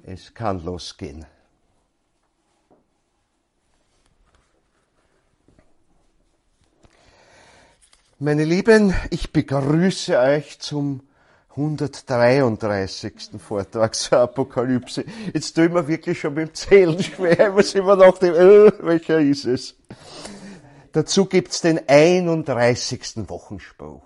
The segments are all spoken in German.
Es kann losgehen. Meine Lieben, ich begrüße euch zum 133. Vortrag zur Apokalypse. Jetzt tue ich mir wirklich schon mit dem Zählen schwer. Ich muss immer nachdenken, welcher ist es? Dazu gibt's den 31. Wochenspruch.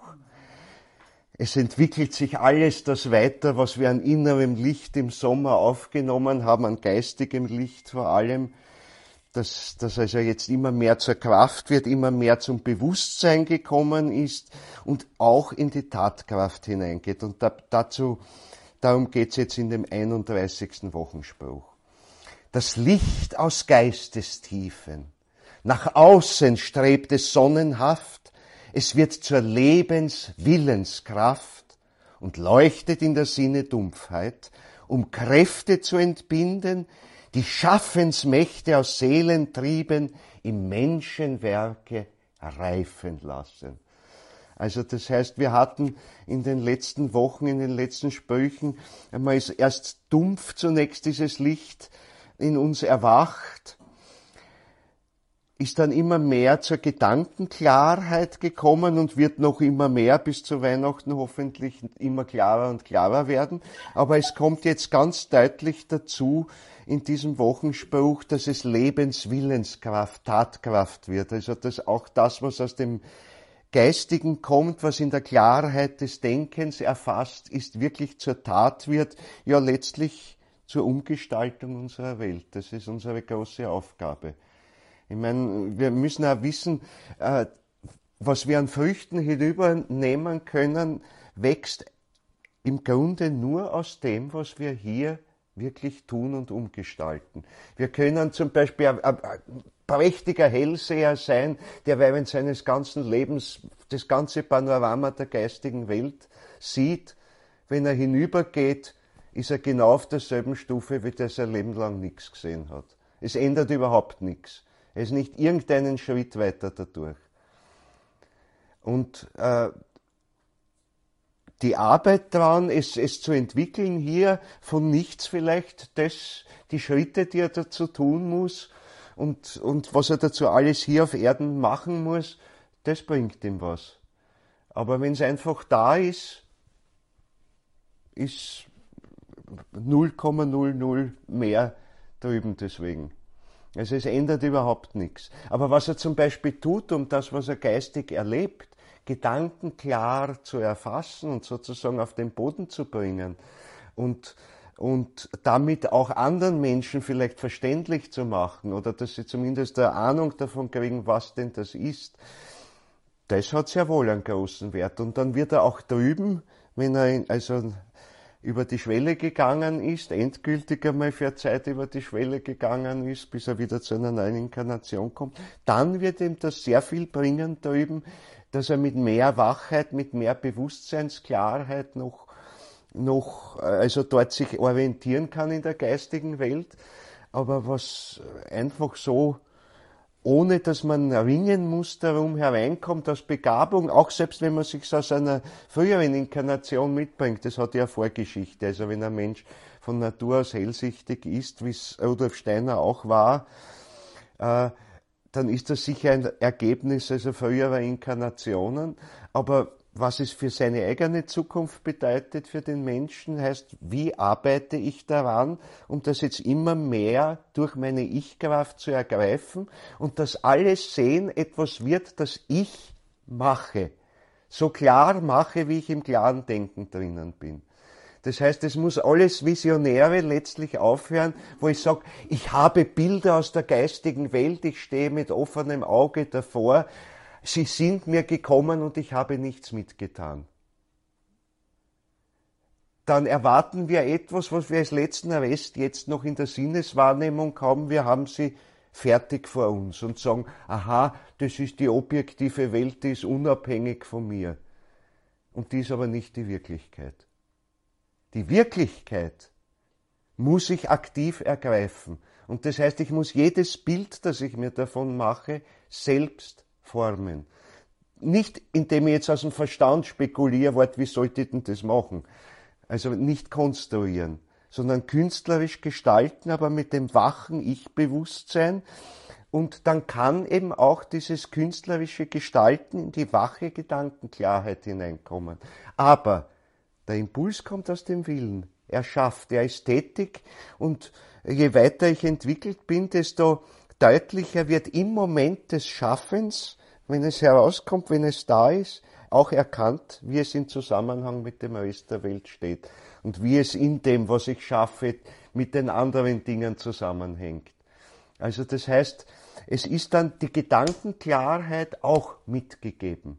Es entwickelt sich alles das weiter, was wir an innerem Licht im Sommer aufgenommen haben, an geistigem Licht vor allem, das also jetzt immer mehr zur Kraft wird, immer mehr zum Bewusstsein gekommen ist und auch in die Tatkraft hineingeht. Und darum geht's jetzt in dem 31. Wochenspruch. Das Licht aus Geistestiefen. Nach außen strebt es sonnenhaft, es wird zur Lebenswillenskraft und leuchtet in der Sinne Dumpfheit, um Kräfte zu entbinden, die Schaffensmächte aus Seelentrieben im Menschenwerke reifen lassen. Also das heißt, wir hatten in den letzten Wochen, in den letzten Sprüchen, einmal ist erst dumpf zunächst dieses Licht in uns erwacht, ist dann immer mehr zur Gedankenklarheit gekommen und wird noch immer mehr bis zu Weihnachten hoffentlich immer klarer und klarer werden. Aber es kommt jetzt ganz deutlich dazu in diesem Wochenspruch, dass es Lebenswillenskraft, Tatkraft wird. Also dass auch das, was aus dem Geistigen kommt, was in der Klarheit des Denkens erfasst ist, wirklich zur Tat wird, ja letztlich zur Umgestaltung unserer Welt. Das ist unsere große Aufgabe. Ich meine, wir müssen auch wissen, was wir an Früchten hinübernehmen können, wächst im Grunde nur aus dem, was wir hier wirklich tun und umgestalten. Wir können zum Beispiel ein prächtiger Hellseher sein, der während seines ganzen Lebens das ganze Panorama der geistigen Welt sieht. Wenn er hinübergeht, ist er genau auf derselben Stufe, wie der sein Leben lang nichts gesehen hat. Es ändert überhaupt nichts. Er ist nicht irgendeinen Schritt weiter dadurch. Und die Arbeit daran, es zu entwickeln, hier von nichts vielleicht, die Schritte, die er dazu tun muss und was er dazu alles hier auf Erden machen muss, das bringt ihm was. Aber wenn es einfach da ist 0,00 mehr drüben deswegen. Also es ändert überhaupt nichts. Aber was er zum Beispiel tut, um das, was er geistig erlebt, gedankenklar zu erfassen und sozusagen auf den Boden zu bringen und damit auch anderen Menschen vielleicht verständlich zu machen oder dass sie zumindest eine Ahnung davon kriegen, was denn das ist, das hat sehr wohl einen großen Wert. Und dann wird er auch drüben, wenn er also über die Schwelle gegangen ist, endgültig einmal für eine Zeit über die Schwelle gegangen ist, bis er wieder zu einer neuen Inkarnation kommt, dann wird ihm das sehr viel bringen drüben, dass er mit mehr Wachheit, mit mehr Bewusstseinsklarheit noch also dort sich orientieren kann in der geistigen Welt, aber was einfach so, ohne dass man ringen muss, darum hereinkommt, aus Begabung, auch selbst wenn man sich aus einer früheren Inkarnation mitbringt, das hat ja Vorgeschichte, also wenn ein Mensch von Natur aus hellsichtig ist, wie es Rudolf Steiner auch war, dann ist das sicher ein Ergebnis also früherer Inkarnationen, aber was es für seine eigene Zukunft bedeutet für den Menschen, heißt, wie arbeite ich daran, um das jetzt immer mehr durch meine Ich-Kraft zu ergreifen und dass alles Sehen etwas wird, das ich mache, so klar mache, wie ich im klaren Denken drinnen bin. Das heißt, es muss alles Visionäre letztlich aufhören, wo ich sage, ich habe Bilder aus der geistigen Welt, ich stehe mit offenem Auge davor, sie sind mir gekommen und ich habe nichts mitgetan. Dann erwarten wir etwas, was wir als letzten Rest jetzt noch in der Sinneswahrnehmung haben, wir haben sie fertig vor uns und sagen, aha, das ist die objektive Welt, die ist unabhängig von mir. Und die ist aber nicht die Wirklichkeit. Die Wirklichkeit muss ich aktiv ergreifen. Und das heißt, ich muss jedes Bild, das ich mir davon mache, selbst formen. Nicht, indem ich jetzt aus dem Verstand spekuliere, wie sollte ich denn das machen? Also nicht konstruieren, sondern künstlerisch gestalten, aber mit dem wachen Ich-Bewusstsein. Und dann kann eben auch dieses künstlerische Gestalten in die wache Gedankenklarheit hineinkommen. Aber der Impuls kommt aus dem Willen. Er schafft, er ist tätig, und je weiter ich entwickelt bin, desto deutlicher wird im Moment des Schaffens, wenn es herauskommt, wenn es da ist, auch erkannt, wie es in Zusammenhang mit dem Rest der Welt steht und wie es in dem, was ich schaffe, mit den anderen Dingen zusammenhängt. Also das heißt, es ist dann die Gedankenklarheit auch mitgegeben.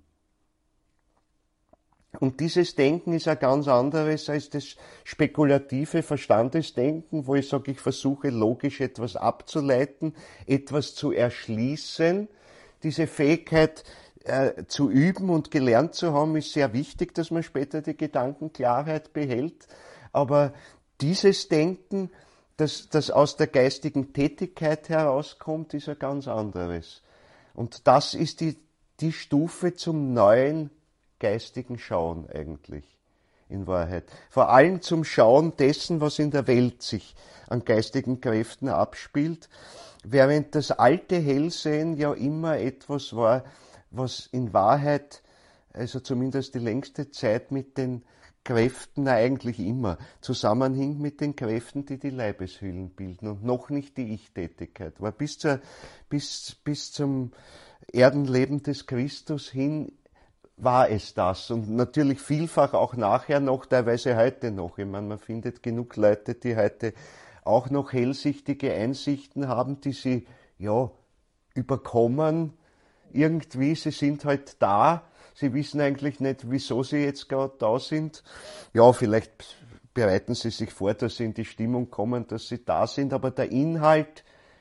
Und dieses Denken ist ein ganz anderes als das spekulative Verstandesdenken, wo ich sage, ich versuche logisch etwas abzuleiten, etwas zu erschließen. Diese Fähigkeit zu üben und gelernt zu haben, ist sehr wichtig, dass man später die Gedankenklarheit behält. Aber dieses Denken, das aus der geistigen Tätigkeit herauskommt, ist ein ganz anderes. Und das ist die Stufe zum neuen geistigen Schauen eigentlich, in Wahrheit. Vor allem zum Schauen dessen, was in der Welt sich an geistigen Kräften abspielt, während das alte Hellsehen ja immer etwas war, was in Wahrheit, also zumindest die längste Zeit, mit den Kräften, eigentlich immer, zusammenhing mit den Kräften, die die Leibeshüllen bilden und noch nicht die Ich-Tätigkeit war. Bis zum Erdenleben des Christus hin war es das, und natürlich vielfach auch nachher noch, teilweise heute noch. Ich meine, man findet genug Leute, die heute auch noch hellsichtige Einsichten haben, die sie ja überkommen irgendwie. Sie sind halt da, sie wissen eigentlich nicht, wieso sie jetzt gerade da sind. Ja, vielleicht bereiten sie sich vor, dass sie in die Stimmung kommen, dass sie da sind, aber der Inhalt,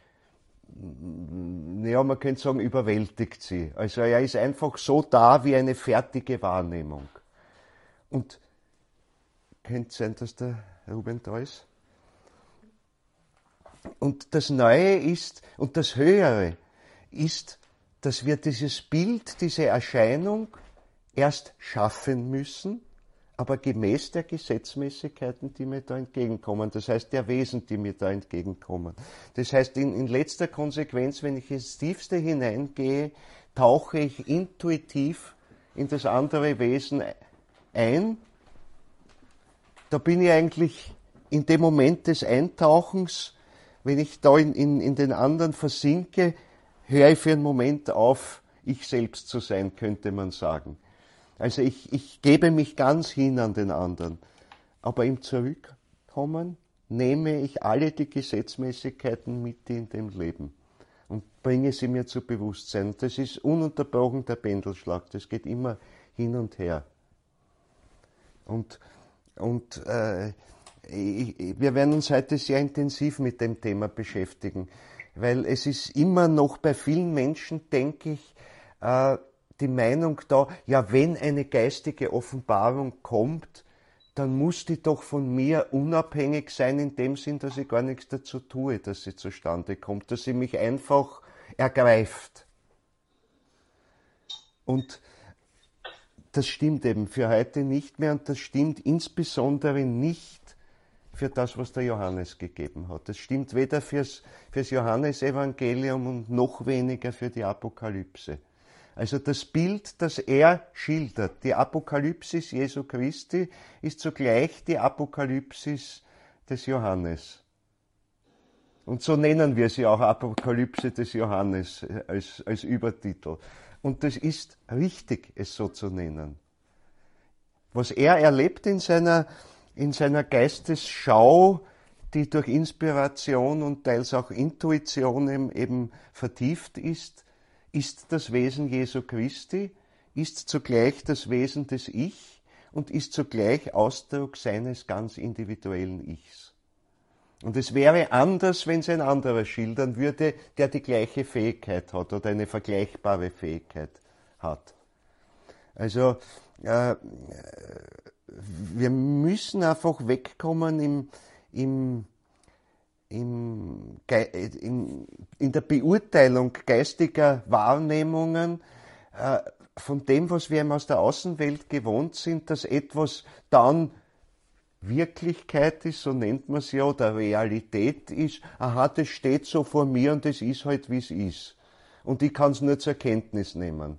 ja, man könnte sagen, überwältigt sie. Also er ist einfach so da wie eine fertige Wahrnehmung. Und könnte sein, dass der Ruben da ist? Und das Neue ist, und das Höhere ist, dass wir dieses Bild, diese Erscheinung erst schaffen müssen, aber gemäß der Gesetzmäßigkeiten, die mir da entgegenkommen, das heißt der Wesen, die mir da entgegenkommen. Das heißt, in letzter Konsequenz, wenn ich ins Tiefste hineingehe, tauche ich intuitiv in das andere Wesen ein. Da bin ich eigentlich in dem Moment des Eintauchens, wenn ich da in den anderen versinke, höre ich für einen Moment auf, ich selbst zu sein, könnte man sagen. Also ich gebe mich ganz hin an den anderen. Aber im Zurückkommen nehme ich alle die Gesetzmäßigkeiten mit in dem Leben und bringe sie mir zu Bewusstsein. Das ist ununterbrochen der Pendelschlag. Das geht immer hin und her. Und wir werden uns heute sehr intensiv mit dem Thema beschäftigen, weil es ist immer noch bei vielen Menschen, denke ich, die Meinung da, ja, wenn eine geistige Offenbarung kommt, dann muss die doch von mir unabhängig sein, in dem Sinn, dass ich gar nichts dazu tue, dass sie zustande kommt, dass sie mich einfach ergreift. Und das stimmt eben für heute nicht mehr, und das stimmt insbesondere nicht für das, was der Johannes gegeben hat. Das stimmt weder fürs Johannesevangelium und noch weniger für die Apokalypse. Also das Bild, das er schildert, die Apokalypsis Jesu Christi, ist zugleich die Apokalypsis des Johannes. Und so nennen wir sie auch, Apokalypse des Johannes als Übertitel. Und das ist richtig, es so zu nennen. Was er erlebt in seiner Geistesschau, die durch Inspiration und teils auch Intuition eben vertieft ist das Wesen Jesu Christi, ist zugleich das Wesen des Ich und ist zugleich Ausdruck seines ganz individuellen Ichs. Und es wäre anders, wenn es ein anderer schildern würde, der die gleiche Fähigkeit hat oder eine vergleichbare Fähigkeit hat. Also wir müssen einfach wegkommen in der Beurteilung geistiger Wahrnehmungen von dem, was wir aus der Außenwelt gewohnt sind, dass etwas dann Wirklichkeit ist, so nennt man es ja, oder Realität ist, aha, das steht so vor mir und das ist halt, wie es ist. Und ich kann es nur zur Kenntnis nehmen.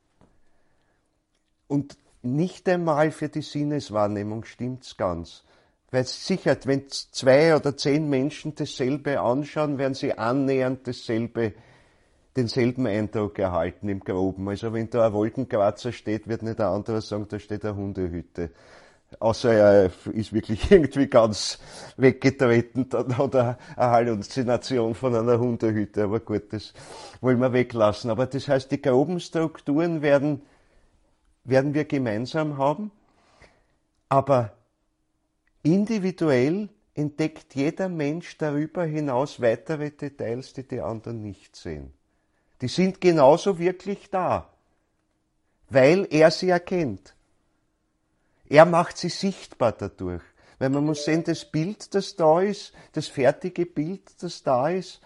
Und nicht einmal für die Sinneswahrnehmung stimmt's ganz. Weil sicher, wenn 2 oder 10 Menschen dasselbe anschauen, werden sie annähernd denselben Eindruck erhalten im Groben. Also wenn da ein Wolkenkratzer steht, wird nicht der andere sagen, da steht eine Hundehütte. Außer er ist wirklich irgendwie ganz weggetreten, dann hat er eine Halluzination von einer Hundehütte. Aber gut, das wollen wir weglassen. Aber das heißt, die groben Strukturen werden wir gemeinsam haben, aber individuell entdeckt jeder Mensch darüber hinaus weitere Details, die die anderen nicht sehen. Die sind genauso wirklich da, weil er sie erkennt. Er macht sie sichtbar dadurch. Weil man muss sehen, das Bild, das da ist, das fertige Bild, das da ist,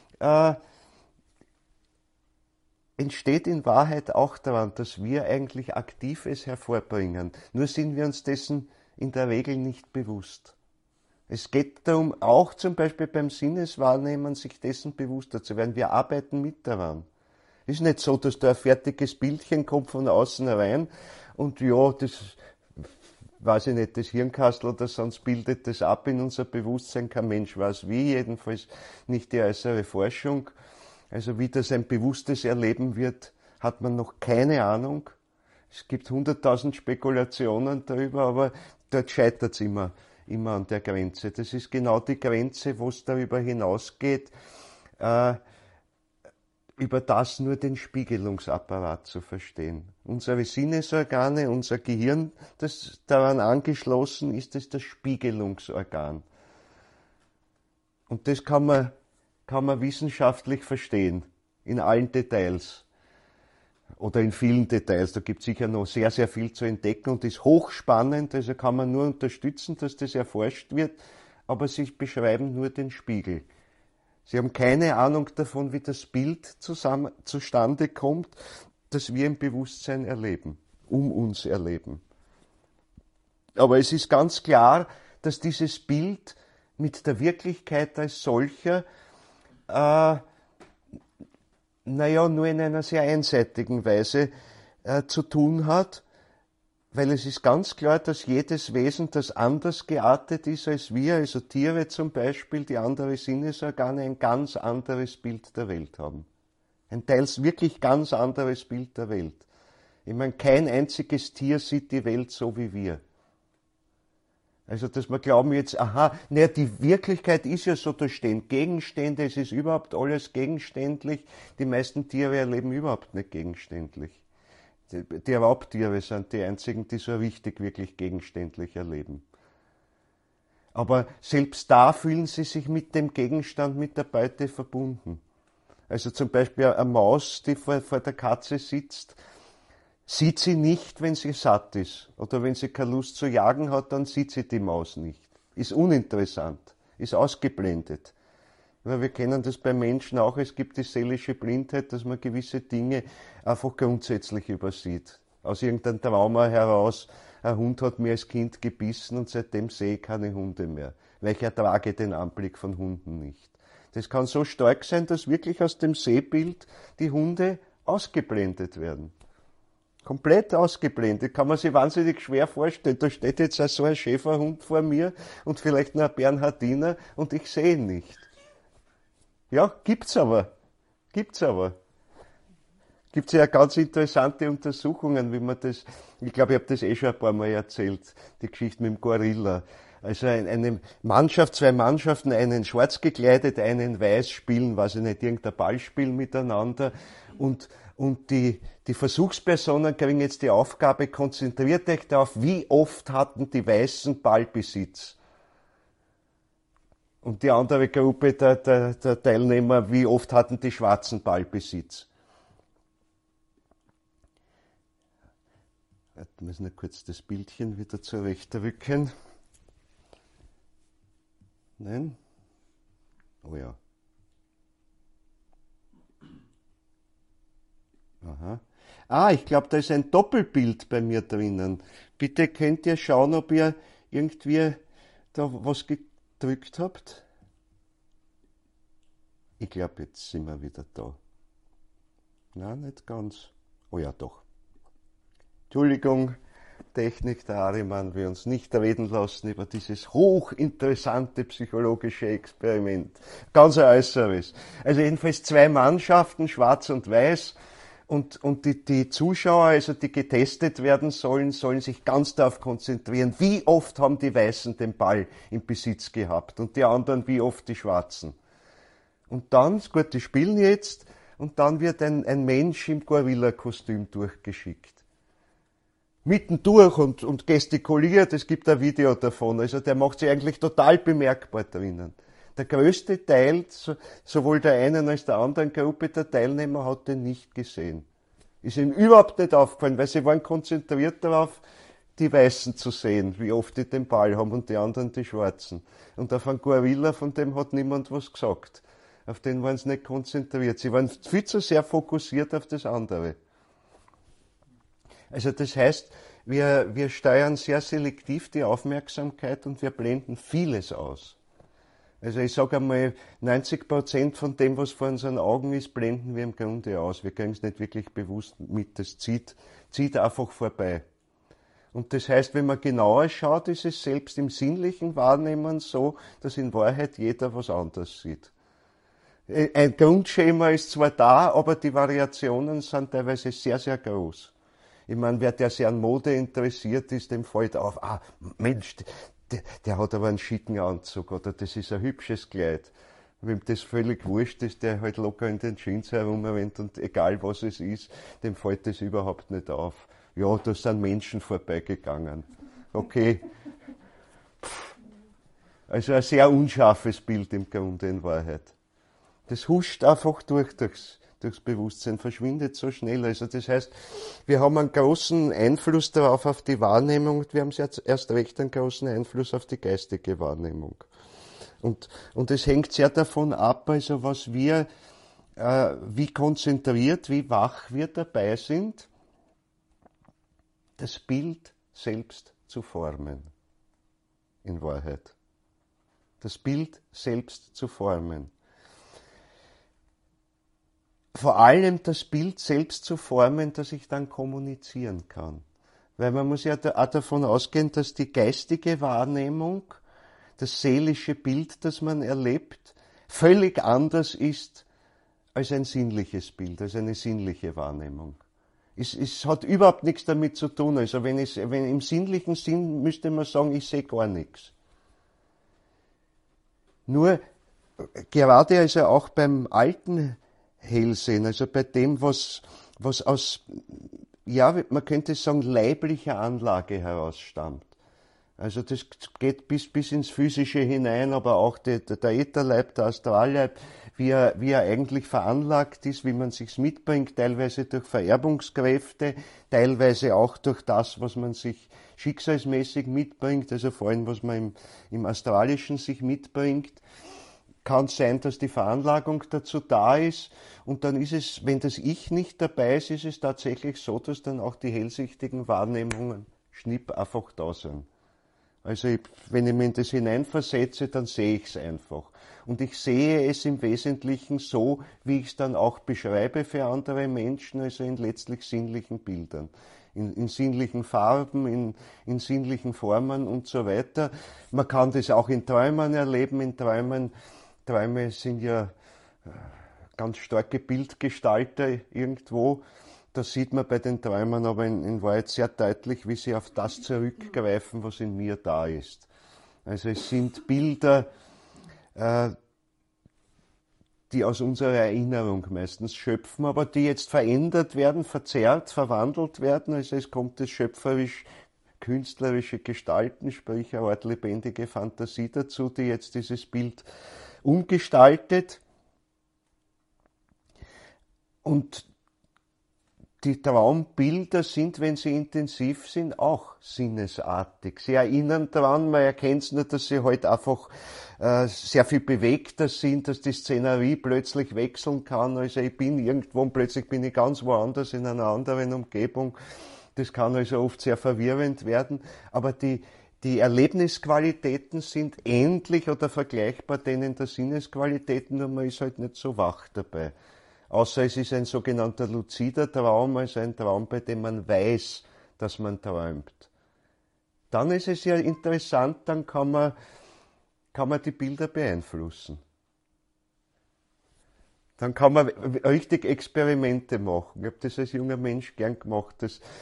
entsteht in Wahrheit auch daran, dass wir eigentlich Aktives hervorbringen. Nur sind wir uns dessen in der Regel nicht bewusst. Es geht darum, auch zum Beispiel beim Sinneswahrnehmen, sich dessen bewusster zu werden. Wir arbeiten mit daran. Es ist nicht so, dass da ein fertiges Bildchen kommt von außen rein und ja, das, weiß ich nicht, das Hirnkastel oder sonst bildet das ab in unser Bewusstsein. Kein Mensch weiß wie, jedenfalls nicht die äußere Forschung. Also wie das ein bewusstes Erleben wird, hat man noch keine Ahnung. Es gibt 100.000 Spekulationen darüber, aber dort scheitert es immer an der Grenze. Das ist genau die Grenze, wo es darüber hinausgeht, über das nur den Spiegelungsapparat zu verstehen. Unsere Sinnesorgane, unser Gehirn, das daran angeschlossen ist, ist das Spiegelungsorgan. Und das kann man wissenschaftlich verstehen, in allen Details oder in vielen Details. Da gibt es sicher noch sehr, sehr viel zu entdecken und ist hochspannend, also kann man nur unterstützen, dass das erforscht wird, aber sie beschreiben nur den Spiegel. Sie haben keine Ahnung davon, wie das Bild zustande kommt, das wir im Bewusstsein erleben, um uns erleben. Aber es ist ganz klar, dass dieses Bild mit der Wirklichkeit als solcher nur in einer sehr einseitigen Weise zu tun hat, weil es ist ganz klar, dass jedes Wesen, das anders geartet ist als wir, also Tiere zum Beispiel, die andere Sinnesorgane, ein ganz anderes Bild der Welt haben. Ein teils wirklich ganz anderes Bild der Welt. Ich meine, kein einziges Tier sieht die Welt so wie wir. Also, dass wir glauben jetzt, die Wirklichkeit ist ja so, da stehen Gegenstände, es ist überhaupt alles gegenständlich. Die meisten Tiere erleben überhaupt nicht gegenständlich. Die Raubtiere sind die einzigen, die so richtig wirklich gegenständlich erleben. Aber selbst da fühlen sie sich mit dem Gegenstand, mit der Beute verbunden. Also zum Beispiel eine Maus, die vor der Katze sitzt, sieht sie nicht, wenn sie satt ist. Oder wenn sie keine Lust zu jagen hat, dann sieht sie die Maus nicht. Ist uninteressant, ist ausgeblendet. Weil wir kennen das bei Menschen auch, es gibt die seelische Blindheit, dass man gewisse Dinge einfach grundsätzlich übersieht. Aus irgendeinem Trauma heraus, ein Hund hat mir als Kind gebissen und seitdem sehe ich keine Hunde mehr. Weil ich ertrage den Anblick von Hunden nicht. Das kann so stark sein, dass wirklich aus dem Sehbild die Hunde ausgeblendet werden. Komplett ausgeblendet, kann man sich wahnsinnig schwer vorstellen. Da steht jetzt so ein Schäferhund vor mir und vielleicht noch ein Bernhardiner und ich sehe ihn nicht. Ja, gibt's aber. Gibt's ja ganz interessante Untersuchungen, wie man das, ich glaube, ich habe das schon ein paar Mal erzählt, die Geschichte mit dem Gorilla. Also eine Mannschaft, 2 Mannschaften, einen schwarz gekleidet, einen weiß spielen, weiß ich nicht, irgendein Ballspiel miteinander und die Versuchspersonen kriegen jetzt die Aufgabe, konzentriert euch darauf, wie oft hatten die Weißen Ballbesitz. Und die andere Gruppe der Teilnehmer, wie oft hatten die Schwarzen Ballbesitz. Wir müssen kurz das Bildchen wieder zurechtrücken. Nein? Oh ja. Aha. Ich glaube, da ist ein Doppelbild bei mir drinnen. Bitte könnt ihr schauen, ob ihr irgendwie da was gedrückt habt? Ich glaube, jetzt sind wir wieder da. Nein, nicht ganz. Oh ja, doch. Entschuldigung, Technik, der Ariman will uns nicht reden lassen über dieses hochinteressante psychologische Experiment. Ganz ein äußeres. Also jedenfalls 2 Mannschaften, schwarz und weiß, und die Zuschauer, also die getestet werden sollen sich ganz darauf konzentrieren, wie oft haben die Weißen den Ball im Besitz gehabt und die anderen wie oft die Schwarzen. Und dann, gut, die spielen jetzt, und dann wird ein Mensch im Gorilla-Kostüm durchgeschickt. Mittendurch und gestikuliert, es gibt ein Video davon, also der macht sich eigentlich total bemerkbar drinnen. Der größte Teil, sowohl der einen als der anderen Gruppe der Teilnehmer, hat den nicht gesehen. Ist ihm überhaupt nicht aufgefallen, weil sie waren konzentriert darauf, die Weißen zu sehen, wie oft die den Ball haben und die anderen die Schwarzen. Und auf einen Gorilla, von dem hat niemand was gesagt. Auf den waren sie nicht konzentriert. Sie waren viel zu sehr fokussiert auf das andere. Also das heißt, wir steuern sehr selektiv die Aufmerksamkeit und wir blenden vieles aus. Also ich sage einmal, 90% von dem, was vor unseren Augen ist, blenden wir im Grunde aus. Wir kriegen es nicht wirklich bewusst mit. Das zieht einfach vorbei. Und das heißt, wenn man genauer schaut, ist es selbst im sinnlichen Wahrnehmen so, dass in Wahrheit jeder was anderes sieht. Ein Grundschema ist zwar da, aber die Variationen sind teilweise sehr, sehr groß. Ich meine, wer der sehr an Mode interessiert ist, dem fällt auf, Mensch, der hat aber einen schicken Anzug oder das ist ein hübsches Kleid. Wem das völlig wurscht ist, der halt locker in den Jeans herumrennt und egal was es ist, dem fällt das überhaupt nicht auf. Ja, da sind Menschen vorbeigegangen. Okay. Also ein sehr unscharfes Bild im Grunde in Wahrheit. Das huscht einfach durchs Bewusstsein, verschwindet so schnell. Also das heißt, wir haben einen großen Einfluss darauf auf die Wahrnehmung und wir haben jetzt erst recht einen großen Einfluss auf die geistige Wahrnehmung. Und es hängt sehr davon ab, also was wir, wie konzentriert, wie wach wir dabei sind, das Bild selbst zu formen. In Wahrheit. Das Bild selbst zu formen. Vor allem das Bild selbst zu formen, das ich dann kommunizieren kann. Weil man muss ja auch davon ausgehen, dass die geistige Wahrnehmung, das seelische Bild, das man erlebt, völlig anders ist als ein sinnliches Bild, als eine sinnliche Wahrnehmung. Es hat überhaupt nichts damit zu tun. Also wenn im sinnlichen Sinn müsste man sagen, ich sehe gar nichts. Nur gerade also auch beim alten Hellsehen, also bei dem, was aus, ja, man könnte sagen, leiblicher Anlage herausstammt. Also das geht bis ins Physische hinein, aber auch der Ätherleib, der Astralleib, wie er eigentlich veranlagt ist, wie man sich's mitbringt, teilweise durch Vererbungskräfte, teilweise auch durch das, was man sich schicksalsmäßig mitbringt, also vor allem, was man im Astralischen sich mitbringt. Kann sein, dass die Veranlagung dazu da ist und dann ist es, wenn das Ich nicht dabei ist, ist es tatsächlich so, dass dann auch die hellsichtigen Wahrnehmungen schnipp einfach da sind. Also wenn ich mich in das hineinversetze, dann sehe ich es einfach. Und ich sehe es im Wesentlichen so, wie ich es dann auch beschreibe für andere Menschen, also in letztlich sinnlichen Bildern. In sinnlichen Farben, in sinnlichen Formen und so weiter. Man kann das auch in Träumen erleben, Träume sind ja ganz starke Bildgestalter irgendwo. Das sieht man bei den Träumen aber in Wahrheit sehr deutlich, wie sie auf das zurückgreifen, was in mir da ist. Also es sind Bilder, die aus unserer Erinnerung meistens schöpfen, aber die jetzt verändert werden, verzerrt, verwandelt werden. Also es kommt das schöpferisch-künstlerische Gestalten, sprich eine Art lebendige Fantasie dazu, die jetzt dieses Bild umgestaltet. Und die Traumbilder sind, wenn sie intensiv sind, auch sinnesartig. Sie erinnern daran, man erkennt nur, dass sie halt einfach sehr viel bewegter sind, dass die Szenerie plötzlich wechseln kann. Also ich bin irgendwo und plötzlich bin ich ganz woanders in einer anderen Umgebung. Das kann also oft sehr verwirrend werden. Aber die Die Erlebnisqualitäten sind ähnlich oder vergleichbar denen der Sinnesqualitäten, nur man ist halt nicht so wach dabei. Außer es ist ein sogenannter luzider Traum, also ein Traum, bei dem man weiß, dass man träumt. Dann ist es ja interessant, dann kann man die Bilder beeinflussen. Dann kann man richtig Experimente machen. Ich habe das als junger Mensch gern gemacht.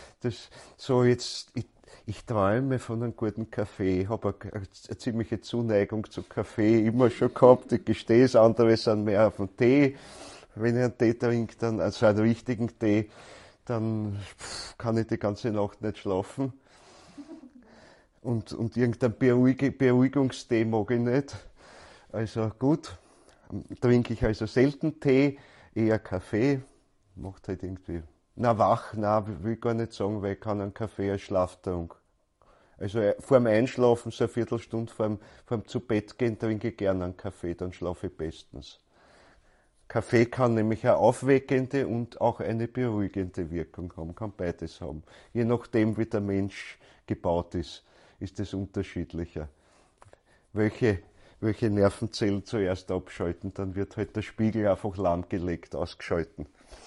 Ich träume von einem guten Kaffee. Ich habe eine ziemliche Zuneigung zu Kaffee immer schon gehabt. Ich gestehe es, andere sind mehr auf den Tee. Wenn ich einen Tee trinke, dann, also einen richtigen Tee, dann kann ich die ganze Nacht nicht schlafen. Und irgendein Beruhigungstee mag ich nicht. Also gut, trinke ich also selten Tee, eher Kaffee. Macht halt irgendwie, will ich gar nicht sagen, weil ich kann einen Kaffee als Schlaftrunk. Also vor dem Einschlafen, so eine Viertelstunde vor dem zu Bett gehen, trinke ich gerne einen Kaffee, dann schlafe ich bestens. Kaffee kann nämlich eine aufweckende und auch eine beruhigende Wirkung haben, kann beides haben. Je nachdem, wie der Mensch gebaut ist es unterschiedlicher. Welche Nervenzellen zuerst abschalten, dann wird halt der Spiegel einfach lahmgelegt, ausgeschalten.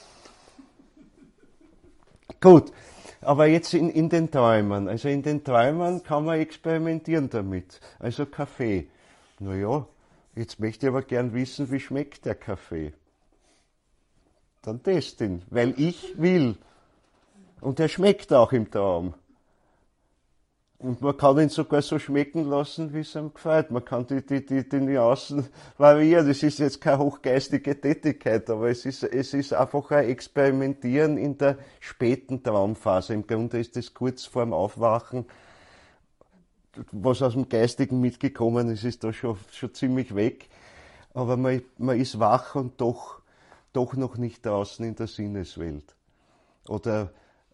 Gut, aber jetzt in den Träumen. Also in den Träumen kann man experimentieren damit. Also Kaffee. Naja, jetzt möchte ich aber gern wissen, wie schmeckt der Kaffee. Dann test ihn, weil ich will. Und er schmeckt auch im Traum. Und man kann ihn sogar so schmecken lassen, wie es einem gefällt. Man kann die Nuancen variieren. Es ist jetzt keine hochgeistige Tätigkeit, aber es ist einfach ein Experimentieren in der späten Traumphase. Im Grunde ist es kurz vorm Aufwachen. Was aus dem Geistigen mitgekommen ist, ist da schon ziemlich weg. Aber man ist wach und doch noch nicht draußen in der Sinneswelt. Oder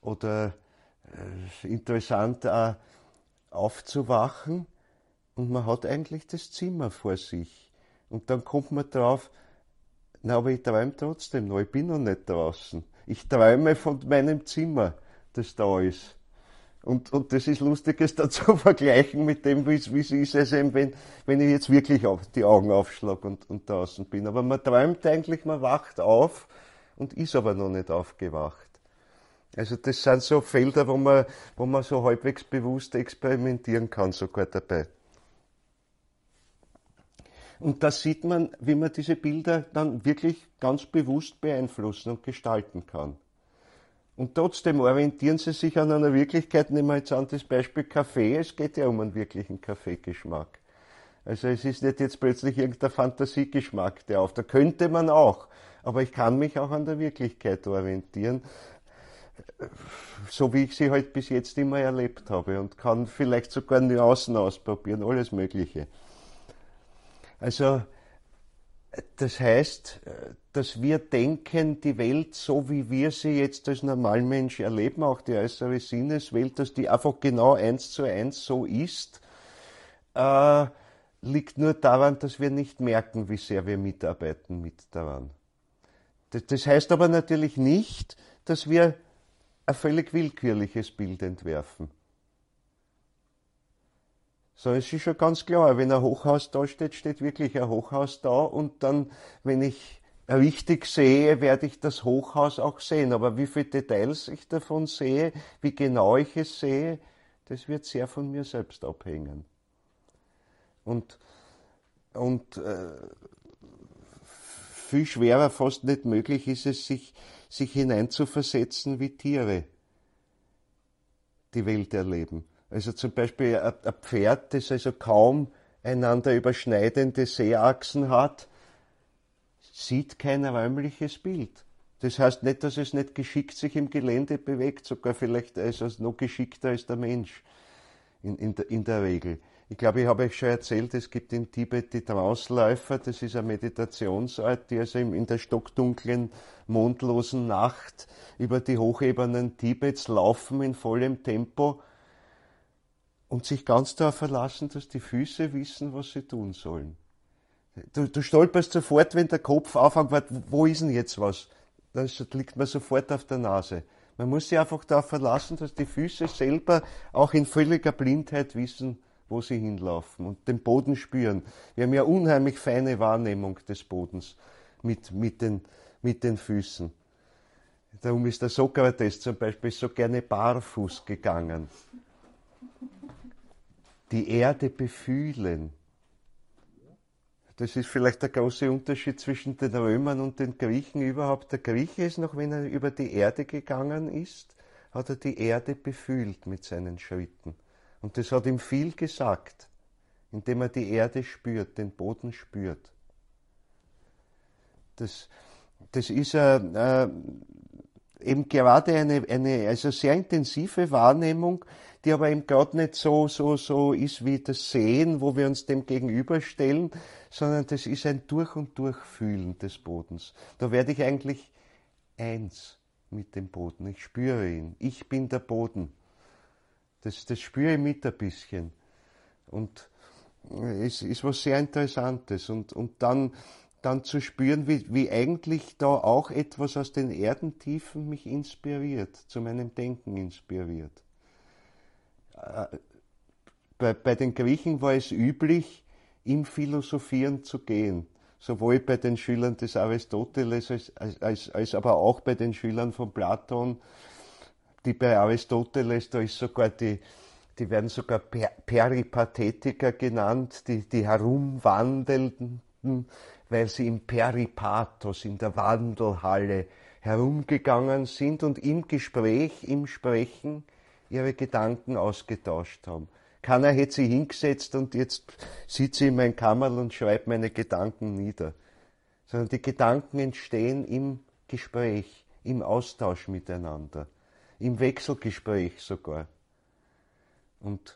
interessant auch, aufzuwachen und man hat eigentlich das Zimmer vor sich. Und dann kommt man drauf, aber ich träume trotzdem noch, ich bin noch nicht draußen. Ich träume von meinem Zimmer, das da ist. Und das ist lustig, es da zu vergleichen mit dem, wie es ist, also wenn ich jetzt wirklich die Augen aufschlage und draußen bin. Aber man träumt eigentlich, man wacht auf und ist aber noch nicht aufgewacht. Also das sind so Felder, wo man so halbwegs bewusst experimentieren kann, sogar dabei. Und da sieht man, wie man diese Bilder dann wirklich ganz bewusst beeinflussen und gestalten kann. Und trotzdem orientieren sie sich an einer Wirklichkeit, nehmen wir jetzt an das Beispiel Kaffee, es geht ja um einen wirklichen Kaffeegeschmack. Also es ist nicht jetzt plötzlich irgendein Fantasiegeschmack, da könnte man auch, aber ich kann mich auch an der Wirklichkeit orientieren, so wie ich sie halt bis jetzt immer erlebt habe und kann vielleicht sogar Nuancen ausprobieren, alles Mögliche. Also das heißt, dass wir denken, die Welt, so wie wir sie jetzt als Normalmensch erleben, auch die äußere Sinneswelt, dass die einfach genau 1:1 so ist, liegt nur daran, dass wir nicht merken, wie sehr wir mitarbeiten mit daran. Das heißt aber natürlich nicht, dass wir ein völlig willkürliches Bild entwerfen. So, es ist schon ganz klar, wenn ein Hochhaus da steht, steht wirklich ein Hochhaus da und dann, wenn ich richtig sehe, werde ich das Hochhaus auch sehen. Aber wie viele Details ich davon sehe, wie genau ich es sehe, das wird sehr von mir selbst abhängen. Und viel schwerer, fast nicht möglich ist es, sich hineinzuversetzen, wie Tiere die Welt erleben. Also zum Beispiel ein Pferd, das also kaum einander überschneidende Sehachsen hat, sieht kein räumliches Bild. Das heißt nicht, dass es nicht geschickt sich im Gelände bewegt, sogar vielleicht ist es noch geschickter als der Mensch in der Regel. Ich glaube, ich habe euch schon erzählt, es gibt in Tibet die Tranceläufer, das ist ein Meditationsort, die also in der stockdunklen, mondlosen Nacht über die Hochebenen Tibets laufen in vollem Tempo und sich ganz darauf verlassen, dass die Füße wissen, was sie tun sollen. Du stolperst sofort, wenn der Kopf anfängt, wo ist denn jetzt was? Dann liegt man sofort auf der Nase. Man muss sich einfach darauf verlassen, dass die Füße selber auch in völliger Blindheit wissen, wo sie hinlaufen und den Boden spüren. Wir haben ja unheimlich feine Wahrnehmung des Bodens mit den Füßen. Darum ist der Sokrates zum Beispiel so gerne barfuß gegangen. Die Erde befühlen. Das ist vielleicht der große Unterschied zwischen den Römern und den Griechen überhaupt. Der Grieche ist noch, wenn er über die Erde gegangen ist, hat er die Erde befühlt mit seinen Schritten. Und das hat ihm viel gesagt, indem er die Erde spürt, den Boden spürt. Das ist eben gerade eine also sehr intensive Wahrnehmung, die aber eben gerade nicht so ist wie das Sehen, wo wir uns dem gegenüberstellen, sondern das ist ein Durch und Durch Fühlen des Bodens. Da werde ich eigentlich eins mit dem Boden. Ich spüre ihn. Ich bin der Boden. Das spüre ich mit ein bisschen. Und es ist was sehr Interessantes. Und dann zu spüren, wie eigentlich da auch etwas aus den Erdentiefen mich inspiriert, zu meinem Denken inspiriert. Bei den Griechen war es üblich, im Philosophieren zu gehen, sowohl bei den Schülern des Aristoteles als aber auch bei den Schülern von Platon, die bei Aristoteles, da ist sogar die werden sogar Peripathetiker genannt, die herumwandelnden, weil sie im Peripathos, in der Wandelhalle herumgegangen sind und im Gespräch, im Sprechen ihre Gedanken ausgetauscht haben. Keiner hätte sie hingesetzt und jetzt sitze ich in meinem Kammerl und schreibe meine Gedanken nieder. Sondern die Gedanken entstehen im Gespräch, im Austausch miteinander, im Wechselgespräch sogar. Und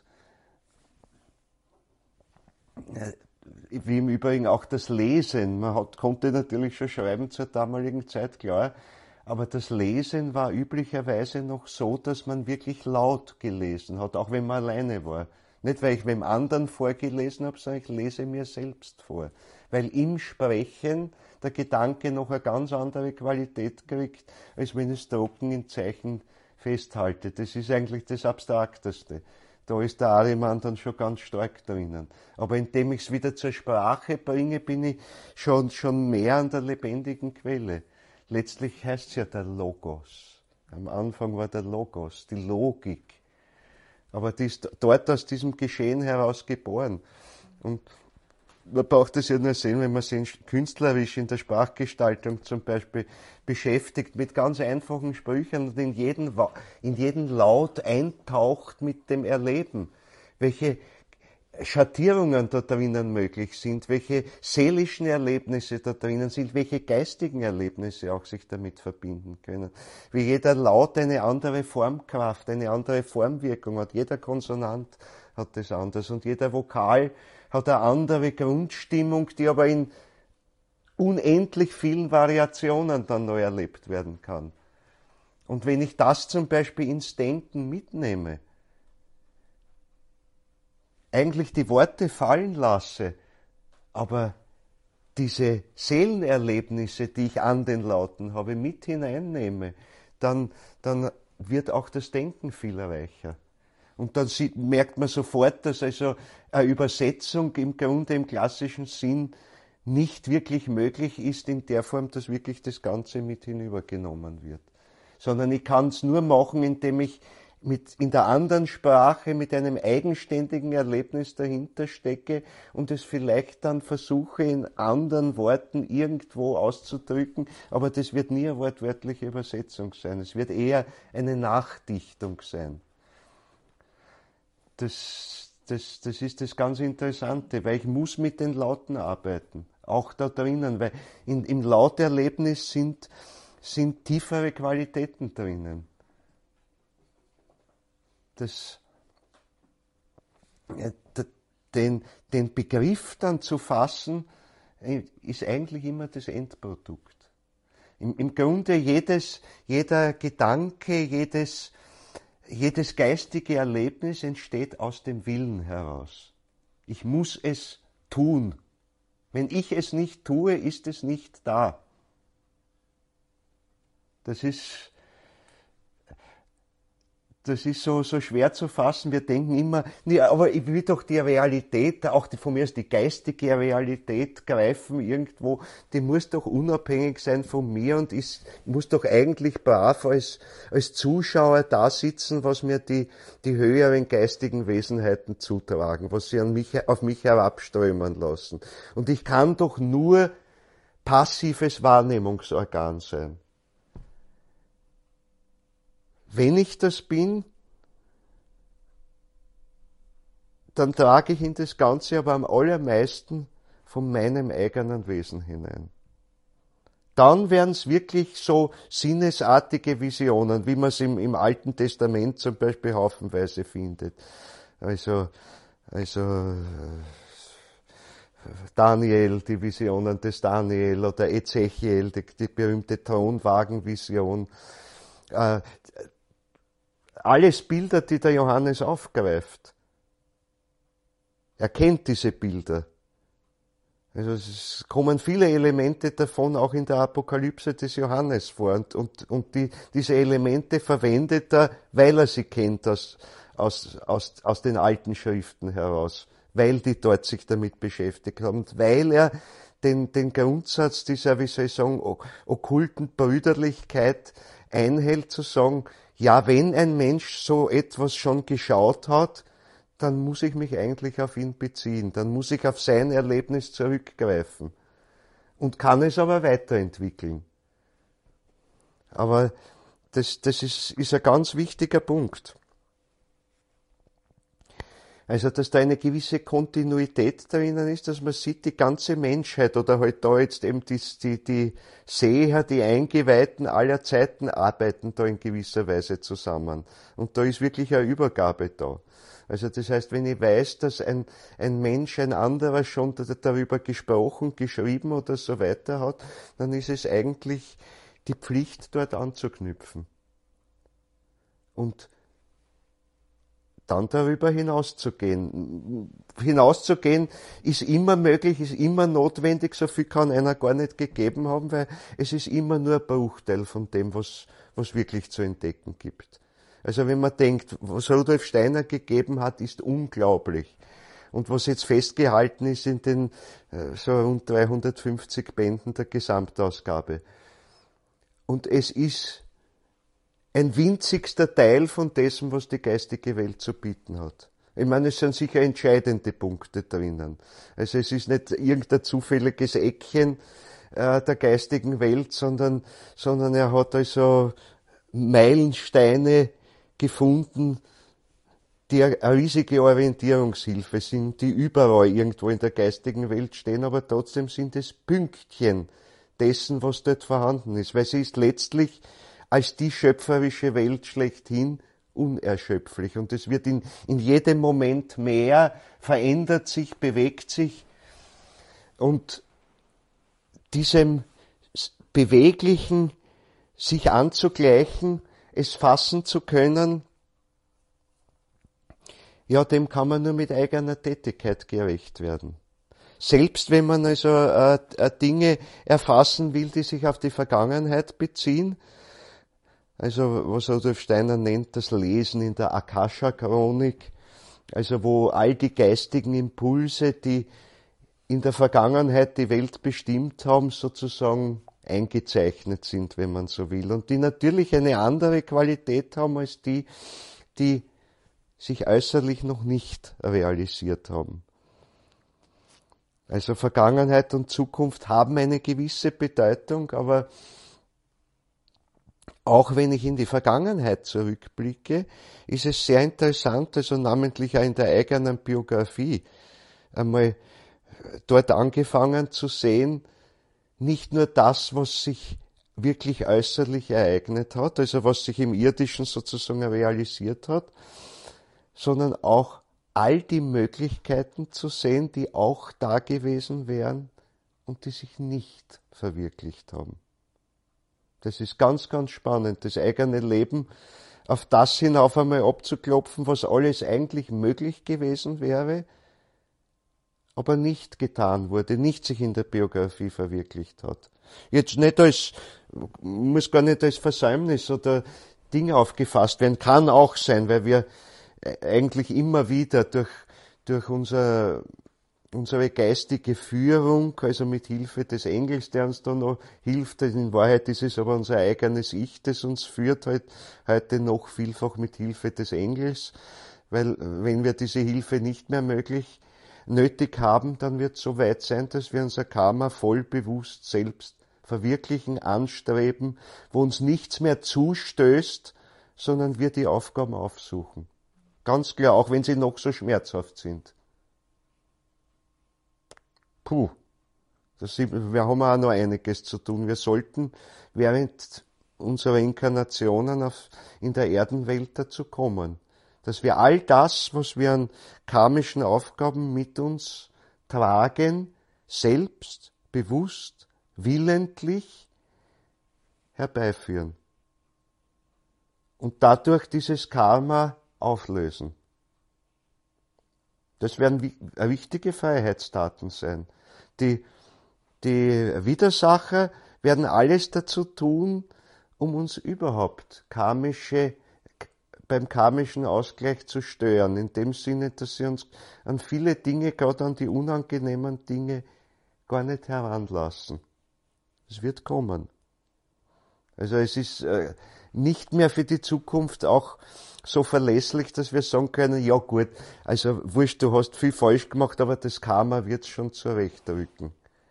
wie im Übrigen auch das Lesen. Konnte natürlich schon schreiben zur damaligen Zeit, klar, aber das Lesen war üblicherweise noch so, dass man wirklich laut gelesen hat, auch wenn man alleine war. Nicht, weil ich wem anderen vorgelesen habe, sondern ich lese mir selbst vor. Weil im Sprechen der Gedanke noch eine ganz andere Qualität kriegt, als wenn es trocken in Zeichen festhalte. Das ist eigentlich das Abstrakteste. Da ist der Ahriman dann schon ganz stark drinnen. Aber indem ich es wieder zur Sprache bringe, bin ich schon mehr an der lebendigen Quelle. Letztlich heißt es ja der Logos. Am Anfang war der Logos, die Logik. Aber die ist dort aus diesem Geschehen heraus geboren. Und man braucht es ja nur sehen, wenn man sich künstlerisch in der Sprachgestaltung zum Beispiel beschäftigt, mit ganz einfachen Sprüchen und in jeden Laut eintaucht mit dem Erleben. Welche Schattierungen da drinnen möglich sind, welche seelischen Erlebnisse da drinnen sind, welche geistigen Erlebnisse auch sich damit verbinden können. Wie jeder Laut eine andere Formkraft, eine andere Formwirkung hat. Jeder Konsonant hat das anders und jeder Vokal hat eine andere Grundstimmung, die aber in unendlich vielen Variationen dann neu erlebt werden kann. Und wenn ich das zum Beispiel ins Denken mitnehme, eigentlich die Worte fallen lasse, aber diese Seelenerlebnisse, die ich an den Lauten habe, mit hineinnehme, dann wird auch das Denken viel reicher. Und dann merkt man sofort, dass also eine Übersetzung im Grunde im klassischen Sinn nicht wirklich möglich ist in der Form, dass wirklich das Ganze mit hinübergenommen wird. Sondern ich kann es nur machen, indem ich in der anderen Sprache mit einem eigenständigen Erlebnis dahinter stecke und es vielleicht dann versuche in anderen Worten irgendwo auszudrücken, aber das wird nie eine wortwörtliche Übersetzung sein. Es wird eher eine Nachdichtung sein. Das ist das ganz Interessante, weil ich muss mit den Lauten arbeiten, auch da drinnen, weil im Lauterlebnis sind tiefere Qualitäten drinnen. Den Begriff dann zu fassen, ist eigentlich immer das Endprodukt. Im Grunde jeder Gedanke, jedes geistige Erlebnis entsteht aus dem Willen heraus. Ich muss es tun. Wenn ich es nicht tue, ist es nicht da. Das ist das ist so schwer zu fassen. Wir denken immer, nee, aber ich will doch die Realität, auch von mir aus die geistige Realität greifen irgendwo, die muss doch unabhängig sein von mir und ich muss doch eigentlich brav als Zuschauer da sitzen, was mir die höheren geistigen Wesenheiten zutragen, was sie auf mich herabströmen lassen. Und ich kann doch nur passives Wahrnehmungsorgan sein. Wenn ich das bin, dann trage ich in das Ganze aber am allermeisten von meinem eigenen Wesen hinein. Dann werden es wirklich so sinnesartige Visionen, wie man es im Alten Testament zum Beispiel haufenweise findet. Also Daniel, die Visionen des Daniel oder Ezechiel, die berühmte Thronwagenvision. Alles Bilder, die der Johannes aufgreift. Er kennt diese Bilder. Also es kommen viele Elemente davon auch in der Apokalypse des Johannes vor und diese Elemente verwendet er, weil er sie kennt aus den alten Schriften heraus, weil die dort sich damit beschäftigt haben und weil er den Grundsatz dieser, wie soll ich sagen, okkulten Brüderlichkeit einhält, zu sagen, ja, wenn ein Mensch so etwas schon geschaut hat, dann muss ich mich eigentlich auf ihn beziehen, dann muss ich auf sein Erlebnis zurückgreifen und kann es aber weiterentwickeln. Aber das ist ein ganz wichtiger Punkt. Also, dass da eine gewisse Kontinuität drinnen ist, dass man sieht, die ganze Menschheit oder halt da jetzt eben die Seher, die Eingeweihten aller Zeiten arbeiten da in gewisser Weise zusammen. Und da ist wirklich eine Übergabe da. Also das heißt, wenn ich weiß, dass ein Mensch, ein anderer schon darüber gesprochen, geschrieben oder so weiter hat, dann ist es eigentlich die Pflicht, dort anzuknüpfen. Und dann darüber hinauszugehen. Hinauszugehen ist immer möglich, ist immer notwendig, so viel kann einer gar nicht gegeben haben, weil es ist immer nur ein Bruchteil von dem, was wirklich zu entdecken gibt. Also wenn man denkt, was Rudolf Steiner gegeben hat, ist unglaublich. Und was jetzt festgehalten ist in den so rund 350 Bänden der Gesamtausgabe. Und es ist ein winzigster Teil von dessen, was die geistige Welt zu bieten hat. Ich meine, es sind sicher entscheidende Punkte drinnen. Also es ist nicht irgendein zufälliges Eckchen der geistigen Welt, sondern er hat also Meilensteine gefunden, die eine riesige Orientierungshilfe sind, die überall irgendwo in der geistigen Welt stehen, aber trotzdem sind es Pünktchen dessen, was dort vorhanden ist, weil sie ist letztlich als die schöpferische Welt schlechthin unerschöpflich. Und es wird in jedem Moment mehr, verändert sich, bewegt sich. Und diesem Beweglichen sich anzugleichen, es fassen zu können, ja, dem kann man nur mit eigener Tätigkeit gerecht werden. Selbst wenn man also Dinge erfassen will, die sich auf die Vergangenheit beziehen, also was Rudolf Steiner nennt, das Lesen in der Akasha-Chronik, also wo all die geistigen Impulse, die in der Vergangenheit die Welt bestimmt haben, sozusagen eingezeichnet sind, wenn man so will. Und die natürlich eine andere Qualität haben als die sich äußerlich noch nicht realisiert haben. Also Vergangenheit und Zukunft haben eine gewisse Bedeutung, aber auch wenn ich in die Vergangenheit zurückblicke, ist es sehr interessant, also namentlich auch in der eigenen Biografie, einmal dort angefangen zu sehen, nicht nur das, was sich wirklich äußerlich ereignet hat, also was sich im Irdischen sozusagen realisiert hat, sondern auch all die Möglichkeiten zu sehen, die auch da gewesen wären und die sich nicht verwirklicht haben. Das ist ganz, ganz spannend, das eigene Leben auf das hinauf einmal abzuklopfen, was alles eigentlich möglich gewesen wäre, aber nicht getan wurde, nicht sich in der Biografie verwirklicht hat. Jetzt nicht muss gar nicht als Versäumnis oder Ding aufgefasst werden. Kann auch sein, weil wir eigentlich immer wieder durch unsere geistige Führung, also mit Hilfe des Engels, der uns da noch hilft, in Wahrheit ist es aber unser eigenes Ich, das uns führt, heute noch vielfach mit Hilfe des Engels, weil wenn wir diese Hilfe nicht mehr nötig haben, dann wird es so weit sein, dass wir unser Karma voll bewusst selbst verwirklichen, anstreben, wo uns nichts mehr zustößt, sondern wir die Aufgaben aufsuchen. Ganz klar, auch wenn sie noch so schmerzhaft sind. Puh, wir haben auch noch einiges zu tun. Wir sollten während unserer Inkarnationen in der Erdenwelt dazu kommen, dass wir all das, was wir an karmischen Aufgaben mit uns tragen, selbst, bewusst, willentlich herbeiführen. Und dadurch dieses Karma auflösen. Das werden wichtige Freiheitstaten sein. Die Widersacher werden alles dazu tun, um uns überhaupt beim karmischen Ausgleich zu stören, in dem Sinne, dass sie uns an viele Dinge, gerade an die unangenehmen Dinge, gar nicht heranlassen. Es wird kommen. Also es ist nicht mehr für die Zukunft auch so verlässlich, dass wir sagen können, ja gut, also wurscht, du hast viel falsch gemacht, aber das Karma wird's schon zurechtrücken.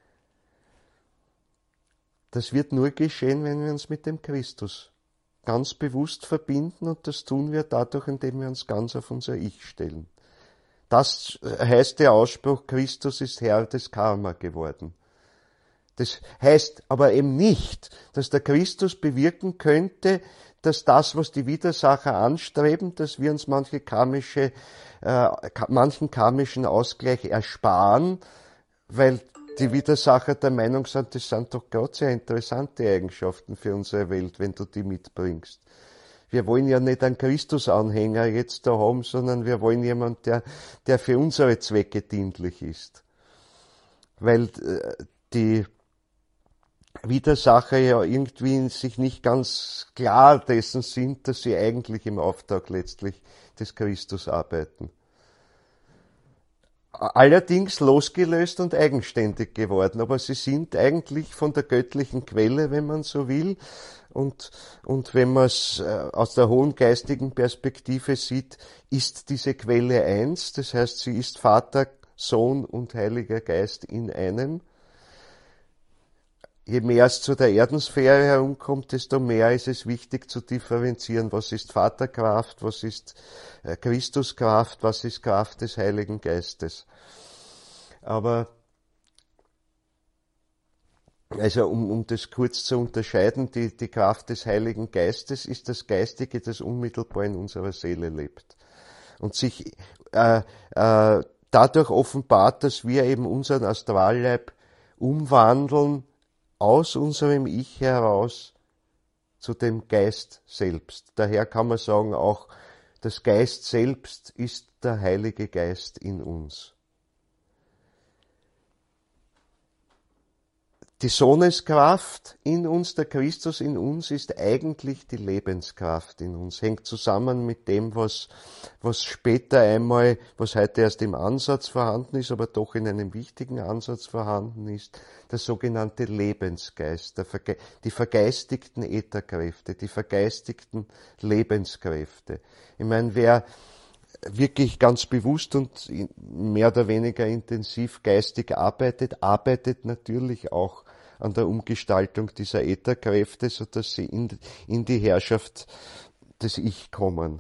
Das wird nur geschehen, wenn wir uns mit dem Christus ganz bewusst verbinden, und das tun wir dadurch, indem wir uns ganz auf unser Ich stellen. Das heißt der Ausspruch, Christus ist Herr des Karma geworden. Das heißt aber eben nicht, dass der Christus bewirken könnte, dass das, was die Widersacher anstreben, dass wir uns manchen karmischen Ausgleich ersparen, weil die Widersacher der Meinung sind, das sind doch gerade sehr interessante Eigenschaften für unsere Welt, wenn du die mitbringst. Wir wollen ja nicht einen Christus-Anhänger jetzt da haben, sondern wir wollen jemanden, der für unsere Zwecke dienlich ist. Weil die Widersacher ja irgendwie sich nicht ganz klar dessen sind, dass sie eigentlich im Auftrag letztlich des Christus arbeiten. Allerdings losgelöst und eigenständig geworden, aber sie sind eigentlich von der göttlichen Quelle, wenn man so will, und wenn man es aus der hohen geistigen Perspektive sieht, ist diese Quelle eins, das heißt, sie ist Vater, Sohn und Heiliger Geist in einem. Je mehr es zu der Erdensphäre herumkommt, desto mehr ist es wichtig zu differenzieren, was ist Vaterkraft, was ist Christuskraft, was ist Kraft des Heiligen Geistes. Aber, also um das kurz zu unterscheiden, die Kraft des Heiligen Geistes ist das Geistige, das unmittelbar in unserer Seele lebt. Und sich dadurch offenbart, dass wir eben unseren Astralleib umwandeln, aus unserem Ich heraus zu dem Geist selbst. Daher kann man sagen, auch das Geist selbst ist der Heilige Geist in uns. Die Sohneskraft in uns, der Christus in uns, ist eigentlich die Lebenskraft in uns, hängt zusammen mit dem, was später einmal, was heute erst im Ansatz vorhanden ist, aber doch in einem wichtigen Ansatz vorhanden ist, der sogenannte Lebensgeist, die vergeistigten Ätherkräfte, die vergeistigten Lebenskräfte. Ich meine, wer wirklich ganz bewusst und mehr oder weniger intensiv geistig arbeitet natürlich auch an der Umgestaltung dieser Ätherkräfte, sodass sie in die Herrschaft des Ich kommen.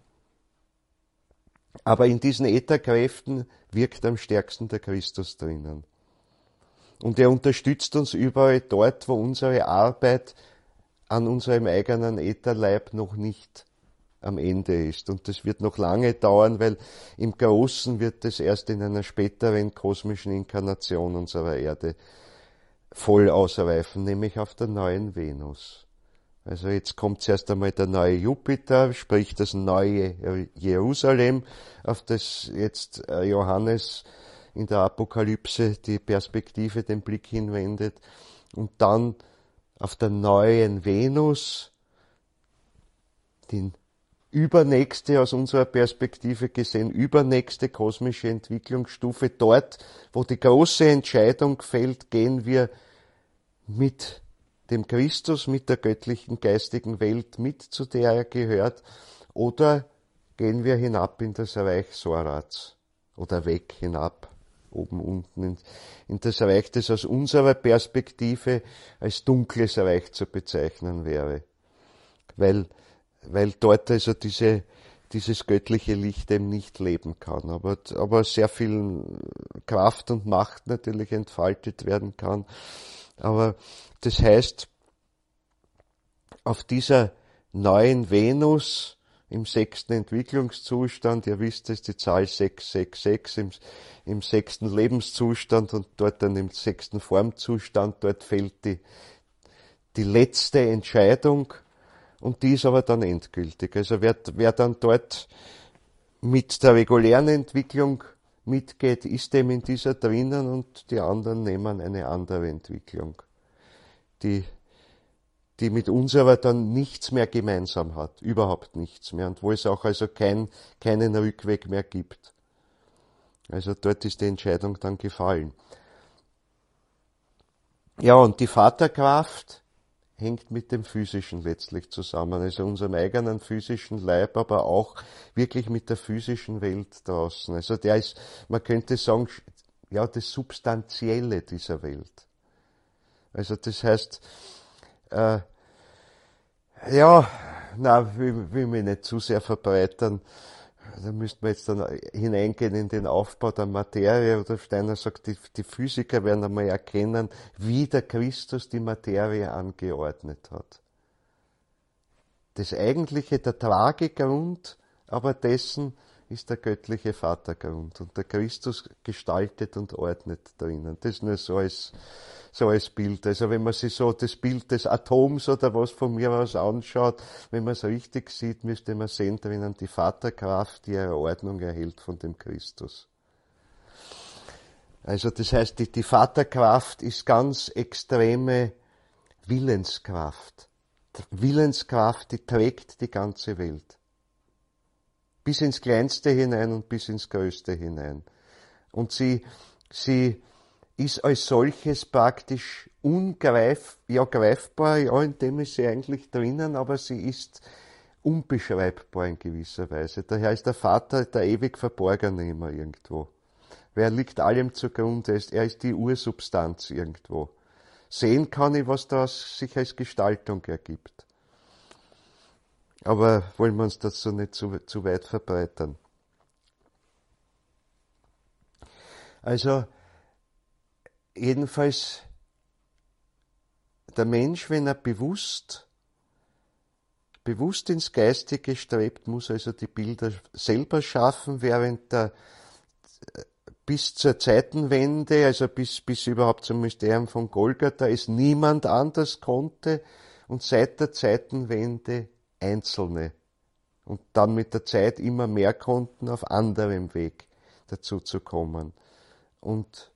Aber in diesen Ätherkräften wirkt am stärksten der Christus drinnen. Und er unterstützt uns überall dort, wo unsere Arbeit an unserem eigenen Ätherleib noch nicht am Ende ist. Und das wird noch lange dauern, weil im Großen wird es erst in einer späteren kosmischen Inkarnation unserer Erde voll ausreifen, nämlich auf der neuen Venus. Also jetzt kommt zuerst einmal der neue Jupiter, sprich das neue Jerusalem, auf das jetzt Johannes in der Apokalypse die Perspektive, den Blick hinwendet, und dann auf der neuen Venus, die übernächste, aus unserer Perspektive gesehen, übernächste kosmische Entwicklungsstufe. Dort, wo die große Entscheidung fällt, gehen wir mit dem Christus, mit der göttlichen geistigen Welt mit, zu der er gehört, oder gehen wir hinab in das Reich Sorats oder weg hinab, oben, unten in das Reich, das aus unserer Perspektive als dunkles Reich zu bezeichnen wäre, weil dort also dieses göttliche Licht eben nicht leben kann, aber sehr viel Kraft und Macht natürlich entfaltet werden kann. Aber das heißt, auf dieser neuen Venus im 6. Entwicklungszustand, ihr wisst es, die Zahl 666 im 6. Lebenszustand und dort dann im 6. Formzustand, dort fällt die letzte Entscheidung und die ist aber dann endgültig. Also wer dann dort mit der regulären Entwicklung mitgeht, ist eben in dieser drinnen und die anderen nehmen eine andere Entwicklung, die mit unserer dann nichts mehr gemeinsam hat, überhaupt nichts mehr und wo es auch also keinen Rückweg mehr gibt. Also dort ist die Entscheidung dann gefallen. Ja, und die Vaterkraft hängt mit dem Physischen letztlich zusammen, also unserem eigenen physischen Leib, aber auch wirklich mit der physischen Welt draußen. Also der ist, man könnte sagen, ja, das Substanzielle dieser Welt. Also das heißt, will mich nicht zu sehr verbreitern. Da müsste man jetzt dann hineingehen in den Aufbau der Materie, oder Steiner sagt, die Physiker werden einmal erkennen, wie der Christus die Materie angeordnet hat. Das eigentliche, der Tragegrund aber dessen ist der göttliche Vatergrund und der Christus gestaltet und ordnet drinnen. Das nur so als Bild. Also wenn man sich so das Bild des Atoms oder was von mir aus anschaut, wenn man es richtig sieht, müsste man sehen drinnen die Vaterkraft, die ihre Ordnung erhält von dem Christus. Also das heißt, die Vaterkraft ist ganz extreme Willenskraft. Willenskraft, die trägt die ganze Welt. Bis ins Kleinste hinein und bis ins Größte hinein. Und sie ist als solches praktisch greifbar, ja, in dem ist sie eigentlich drinnen, aber sie ist unbeschreibbar in gewisser Weise. Daher ist der Vater der ewig Verborgene immer irgendwo. Weil er liegt allem zugrunde, er ist die Ursubstanz irgendwo. Sehen kann ich, was da sich als Gestaltung ergibt. Aber wollen wir uns dazu nicht zu weit verbreitern. Also, jedenfalls, der Mensch, wenn er bewusst ins Geistige strebt, muss also die Bilder selber schaffen, während er bis zur Zeitenwende, also bis überhaupt zum Mysterium von Golgatha, es niemand anders konnte und seit der Zeitenwende Einzelne und dann mit der Zeit immer mehr konnten, auf anderem Weg dazu zu kommen. Und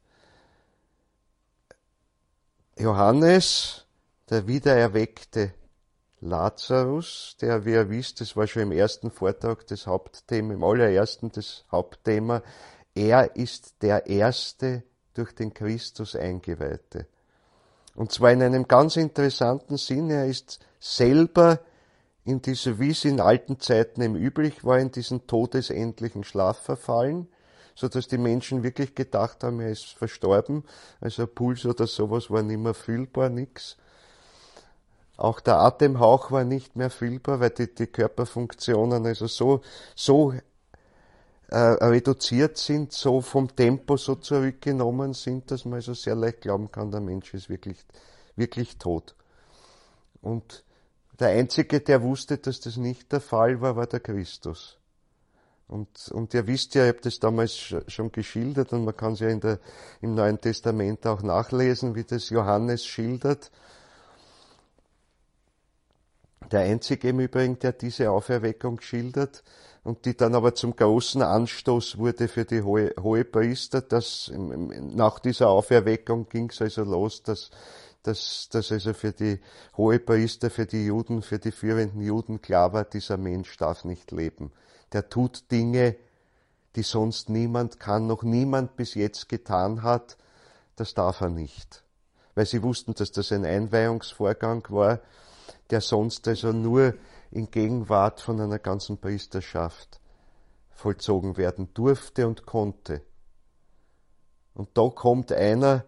Johannes, der wiedererweckte Lazarus, der, wie ihr wisst, das war schon im ersten Vortrag das Hauptthema, im allerersten das Hauptthema, er ist der erste durch den Christus Eingeweihte. Und zwar in einem ganz interessanten Sinn, er ist selber in diese, wie es in alten Zeiten eben üblich war, in diesen todesendlichen Schlaf verfallen, so dass die Menschen wirklich gedacht haben, er ist verstorben, also ein Puls oder sowas war nicht mehr fühlbar, nix. Auch der Atemhauch war nicht mehr fühlbar, weil die Körperfunktionen also so reduziert sind, so vom Tempo so zurückgenommen sind, dass man also sehr leicht glauben kann, der Mensch ist wirklich tot. Und der Einzige, der wusste, dass das nicht der Fall war, war der Christus. Und ihr wisst ja, ich habe das damals schon geschildert und man kann es ja im Neuen Testament auch nachlesen, wie das Johannes schildert. Der einzige im Übrigen, der diese Auferweckung schildert und die dann aber zum großen Anstoß wurde für die Hohepriester, dass nach dieser Auferweckung ging es also los, dass also für die Hohepriester, für die Juden, für die führenden Juden klar war, dieser Mensch darf nicht leben. Der tut Dinge, die sonst niemand kann, noch niemand bis jetzt getan hat, das darf er nicht. Weil sie wussten, dass das ein Einweihungsvorgang war, der sonst also nur in Gegenwart von einer ganzen Priesterschaft vollzogen werden durfte und konnte. Und da kommt einer,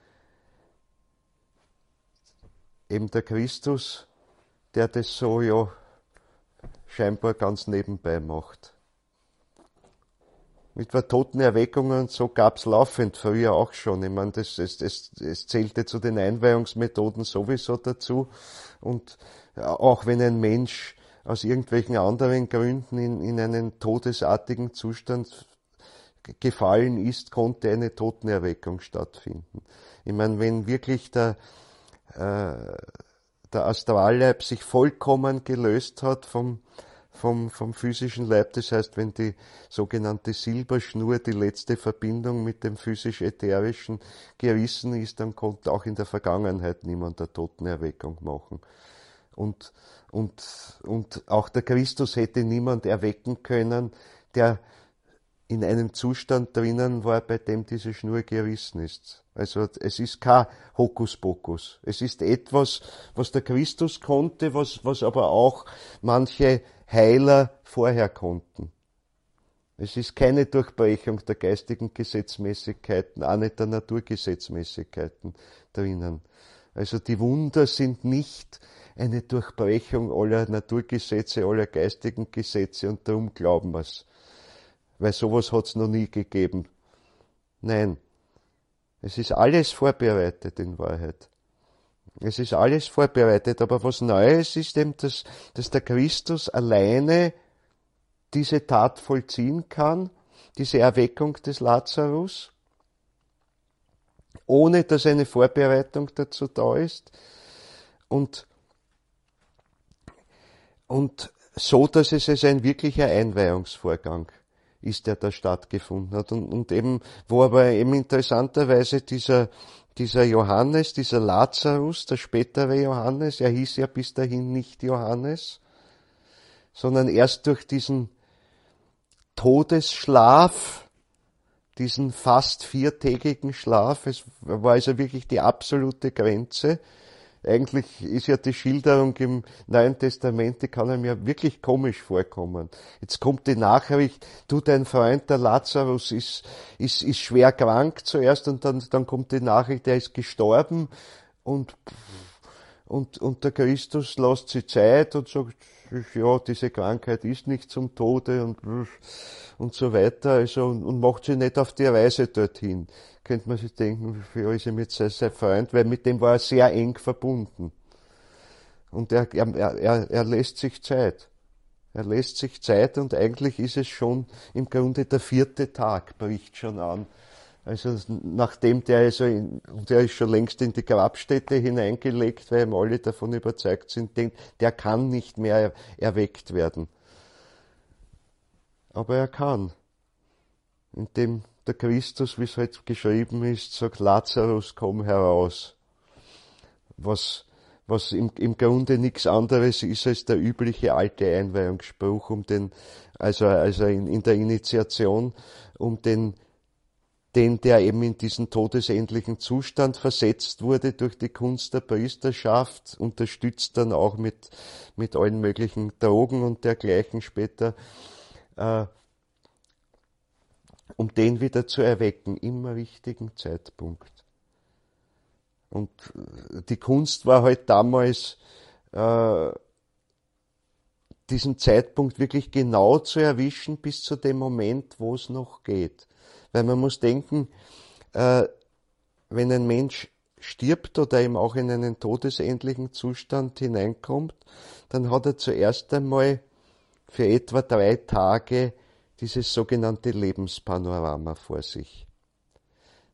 eben der Christus, der das so ja scheinbar ganz nebenbei macht. Mit Totenerweckungen und so gab's laufend, früher auch schon. Ich meine, es zählte zu den Einweihungsmethoden sowieso dazu. Und auch wenn ein Mensch aus irgendwelchen anderen Gründen in einen todesartigen Zustand gefallen ist, konnte eine Totenerweckung stattfinden. Ich meine, wenn wirklich der Astralleib sich vollkommen gelöst hat vom physischen Leib, das heißt, wenn die sogenannte Silberschnur, die letzte Verbindung mit dem physisch-ätherischen gerissen ist, dann konnte auch in der Vergangenheit niemand eine Totenerweckung machen. Und auch der Christus hätte niemand erwecken können, der in einem Zustand drinnen war, bei dem diese Schnur gerissen ist. Also es ist kein Hokuspokus. Es ist etwas, was der Christus konnte, was aber auch manche Heiler vorher konnten. Es ist keine Durchbrechung der geistigen Gesetzmäßigkeiten, auch nicht der Naturgesetzmäßigkeiten drinnen. Also die Wunder sind nicht eine Durchbrechung aller Naturgesetze, aller geistigen Gesetze und darum glauben wir's. Weil sowas hat's noch nie gegeben. Nein, es ist alles vorbereitet in Wahrheit. Es ist alles vorbereitet, aber was Neues ist eben, dass der Christus alleine diese Tat vollziehen kann, diese Erweckung des Lazarus, ohne dass eine Vorbereitung dazu da ist und so, dass es also ein wirklicher Einweihungsvorgang ist, der da stattgefunden hat und eben, wo aber eben interessanterweise dieser Johannes, dieser Lazarus, der spätere Johannes, er hieß ja bis dahin nicht Johannes, sondern erst durch diesen Todesschlaf, diesen fast 4-tägigen Schlaf, es war also wirklich die absolute Grenze. Eigentlich ist ja die Schilderung im Neuen Testament, die kann einem ja wirklich komisch vorkommen. Jetzt kommt die Nachricht, du, dein Freund, der Lazarus, ist schwer krank zuerst und dann kommt die Nachricht, er ist gestorben und der Christus lässt sich Zeit und sagt, ja, diese Krankheit ist nicht zum Tode und so weiter, also, und macht sich nicht auf die Reise dorthin. Könnte man sich denken, ja, ist ihm jetzt sein Freund, weil mit dem war er sehr eng verbunden. Und er lässt sich Zeit. Er lässt sich Zeit und eigentlich ist es schon im Grunde der 4. Tag, bricht schon an. Also nachdem der ist schon längst in die Grabstätte hineingelegt, weil ihm alle davon überzeugt sind, der kann nicht mehr erweckt werden. Aber er kann. Indem der Christus, wie es halt geschrieben ist, sagt, Lazarus, komm heraus. Was im Grunde nichts anderes ist als der übliche alte Einweihungsspruch, also in der Initiation, der eben in diesen todesähnlichen Zustand versetzt wurde durch die Kunst der Priesterschaft, unterstützt dann auch mit allen möglichen Drogen und dergleichen später, um den wieder zu erwecken, im richtigen Zeitpunkt. Und die Kunst war halt damals, diesen Zeitpunkt wirklich genau zu erwischen bis zu dem Moment, wo es noch geht. Weil man muss denken, wenn ein Mensch stirbt oder eben auch in einen todesähnlichen Zustand hineinkommt, dann hat er zuerst einmal für etwa 3 Tage dieses sogenannte Lebenspanorama vor sich.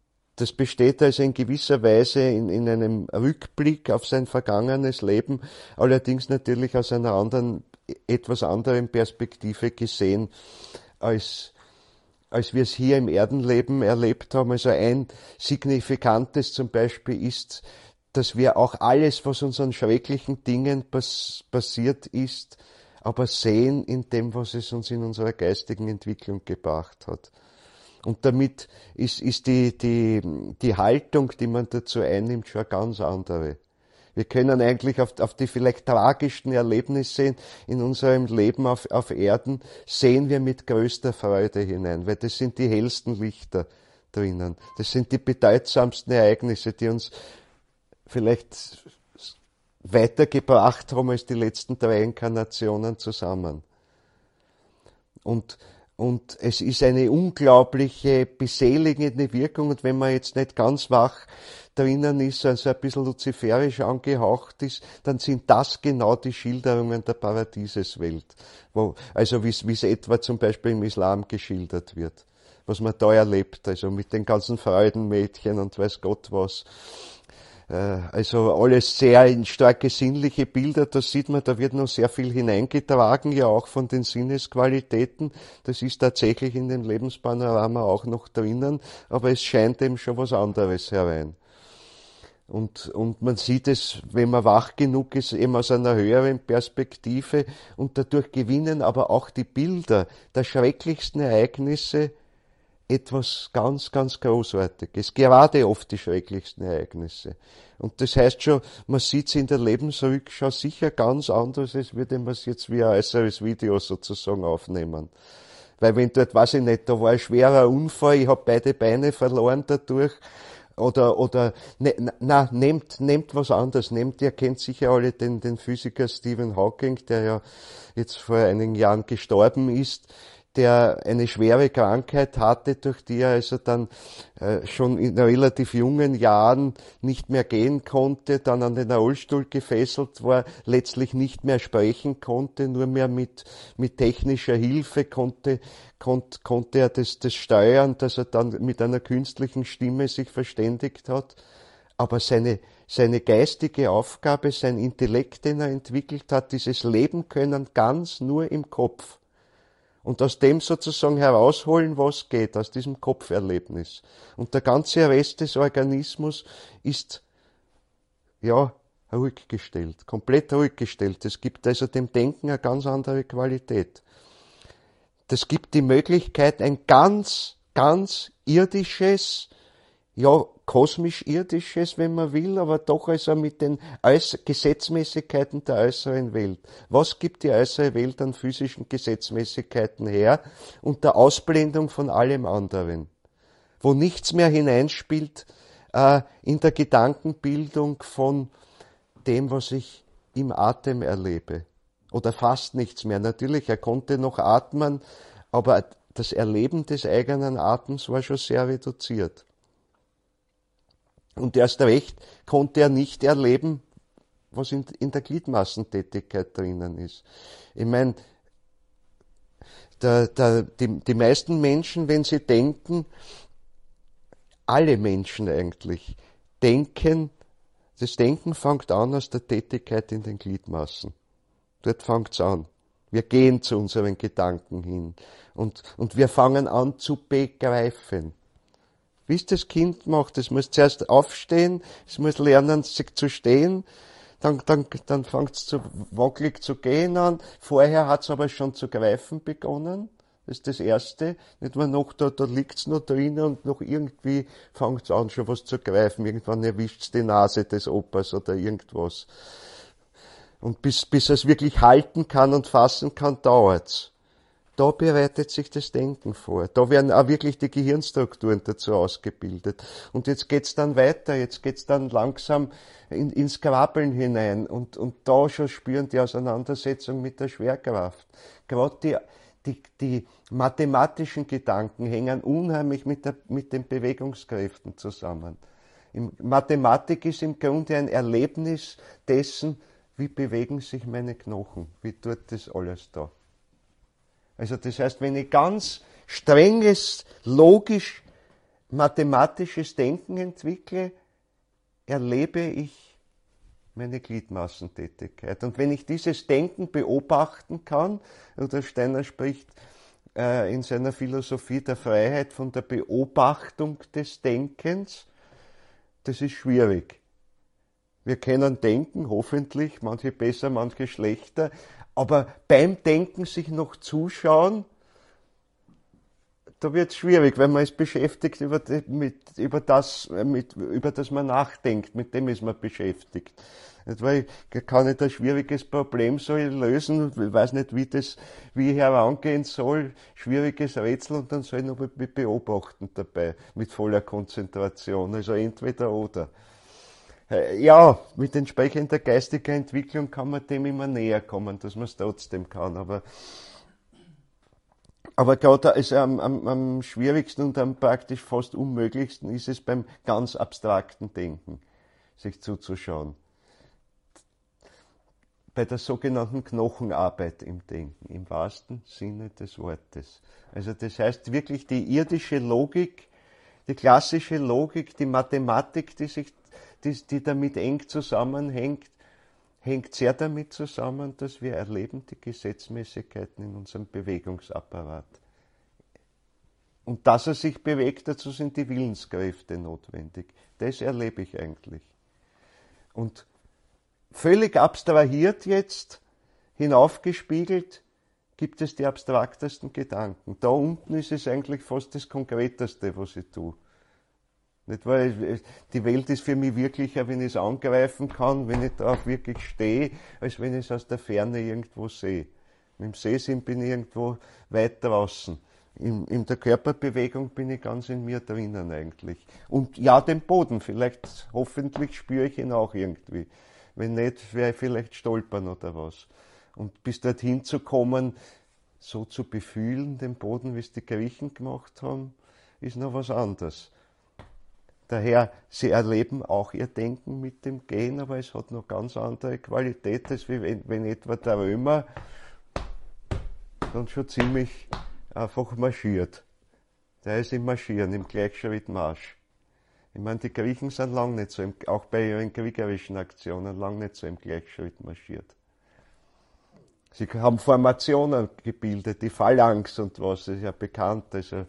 das besteht also in gewisser Weise in einem Rückblick auf sein vergangenes Leben, allerdings natürlich aus einer etwas anderen Perspektive gesehen, als wir es hier im Erdenleben erlebt haben. Also ein signifikantes zum Beispiel ist, dass wir auch alles, was uns an schrecklichen Dingen passiert ist, aber sehen in dem, was es uns in unserer geistigen Entwicklung gebracht hat. Und damit ist die Haltung, die man dazu einnimmt, schon eine ganz andere. Wir können eigentlich auf die vielleicht tragischsten Erlebnisse in unserem Leben auf Erden, sehen wir mit größter Freude hinein, weil das sind die hellsten Lichter drinnen. Das sind die bedeutsamsten Ereignisse, die uns vielleicht weitergebracht haben als die letzten 3 Inkarnationen zusammen. Und es ist eine unglaubliche, beseligende Wirkung, und wenn man jetzt nicht ganz wach drinnen ist, also ein bisschen luziferisch angehaucht ist, dann sind das genau die Schilderungen der Paradieseswelt. Also wie es etwa zum Beispiel im Islam geschildert wird. Was man da erlebt, also mit den ganzen Freudenmädchen und weiß Gott was. Also alles sehr starke sinnliche Bilder, da sieht man, da wird noch sehr viel hineingetragen, ja auch von den Sinnesqualitäten. Das ist tatsächlich in dem Lebenspanorama auch noch drinnen, aber es scheint eben schon was anderes herein. Und man sieht es, wenn man wach genug ist, eben aus einer höheren Perspektive, und dadurch gewinnen aber auch die Bilder der schrecklichsten Ereignisse etwas ganz, ganz Großartiges, gerade oft die schrecklichsten Ereignisse. Und das heißt schon, man sieht es in der Lebensrückschau sicher ganz anders, als würde man es jetzt wie ein äußeres Video sozusagen aufnehmen. Weil wenn dort, weiß ich nicht, da war ein schwerer Unfall, ich habe beide Beine verloren dadurch, nehmt was anderes, ihr kennt sicher alle den Physiker Stephen Hawking, der ja jetzt vor einigen Jahren gestorben ist, der eine schwere Krankheit hatte, durch die er also dann schon in relativ jungen Jahren nicht mehr gehen konnte, dann an den Rollstuhl gefesselt war, letztlich nicht mehr sprechen konnte, nur mehr mit technischer Hilfe konnte er das steuern, dass er dann mit einer künstlichen Stimme sich verständigt hat. Aber seine geistige Aufgabe, sein Intellekt, den er entwickelt hat, dieses Leben können ganz nur im Kopf. Und aus dem sozusagen herausholen, was geht, aus diesem Kopferlebnis. Und der ganze Rest des Organismus ist, ja, ruhig gestellt, komplett ruhig gestellt. Es gibt also dem Denken eine ganz andere Qualität. Das gibt die Möglichkeit, ein ganz, ganz irdisches, ja, kosmisch-irdisches, wenn man will, aber doch also mit den Gesetzmäßigkeiten der äußeren Welt. Was gibt die äußere Welt an physischen Gesetzmäßigkeiten her? Unter Ausblendung von allem anderen. Wo nichts mehr hineinspielt in der Gedankenbildung von dem, was ich im Atem erlebe. Oder fast nichts mehr. Natürlich, er konnte noch atmen, aber das Erleben des eigenen Atems war schon sehr reduziert. Und erst recht konnte er nicht erleben, was in der Gliedmassentätigkeit drinnen ist. Ich meine, die meisten Menschen, wenn sie denken, alle Menschen eigentlich, denken, das Denken fängt an aus der Tätigkeit in den Gliedmassen. Dort fängt's an. Wir gehen zu unseren Gedanken hin und wir fangen an zu begreifen. Wie es das Kind macht, es muss zuerst aufstehen, es muss lernen, sich zu stehen, dann fängt es wackelig zu gehen an. Vorher hat es aber schon zu greifen begonnen. Das ist das Erste. Nicht mehr noch, da liegt es noch drinnen und noch irgendwie fängt es an, schon was zu greifen. Irgendwann erwischt es die Nase des Opas oder irgendwas. Und bis es wirklich halten kann und fassen kann, dauert's. Da bereitet sich das Denken vor. Da werden auch wirklich die Gehirnstrukturen dazu ausgebildet. Und jetzt geht's dann weiter, jetzt geht's dann langsam ins Krabbeln hinein. Und da schon spüren die Auseinandersetzung mit der Schwerkraft. Gerade die mathematischen Gedanken hängen unheimlich mit den Bewegungskräften zusammen. Mathematik ist im Grunde ein Erlebnis dessen, wie bewegen sich meine Knochen, wie tut das alles da. Also das heißt, wenn ich ganz strenges, logisch mathematisches Denken entwickle, erlebe ich meine Gliedmaßentätigkeit. Und wenn ich dieses Denken beobachten kann, oder Steiner spricht in seiner Philosophie der Freiheit von der Beobachtung des Denkens, das ist schwierig. Wir können denken, hoffentlich, manche besser, manche schlechter, aber beim Denken sich noch zuschauen, da wird es schwierig, wenn man ist beschäftigt über das man nachdenkt, mit dem ist man beschäftigt. Weil kann ich ein schwieriges Problem soll ich lösen, ich weiß nicht, wie ich herangehen soll, schwieriges Rätsel und dann soll ich noch beobachten dabei, mit voller Konzentration, also entweder oder. Ja, mit entsprechender geistiger Entwicklung kann man dem immer näher kommen, dass man es trotzdem kann, aber gerade also am schwierigsten und am praktisch fast unmöglichsten ist es beim ganz abstrakten Denken, sich zuzuschauen. Bei der sogenannten Knochenarbeit im Denken, im wahrsten Sinne des Wortes. Also das heißt wirklich die irdische Logik, die klassische Logik, die Mathematik, die damit eng zusammenhängt, hängt sehr damit zusammen, dass wir erleben die Gesetzmäßigkeiten in unserem Bewegungsapparat. Und dass er sich bewegt, dazu sind die Willenskräfte notwendig. Das erlebe ich eigentlich. Und völlig abstrahiert jetzt, hinaufgespiegelt, gibt es die abstraktesten Gedanken. Da unten ist es eigentlich fast das Konkreteste, was ich tue. Nicht, weil die Welt ist für mich wirklicher, wenn ich es angreifen kann, wenn ich darauf wirklich stehe, als wenn ich es aus der Ferne irgendwo sehe. Mit dem Sehsinn bin ich irgendwo weit draußen. In der Körperbewegung bin ich ganz in mir drinnen eigentlich. Und ja, den Boden, vielleicht, hoffentlich spüre ich ihn auch irgendwie. Wenn nicht, werde ich vielleicht stolpern oder was. Und bis dorthin zu kommen, so zu befühlen, den Boden, wie es die Griechen gemacht haben, ist noch was anderes. Daher, sie erleben auch ihr Denken mit dem Gehen, aber es hat noch ganz andere Qualität, als wenn etwa der Römer dann schon ziemlich einfach marschiert. Der ist im Marschieren, im Gleichschrittmarsch. Ich meine, die Griechen sind lang nicht so, auch bei ihren kriegerischen Aktionen, lang nicht so im Gleichschritt marschiert. Sie haben Formationen gebildet, die Phalanx und was, das ist ja bekannt, also,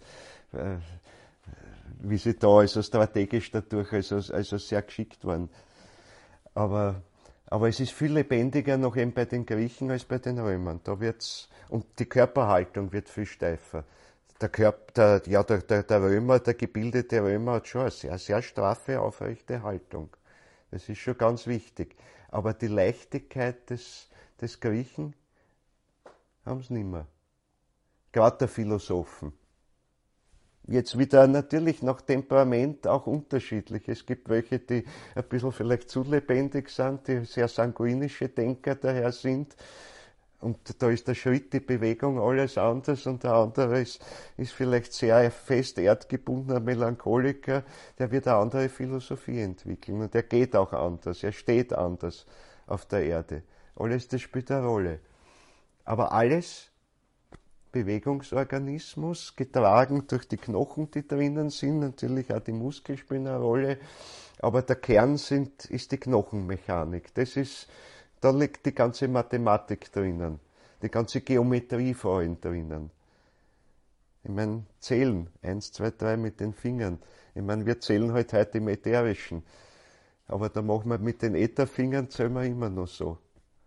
wie sie da also strategisch dadurch also sehr geschickt waren. Aber es ist viel lebendiger noch eben bei den Griechen als bei den Römern. Da wird's, und die Körperhaltung wird viel steifer. Der Römer, der gebildete Römer hat schon eine sehr, sehr straffe, aufrechte Haltung. Das ist schon ganz wichtig. Aber die Leichtigkeit des Griechen haben sie nicht mehr. Gerade der Philosophen. Jetzt wieder natürlich nach Temperament auch unterschiedlich. Es gibt welche, die ein bisschen vielleicht zu lebendig sind, die sehr sanguinische Denker daher sind. Und da ist der Schritt, die Bewegung alles anders und der andere ist vielleicht sehr fest erdgebundener Melancholiker, der wird eine andere Philosophie entwickeln und er geht auch anders, er steht anders auf der Erde. Alles, das spielt eine Rolle. Aber alles Bewegungsorganismus, getragen durch die Knochen, die drinnen sind, natürlich auch die Muskeln spielen eine Rolle, aber der Kern ist die Knochenmechanik. Da liegt die ganze Mathematik drinnen, die ganze Geometrie vor allem drinnen. Ich meine, zählen, 1, 2, 3 mit den Fingern. Ich meine, wir zählen halt heute im Ätherischen, aber da machen wir mit den Ätherfingern, zählen wir immer noch so.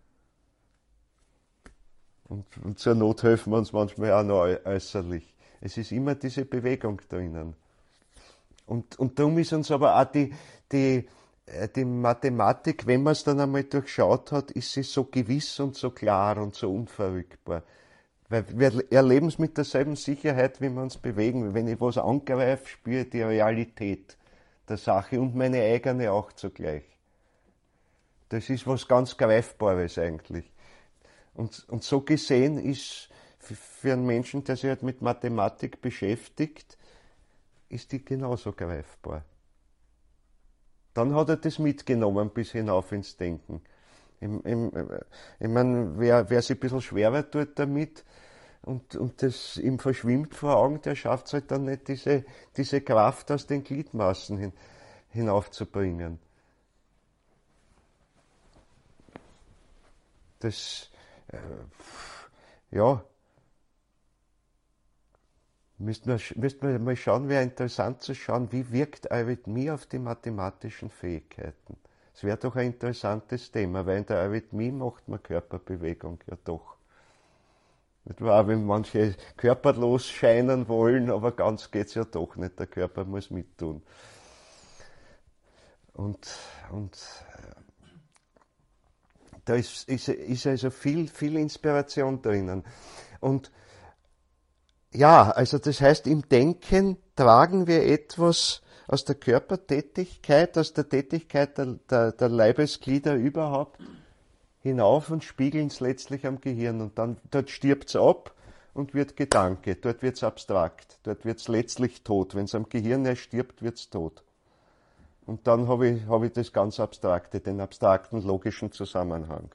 Und zur Not helfen wir uns manchmal auch noch äußerlich. Es ist immer diese Bewegung drinnen. Und darum ist uns aber auch die Mathematik, wenn man es dann einmal durchschaut hat, ist sie so gewiss und so klar und so unverrückbar. Weil wir erleben es mit derselben Sicherheit, wie wir uns bewegen. Wenn ich was angreife, spüre ich die Realität der Sache und meine eigene auch zugleich. Das ist was ganz Greifbares eigentlich. Und so gesehen ist für einen Menschen, der sich halt mit Mathematik beschäftigt, ist die genauso greifbar. Dann hat er das mitgenommen bis hinauf ins Denken. Ich meine, wer sich ein bisschen schwerer tut damit und das ihm verschwimmt vor Augen, der schafft es halt dann nicht, diese Kraft aus den Gliedmaßen hinaufzubringen. Das, ja, müsste man mal schauen, wäre interessant zu schauen, wie wirkt Eurythmie auf die mathematischen Fähigkeiten. Das wäre doch ein interessantes Thema, weil in der Eurythmie macht man Körperbewegung ja doch. Nicht wahr? Wenn manche körperlos scheinen wollen, aber ganz geht's ja doch nicht. Der Körper muss mittun. Und da ist also viel Inspiration drinnen. Und ja, also das heißt, im Denken tragen wir etwas aus der Körpertätigkeit, aus der Tätigkeit der Leibesglieder überhaupt hinauf und spiegeln es letztlich am Gehirn. Und dann dort stirbt es ab und wird Gedanke, dort wird es abstrakt, dort wird es letztlich tot. Wenn es am Gehirn erstirbt, wird es tot. Und dann habe ich das ganz Abstrakte, den abstrakten logischen Zusammenhang.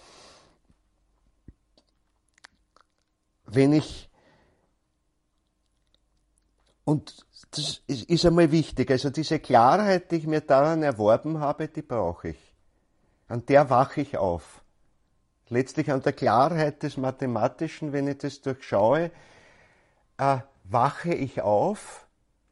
Und das ist einmal wichtig, also diese Klarheit, die ich mir daran erworben habe, die brauche ich. An der wache ich auf. Letztlich an der Klarheit des Mathematischen, wenn ich das durchschaue, wache ich auf,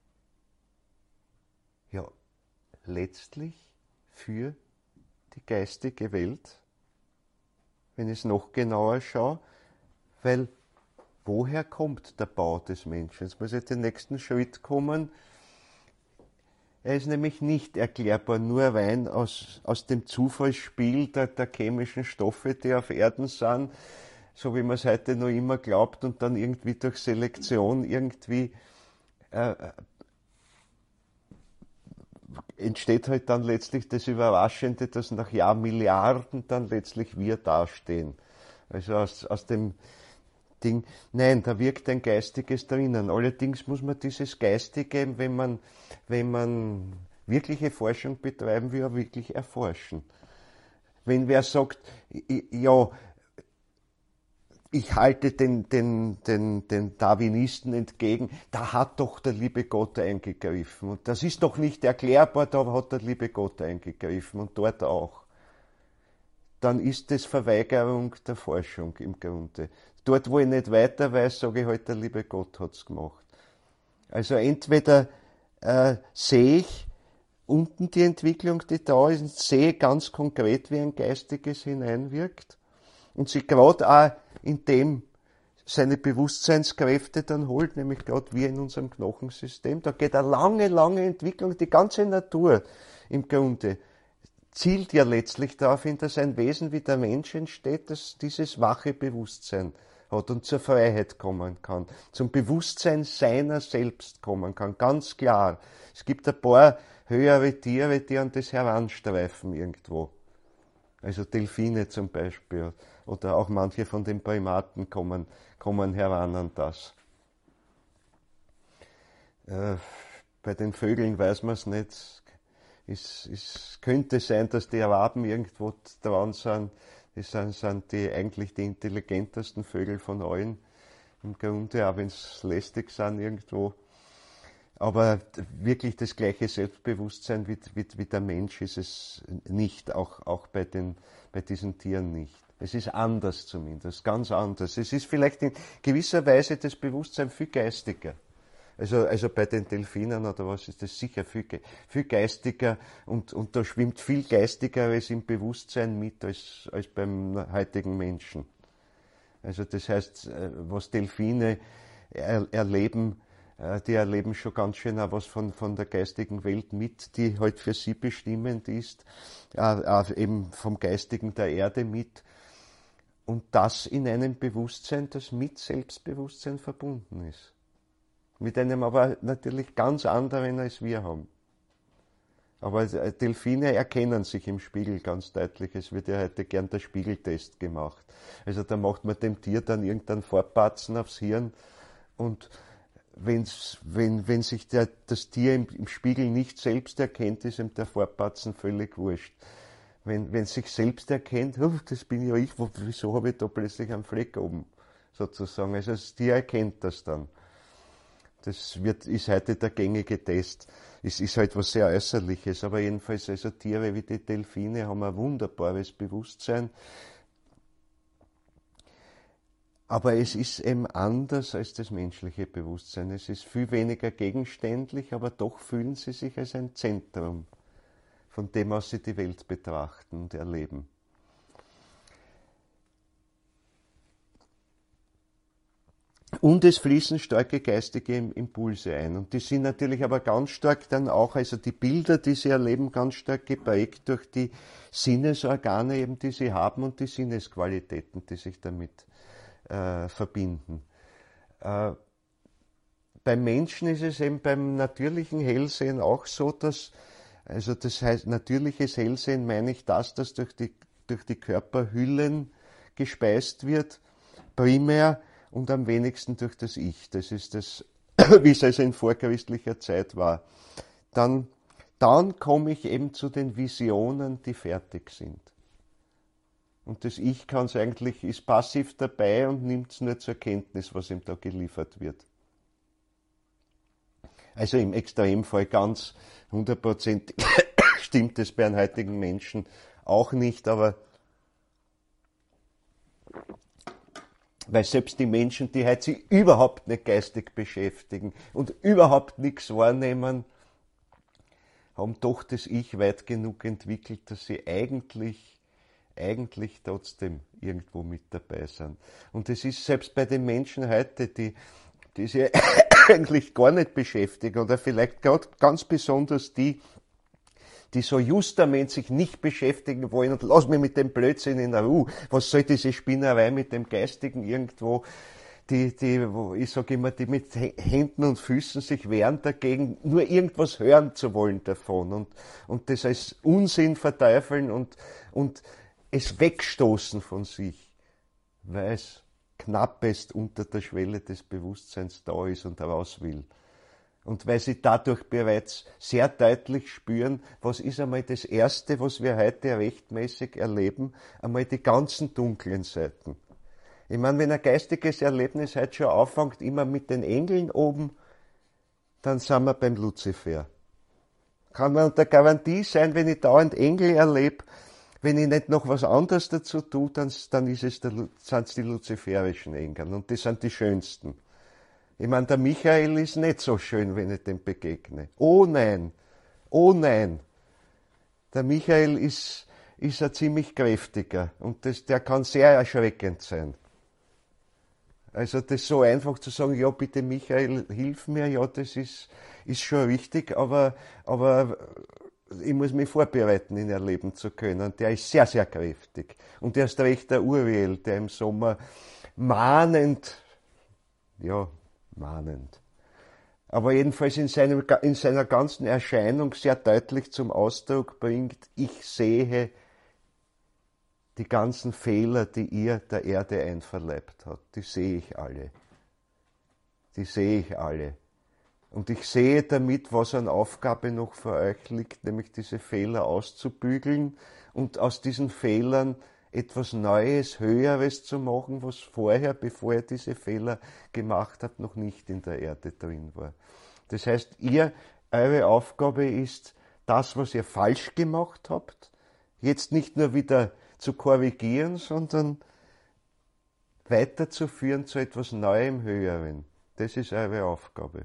ja, letztlich für die geistige Welt, wenn ich es noch genauer schaue, weil woher kommt der Bau des Menschen? Jetzt muss ich den nächsten Schritt kommen. Er ist nämlich nicht erklärbar nur rein aus dem Zufallsspiel der chemischen Stoffe, die auf Erden sind, so wie man es heute noch immer glaubt, und dann irgendwie durch Selektion irgendwie entsteht halt dann letztlich das Überraschende, dass nach Jahrmilliarden dann letztlich wir dastehen. Also aus dem Ding, nein, da wirkt ein Geistiges drinnen. Allerdings muss man dieses Geistige, wenn man wirkliche Forschung betreiben will, auch wirklich erforschen. Wenn wer sagt, ja, ich halte den Darwinisten entgegen, da hat doch der liebe Gott eingegriffen. Und das ist doch nicht erklärbar, da hat der liebe Gott eingegriffen und dort auch. Dann ist das Verweigerung der Forschung im Grunde. Dort, wo ich nicht weiter weiß, sage ich halt, der liebe Gott hat's gemacht. Also entweder sehe ich unten die Entwicklung, die da ist, sehe ganz konkret, wie ein Geistiges hineinwirkt und sie gerade auch in dem seine Bewusstseinskräfte dann holt, nämlich gerade wie in unserem Knochensystem. Da geht eine lange Entwicklung, die ganze Natur im Grunde zielt ja letztlich darauf hin, dass ein Wesen wie der Mensch entsteht, das dieses wache Bewusstsein hat und zur Freiheit kommen kann, zum Bewusstsein seiner selbst kommen kann, ganz klar. Es gibt ein paar höhere Tiere, die an das heranstreifen irgendwo. Also Delfine zum Beispiel oder auch manche von den Primaten kommen heran an das. Bei den Vögeln weiß man es nicht. Es könnte sein, dass die Raben irgendwo dran sind. Das sind die eigentlich die intelligentesten Vögel von allen im Grunde, auch wenn es lästig sind irgendwo. Aber wirklich das gleiche Selbstbewusstsein wie der Mensch ist es nicht, auch bei diesen Tieren nicht. Es ist anders zumindest, ganz anders. Es ist vielleicht in gewisser Weise das Bewusstsein viel geistiger. Also bei den Delfinen oder was ist das sicher viel geistiger und da schwimmt viel Geistigeres im Bewusstsein mit als beim heutigen Menschen. Also das heißt, was Delfine erleben, die erleben schon ganz schön auch was von der geistigen Welt mit, die halt für sie bestimmend ist, eben vom Geistigen der Erde mit. Und das in einem Bewusstsein, das mit Selbstbewusstsein verbunden ist. Mit einem aber natürlich ganz anderen, als wir haben. Aber Delfine erkennen sich im Spiegel ganz deutlich. Es wird ja heute gern der Spiegeltest gemacht. Also da macht man dem Tier dann irgendeinen Vorpatzen aufs Hirn und wenn sich das Tier im Spiegel nicht selbst erkennt, ist ihm der Vorpatzen völlig wurscht. Wenn sich selbst erkennt, oh, das bin ja ich, wieso habe ich da plötzlich einen Fleck oben? sozusagen. Also das Tier erkennt das dann. Ist heute der gängige Test. Es ist halt was sehr Äußerliches, aber jedenfalls, also Tiere wie die Delfine haben ein wunderbares Bewusstsein. Aber es ist eben anders als das menschliche Bewusstsein. Es ist viel weniger gegenständlich, aber doch fühlen sie sich als ein Zentrum, von dem aus sie die Welt betrachten und erleben. Und es fließen starke geistige Impulse ein. Und die sind natürlich aber ganz stark dann auch, also die Bilder, die sie erleben, ganz stark geprägt durch die Sinnesorgane eben, die sie haben und die Sinnesqualitäten, die sich damit verbinden. Beim Menschen ist es eben beim natürlichen Hellsehen auch so, dass, also das heißt, natürliches Hellsehen meine ich das durch die Körperhüllen gespeist wird, primär und am wenigsten durch das Ich. Das ist das, wie es also in vorchristlicher Zeit war. Dann komme ich eben zu den Visionen, die fertig sind. Und das Ich ist passiv dabei und nimmt es nur zur Kenntnis, was ihm da geliefert wird. Also im Extremfall ganz 100% stimmt es bei einem heutigen Menschen auch nicht, aber weil selbst die Menschen, die heute sich überhaupt nicht geistig beschäftigen und überhaupt nichts wahrnehmen, haben doch das Ich weit genug entwickelt, dass sie eigentlich trotzdem irgendwo mit dabei sind. Und es ist selbst bei den Menschen heute, die sich eigentlich gar nicht beschäftigen oder vielleicht gerade ganz besonders die so justament sich nicht beschäftigen wollen und lass mich mit dem Blödsinn in Ruhe. Was soll diese Spinnerei mit dem Geistigen irgendwo, ich sage immer, die mit Händen und Füßen sich wehren dagegen, nur irgendwas hören zu wollen davon und das als Unsinn verteufeln und es wegstoßen von sich, weil es knappest unter der Schwelle des Bewusstseins da ist und raus will. Und weil sie dadurch bereits sehr deutlich spüren, was ist einmal das Erste, was wir heute rechtmäßig erleben, einmal die ganzen dunklen Seiten. Ich meine, wenn ein geistiges Erlebnis heute schon anfängt, immer mit den Engeln oben, dann sind wir beim Luzifer. Kann man unter Garantie sein, wenn ich dauernd Engel erlebe, wenn ich nicht noch was anderes dazu tue, dann sind es die luziferischen Engel und die sind die schönsten. Ich meine, der Michael ist nicht so schön, wenn ich dem begegne. Oh nein, der Michael ist ein ziemlich kräftiger und der kann sehr erschreckend sein. Also das so einfach zu sagen, ja bitte Michael, hilf mir, ja das ist schon richtig, aber ich muss mich vorbereiten, ihn erleben zu können. Der ist sehr, sehr kräftig. Und erst recht der Uriel, der im Sommer mahnend, aber jedenfalls in seiner ganzen Erscheinung sehr deutlich zum Ausdruck bringt, ich sehe die ganzen Fehler, die ihr der Erde einverleibt hat. Die sehe ich alle. Und ich sehe damit, was an Aufgabe noch vor euch liegt, nämlich diese Fehler auszubügeln und aus diesen Fehlern etwas Neues, Höheres zu machen, was vorher, bevor ihr diese Fehler gemacht habt, noch nicht in der Erde drin war. Das heißt, eure Aufgabe ist, das, was ihr falsch gemacht habt, jetzt nicht nur wieder zu korrigieren, sondern weiterzuführen zu etwas Neuem, Höheren. Das ist eure Aufgabe.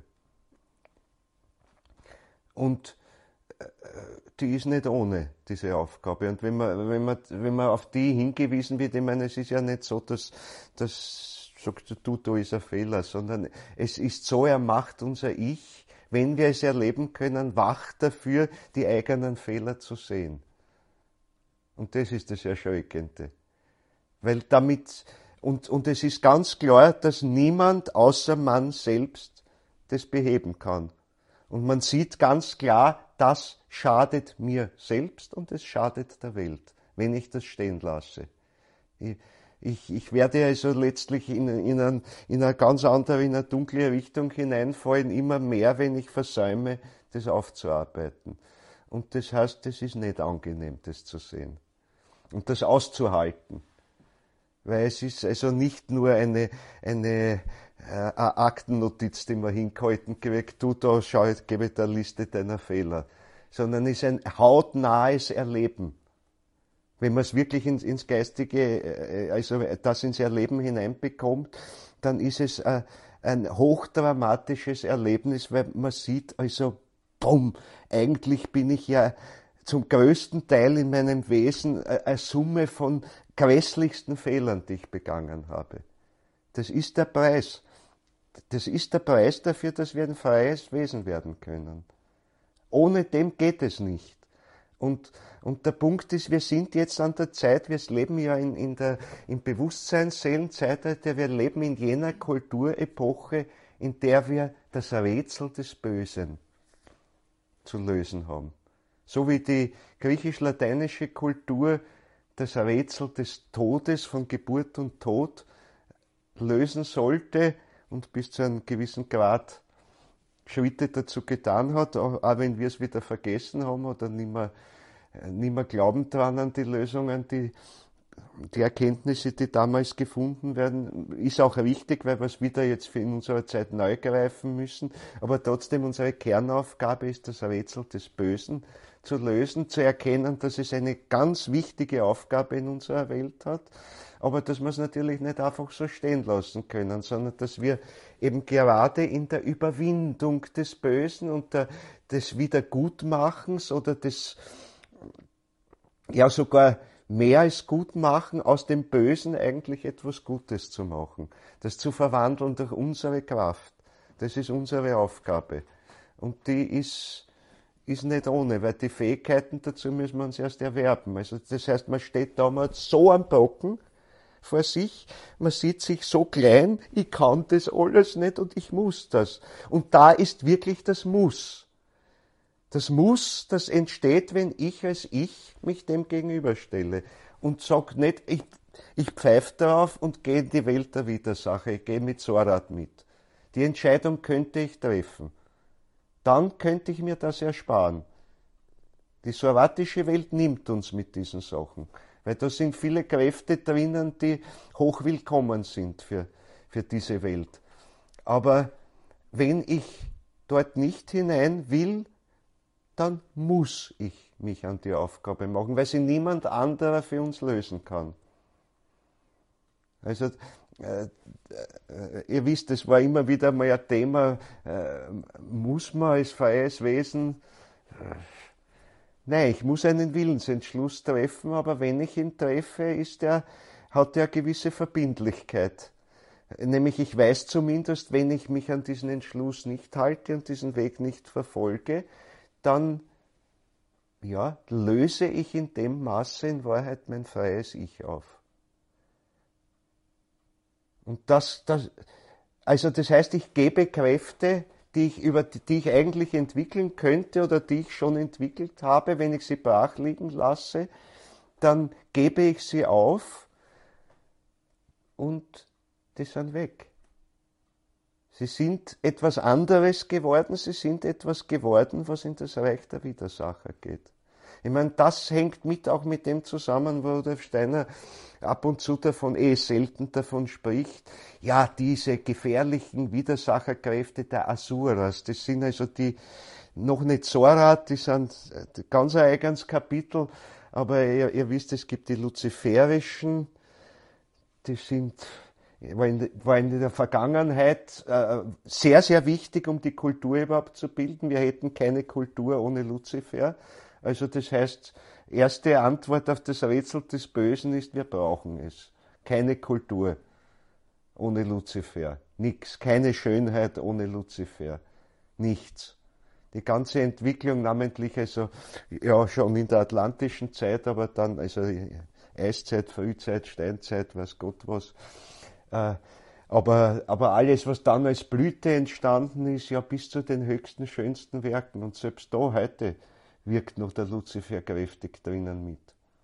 Und die ist nicht ohne, diese Aufgabe. Und wenn man auf die hingewiesen wird, ich meine, es ist ja nicht so, dass sagst du, da ist ein Fehler, sondern es ist so, er macht unser Ich, wenn wir es erleben können, wach dafür, die eigenen Fehler zu sehen. Und das ist das Erschreckende. Weil damit, und es ist ganz klar, dass niemand außer man selbst das beheben kann. Und man sieht ganz klar, das schadet mir selbst und es schadet der Welt, wenn ich das stehen lasse. Ich werde also letztlich in eine ganz andere, in eine dunkle Richtung hineinfallen, immer mehr, wenn ich versäume, das aufzuarbeiten. Und das heißt, das ist nicht angenehm, das zu sehen. Und das auszuhalten. Weil es ist also nicht nur eine Aktennotiz, die man hingehalten kriegt, du da schau, jetzt gebe ich dir eine Liste deiner Fehler, sondern es ist ein hautnahes Erleben. Wenn man es wirklich ins Geistige, also das ins Erleben hineinbekommt, dann ist es ein hochdramatisches Erlebnis, weil man sieht, also, bumm, eigentlich bin ich ja zum größten Teil in meinem Wesen eine Summe von grässlichsten Fehlern, die ich begangen habe. Das ist der Preis. Das ist der Preis dafür, dass wir ein freies Wesen werden können. Ohne dem geht es nicht. Und der Punkt ist, wir sind jetzt an der Zeit, wir leben ja im Bewusstseinsseelenzeitalter, wir leben in jener Kulturepoche, in der wir das Rätsel des Bösen zu lösen haben. So wie die griechisch-lateinische Kultur das Rätsel des Todes von Geburt und Tod lösen sollte und bis zu einem gewissen Grad Schritte dazu getan hat, auch wenn wir es wieder vergessen haben oder nicht mehr glauben dran an die Lösungen, die Erkenntnisse, die damals gefunden werden, ist auch richtig, weil wir es wieder jetzt für in unserer Zeit neu greifen müssen. Aber trotzdem unsere Kernaufgabe ist, das Rätsel des Bösen zu lösen, zu erkennen, dass es eine ganz wichtige Aufgabe in unserer Welt hat, aber dass wir es natürlich nicht einfach so stehen lassen können, sondern dass wir eben gerade in der Überwindung des Bösen und des Wiedergutmachens oder des, ja sogar mehr als Gutmachen, aus dem Bösen eigentlich etwas Gutes zu machen, das zu verwandeln durch unsere Kraft. Das ist unsere Aufgabe. Und die ist nicht ohne, weil die Fähigkeiten dazu müssen wir uns erst erwerben. Also das heißt, man steht damals so am Brocken vor sich, man sieht sich so klein, ich kann das alles nicht und ich muss das. Und da ist wirklich das Muss. Das Muss, das entsteht, wenn ich als Ich mich dem gegenüberstelle und sag nicht, ich pfeife darauf und gehe in die Welt der Widersacher, ich gehe mit Sorrat mit. Die Entscheidung könnte ich treffen. Dann könnte ich mir das ersparen. Die sorvatische Welt nimmt uns mit diesen Sachen, weil da sind viele Kräfte drinnen, die hochwillkommen sind für diese Welt. Aber wenn ich dort nicht hinein will, dann muss ich mich an die Aufgabe machen, weil sie niemand anderer für uns lösen kann. Also, ihr wisst, es war immer wieder mal ein Thema, muss man als freies Wesen, nein, ich muss einen Willensentschluss treffen, aber wenn ich ihn treffe, hat er eine gewisse Verbindlichkeit. Nämlich ich weiß zumindest, wenn ich mich an diesen Entschluss nicht halte und diesen Weg nicht verfolge, dann ja, löse ich in dem Maße in Wahrheit mein freies Ich auf. Und das heißt, ich gebe Kräfte, die ich eigentlich entwickeln könnte oder die ich schon entwickelt habe, wenn ich sie brach liegen lasse, dann gebe ich sie auf und die sind weg. Sie sind etwas anderes geworden, sie sind etwas geworden, was in das Reich der Widersacher geht. Ich meine, das hängt auch mit dem zusammen, wo Rudolf Steiner ab und zu selten davon spricht. Ja, diese gefährlichen Widersacherkräfte der Asuras, das sind also die, noch nicht Sorat, die sind ganz ein eigenes Kapitel, aber ihr wisst, es gibt die luziferischen, die war in der Vergangenheit sehr, sehr wichtig, um die Kultur überhaupt zu bilden. Wir hätten keine Kultur ohne Luzifer. Also das heißt, erste Antwort auf das Rätsel des Bösen ist, wir brauchen es. Keine Kultur ohne Luzifer. Nix. Keine Schönheit ohne Luzifer. Nichts. Die ganze Entwicklung, namentlich also, ja, schon in der atlantischen Zeit, aber dann, also Eiszeit, Frühzeit, Steinzeit, weiß Gott was. Aber alles, was dann als Blüte entstanden ist, ja bis zu den höchsten, schönsten Werken. Und selbst da heute wirkt noch der Luzifer kräftig drinnen mit.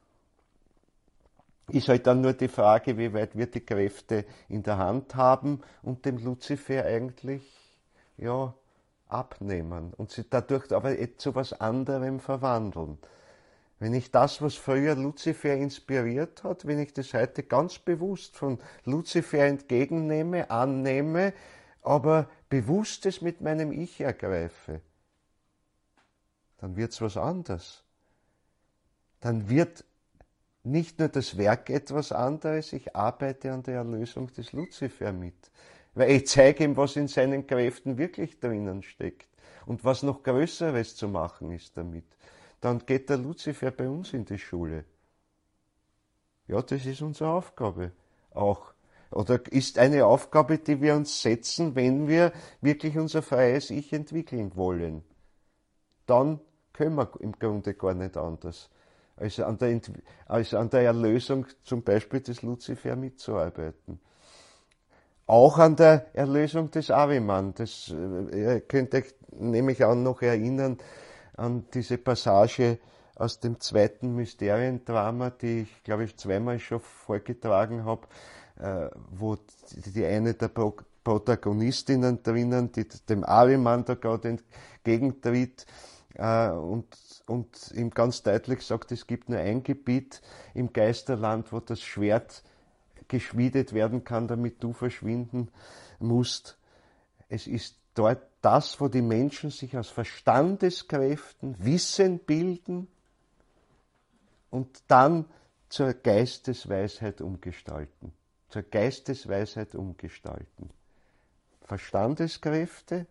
Ist halt dann nur die Frage, wie weit wir die Kräfte in der Hand haben und dem Luzifer eigentlich, ja, abnehmen und sie dadurch aber zu was anderem verwandeln. Wenn ich das, was früher Luzifer inspiriert hat, wenn ich das heute ganz bewusst von Luzifer entgegennehme, annehme, aber bewusst es mit meinem Ich ergreife, dann wird's was anderes. Dann wird nicht nur das Werk etwas anderes, ich arbeite an der Erlösung des Luzifer mit. Weil ich zeige ihm, was in seinen Kräften wirklich drinnen steckt und was noch Größeres zu machen ist damit. Dann geht der Luzifer bei uns in die Schule. Ja, das ist unsere Aufgabe auch. Oder ist eine Aufgabe, die wir uns setzen, wenn wir wirklich unser freies Ich entwickeln wollen. Dann können wir im Grunde gar nicht anders, als an der Erlösung zum Beispiel des Luzifer mitzuarbeiten. Auch an der Erlösung des Ahriman. Das könnt ihr, nehme ich an, noch erinnern an diese Passage aus dem zweiten Mysteriendrama, die ich, glaube ich, zweimal schon vorgetragen habe, wo die eine der Protagonistinnen drinnen, die dem Ahriman da gerade entgegentritt, und ihm ganz deutlich sagt, es gibt nur ein Gebiet im Geisterland, wo das Schwert geschmiedet werden kann, damit du verschwinden musst. Es ist dort das, wo die Menschen sich aus Verstandeskräften Wissen bilden und dann zur Geistesweisheit umgestalten. Zur Geistesweisheit umgestalten. Verstandeskräfte,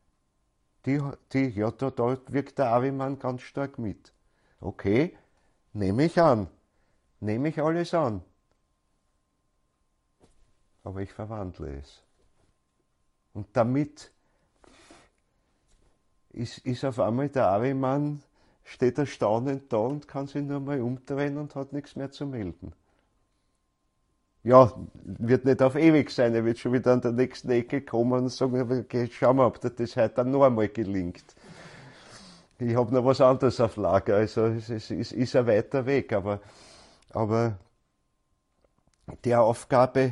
dort wirkt der Ahriman ganz stark mit. Okay, nehme ich an, nehme ich alles an. Aber ich verwandle es. Und damit ist auf einmal der Ahriman, steht erstaunend da und kann sich nur mal umdrehen und hat nichts mehr zu melden. Ja, wird nicht auf ewig sein, er wird schon wieder an der nächsten Ecke kommen und sagen, okay, schauen wir, ob das heute dann noch einmal gelingt. Ich habe noch was anderes auf Lager, also es ist ein weiter Weg, aber der Aufgabe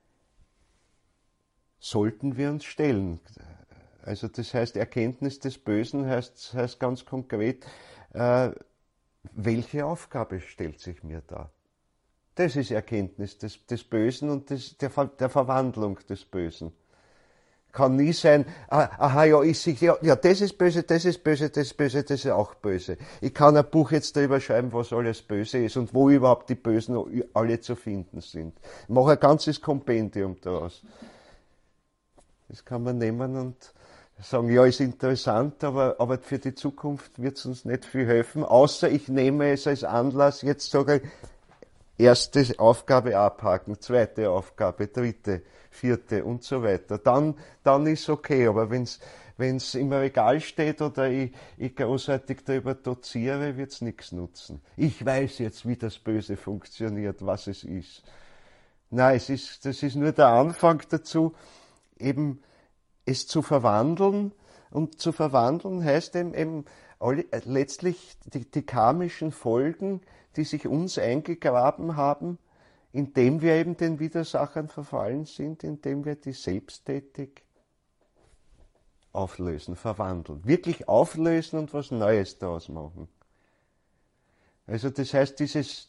sollten wir uns stellen. Also das heißt, Erkenntnis des Bösen heißt ganz konkret, welche Aufgabe stellt sich mir da? Das ist Erkenntnis des Bösen und der Verwandlung des Bösen. Kann nie sein, ja, das ist böse, das ist böse, das ist böse, das ist auch böse. Ich kann ein Buch jetzt darüber schreiben, was alles böse ist und wo überhaupt die Bösen alle zu finden sind. Ich mache ein ganzes Kompendium daraus. Das kann man nehmen und sagen, ja, ist interessant, aber für die Zukunft wird es uns nicht viel helfen, außer ich nehme es als Anlass, jetzt sage ich, erste Aufgabe abhaken, zweite Aufgabe, dritte, vierte und so weiter. Dann ist okay, aber wenn's im Regal steht oder ich großartig darüber doziere, wird's nichts nutzen. Ich weiß jetzt, wie das Böse funktioniert, was es ist. Nein, das ist nur der Anfang dazu, eben es zu verwandeln, und zu verwandeln heißt eben letztlich die karmischen Folgen, die sich uns eingegraben haben, indem wir eben den Widersachern verfallen sind, indem wir die selbsttätig auflösen, verwandeln. Wirklich auflösen und was Neues daraus machen. Also das heißt,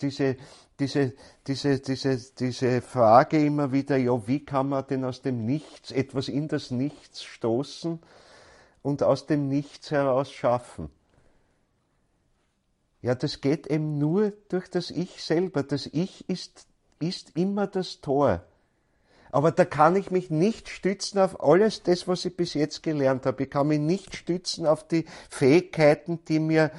diese Frage immer wieder, ja, wie kann man denn aus dem Nichts etwas in das Nichts stoßen und aus dem Nichts heraus schaffen? Ja, das geht eben nur durch das Ich selber. Das Ich ist immer das Tor. Aber da kann ich mich nicht stützen auf alles das, was ich bis jetzt gelernt habe. Ich kann mich nicht stützen auf die Fähigkeiten, die mir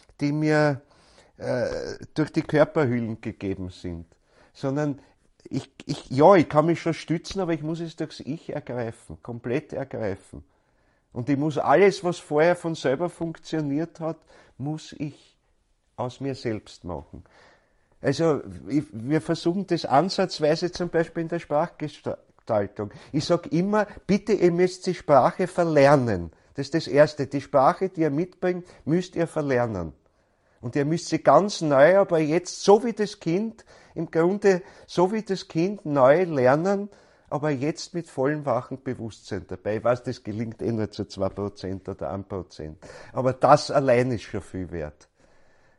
durch die Körperhüllen gegeben sind. Sondern ich kann mich schon stützen, aber ich muss es durchs Ich ergreifen, komplett ergreifen. Und ich muss alles, was vorher von selber funktioniert hat, muss ich aus mir selbst machen. Also wir versuchen das ansatzweise zum Beispiel in der Sprachgestaltung. Ich sage immer, bitte, ihr müsst die Sprache verlernen. Das ist das Erste. Die Sprache, die ihr mitbringt, müsst ihr verlernen. Und ihr müsst sie ganz neu, aber jetzt so wie das Kind, im Grunde so wie das Kind neu lernen, aber jetzt mit vollem wachen Bewusstsein dabei. Ich weiß, das gelingt nur zu 2% oder 1%. Aber das allein ist schon viel wert.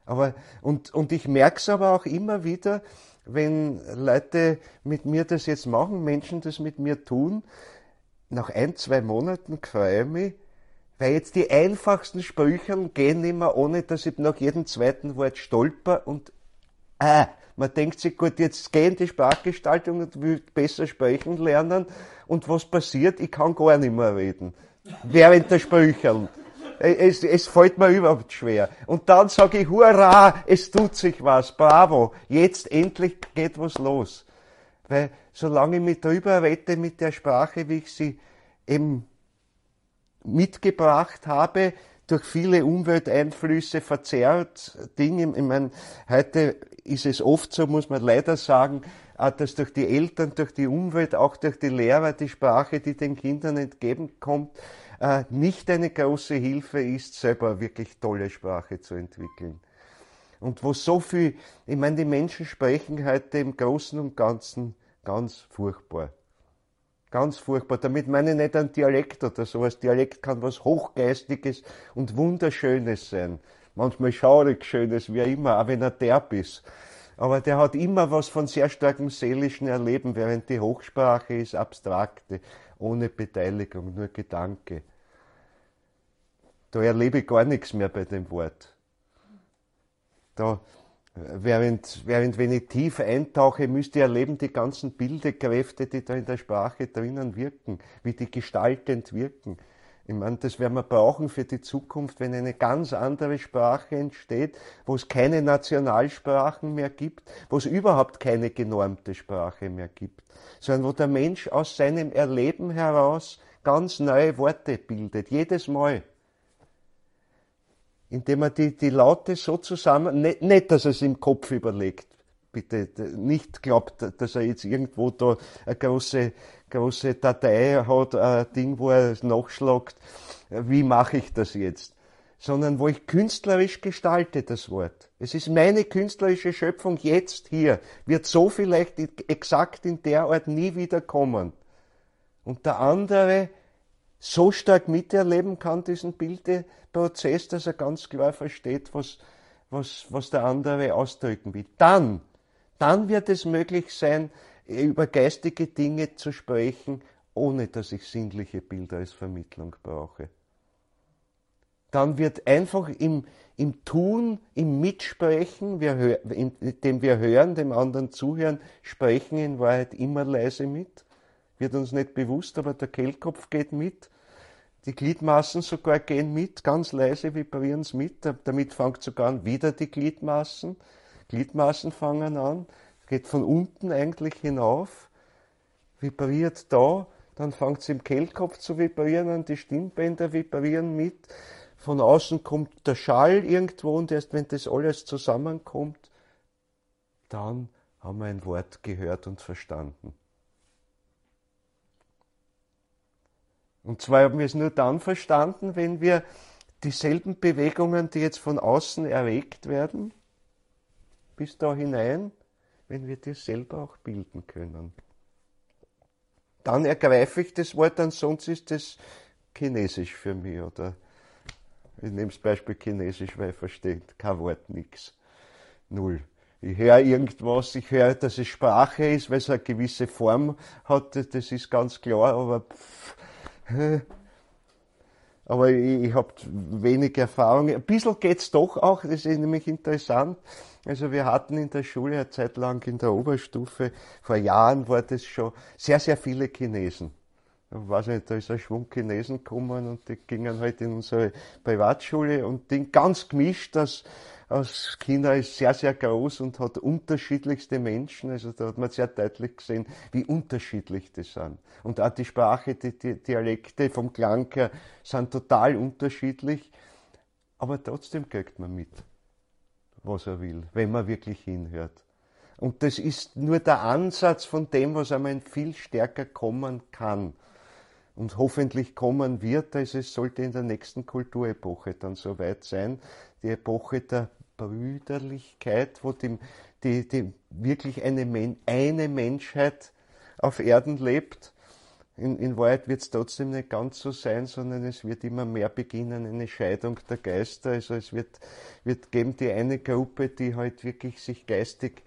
Und ich merke es aber auch immer wieder, wenn Leute mit mir das jetzt machen, Menschen das mit mir tun, nach 1, 2 Monaten freue ich mich, weil jetzt die einfachsten Sprüche gehen immer, ohne dass ich nach jedem zweiten Wort stolper und man denkt sich, gut, jetzt geh in die Sprachgestaltung und will besser sprechen lernen und was passiert? Ich kann gar nicht mehr reden. Während der Sprüche. Es fällt mir überhaupt schwer. Und dann sage ich, hurra, es tut sich was, bravo, jetzt endlich geht was los. Weil solange ich mich drüber rede mit der Sprache, wie ich sie eben mitgebracht habe, durch viele Umwelteinflüsse verzerrt, Dinge, ich meine, heute ist es oft so, muss man leider sagen, dass durch die Eltern, durch die Umwelt, auch durch die Lehrer die Sprache, die den Kindern entgegenkommt, nicht eine große Hilfe ist, selber wirklich tolle Sprache zu entwickeln. Und wo so viel, ich meine, die Menschen sprechen heute im Großen und Ganzen ganz furchtbar. Ganz furchtbar. Damit meine ich nicht einen Dialekt oder sowas. Dialekt kann was Hochgeistiges und Wunderschönes sein. Manchmal schaurig Schönes, wie immer, auch wenn er derb ist. Aber der hat immer was von sehr starkem seelischen Erleben, während die Hochsprache ist abstrakte, ohne Beteiligung, nur Gedanke. Da erlebe ich gar nichts mehr bei dem Wort. Da, während wenn ich tief eintauche, müsste ich erleben die ganzen Bildekräfte, die da in der Sprache drinnen wirken, wie die gestaltend wirken. Ich meine, das werden wir brauchen für die Zukunft, wenn eine ganz andere Sprache entsteht, wo es keine Nationalsprachen mehr gibt, wo es überhaupt keine genormte Sprache mehr gibt, sondern wo der Mensch aus seinem Erleben heraus ganz neue Worte bildet, jedes Mal. Indem er die Laute so zusammen, nicht, dass er es im Kopf überlegt, bitte nicht glaubt, dass er jetzt irgendwo da eine große Datei hat, ein Ding, wo er nachschlagt, wie mache ich das jetzt? Sondern wo ich künstlerisch gestalte das Wort. Es ist meine künstlerische Schöpfung jetzt hier, wird so vielleicht exakt in der Art nie wieder kommen. Und der andere so stark miterleben kann, diesen Bildeprozess, dass er ganz klar versteht, was der andere ausdrücken will. Dann wird es möglich sein, über geistige Dinge zu sprechen, ohne dass ich sinnliche Bilder als Vermittlung brauche. Dann wird einfach im Tun, im Mitsprechen, indem wir hören, dem anderen zuhören, sprechen in Wahrheit immer leise mit. Wird uns nicht bewusst, aber der Kehlkopf geht mit. Die Gliedmaßen sogar gehen mit, ganz leise vibrieren es mit. Damit fängt sogar an, wieder die Gliedmaßen. Gliedmaßen fangen an, geht von unten eigentlich hinauf, vibriert da, dann fängt es im Kehlkopf zu vibrieren an, die Stimmbänder vibrieren mit. Von außen kommt der Schall irgendwo und erst wenn das alles zusammenkommt, dann haben wir ein Wort gehört und verstanden. Und zwar haben wir es nur dann verstanden, wenn wir dieselben Bewegungen, die jetzt von außen erregt werden, bis da hinein, wenn wir das selber auch bilden können. Dann ergreife ich das Wort, ansonsten ist das Chinesisch für mich. Oder ich nehme das Beispiel Chinesisch, weil ich verstehe kein Wort, nix. Null. Ich höre irgendwas, ich höre, dass es Sprache ist, weil es eine gewisse Form hat, das ist ganz klar, aber ich habe wenig Erfahrung. Ein bisschen geht's doch auch, das ist nämlich interessant. Also wir hatten in der Schule eine Zeit lang in der Oberstufe, vor Jahren war das schon, sehr, sehr viele Chinesen. Ich weiß nicht, da ist ein Schwung Chinesen gekommen und die gingen halt in unsere Privatschule und die ganz gemischt, aus China ist sehr, sehr groß und hat unterschiedlichste Menschen, also da hat man sehr deutlich gesehen, wie unterschiedlich die sind. Und auch die Sprache, die Dialekte vom Klang her sind total unterschiedlich, aber trotzdem kriegt man mit, was er will, wenn man wirklich hinhört. Und das ist nur der Ansatz von dem, was einmal viel stärker kommen kann. Und hoffentlich kommen wird, also es sollte in der nächsten Kulturepoche dann soweit sein, die Epoche der Brüderlichkeit, wo die wirklich eine Menschheit auf Erden lebt, In Wahrheit wird es trotzdem nicht ganz so sein, sondern es wird immer mehr beginnen, eine Scheidung der Geister. Also es wird geben die eine Gruppe, die halt wirklich sich geistig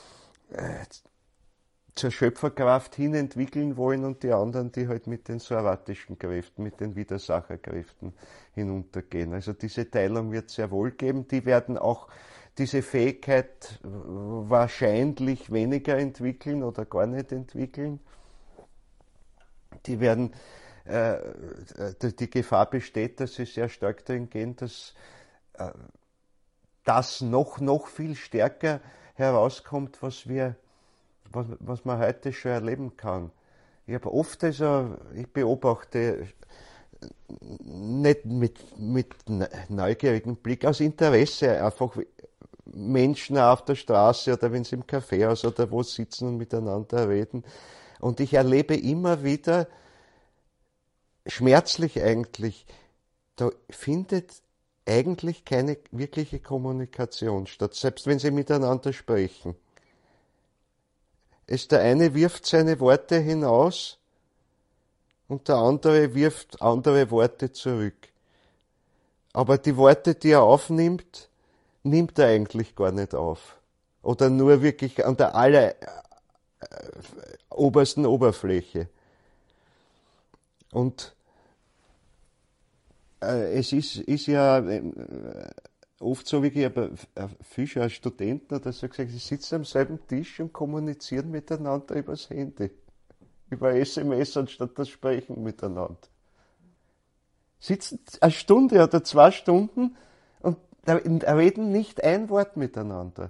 zur Schöpferkraft hin entwickeln wollen und die anderen, die halt mit den sarvatischen Kräften, mit den Widersacherkräften hinuntergehen. Also diese Teilung wird es sehr wohl geben. Die werden auch diese Fähigkeit wahrscheinlich weniger entwickeln oder gar nicht entwickeln. Die werden, die Gefahr besteht, dass sie sehr stark dahin gehen, dass das noch viel stärker herauskommt, was man heute schon erleben kann. Ich habe oft, also, ich beobachte nicht mit neugierigem Blick, aus Interesse einfach Menschen auf der Straße oder wenn sie im Kaffeehaus oder wo sitzen und miteinander reden. Und ich erlebe immer wieder, schmerzlich eigentlich, da findet eigentlich keine wirkliche Kommunikation statt, selbst wenn sie miteinander sprechen. Der eine wirft seine Worte hinaus und der andere wirft andere Worte zurück. Aber die Worte, die er aufnimmt, nimmt er eigentlich gar nicht auf. Oder nur wirklich an der obersten Oberfläche. Und es ist ja oft so, wie ich habe Fischer als Studenten oder so gesagt, sie sitzen am selben Tisch und kommunizieren miteinander übers Handy, über SMS, anstatt das Sprechen miteinander. Sitzen eine Stunde oder 2 Stunden und reden nicht ein Wort miteinander.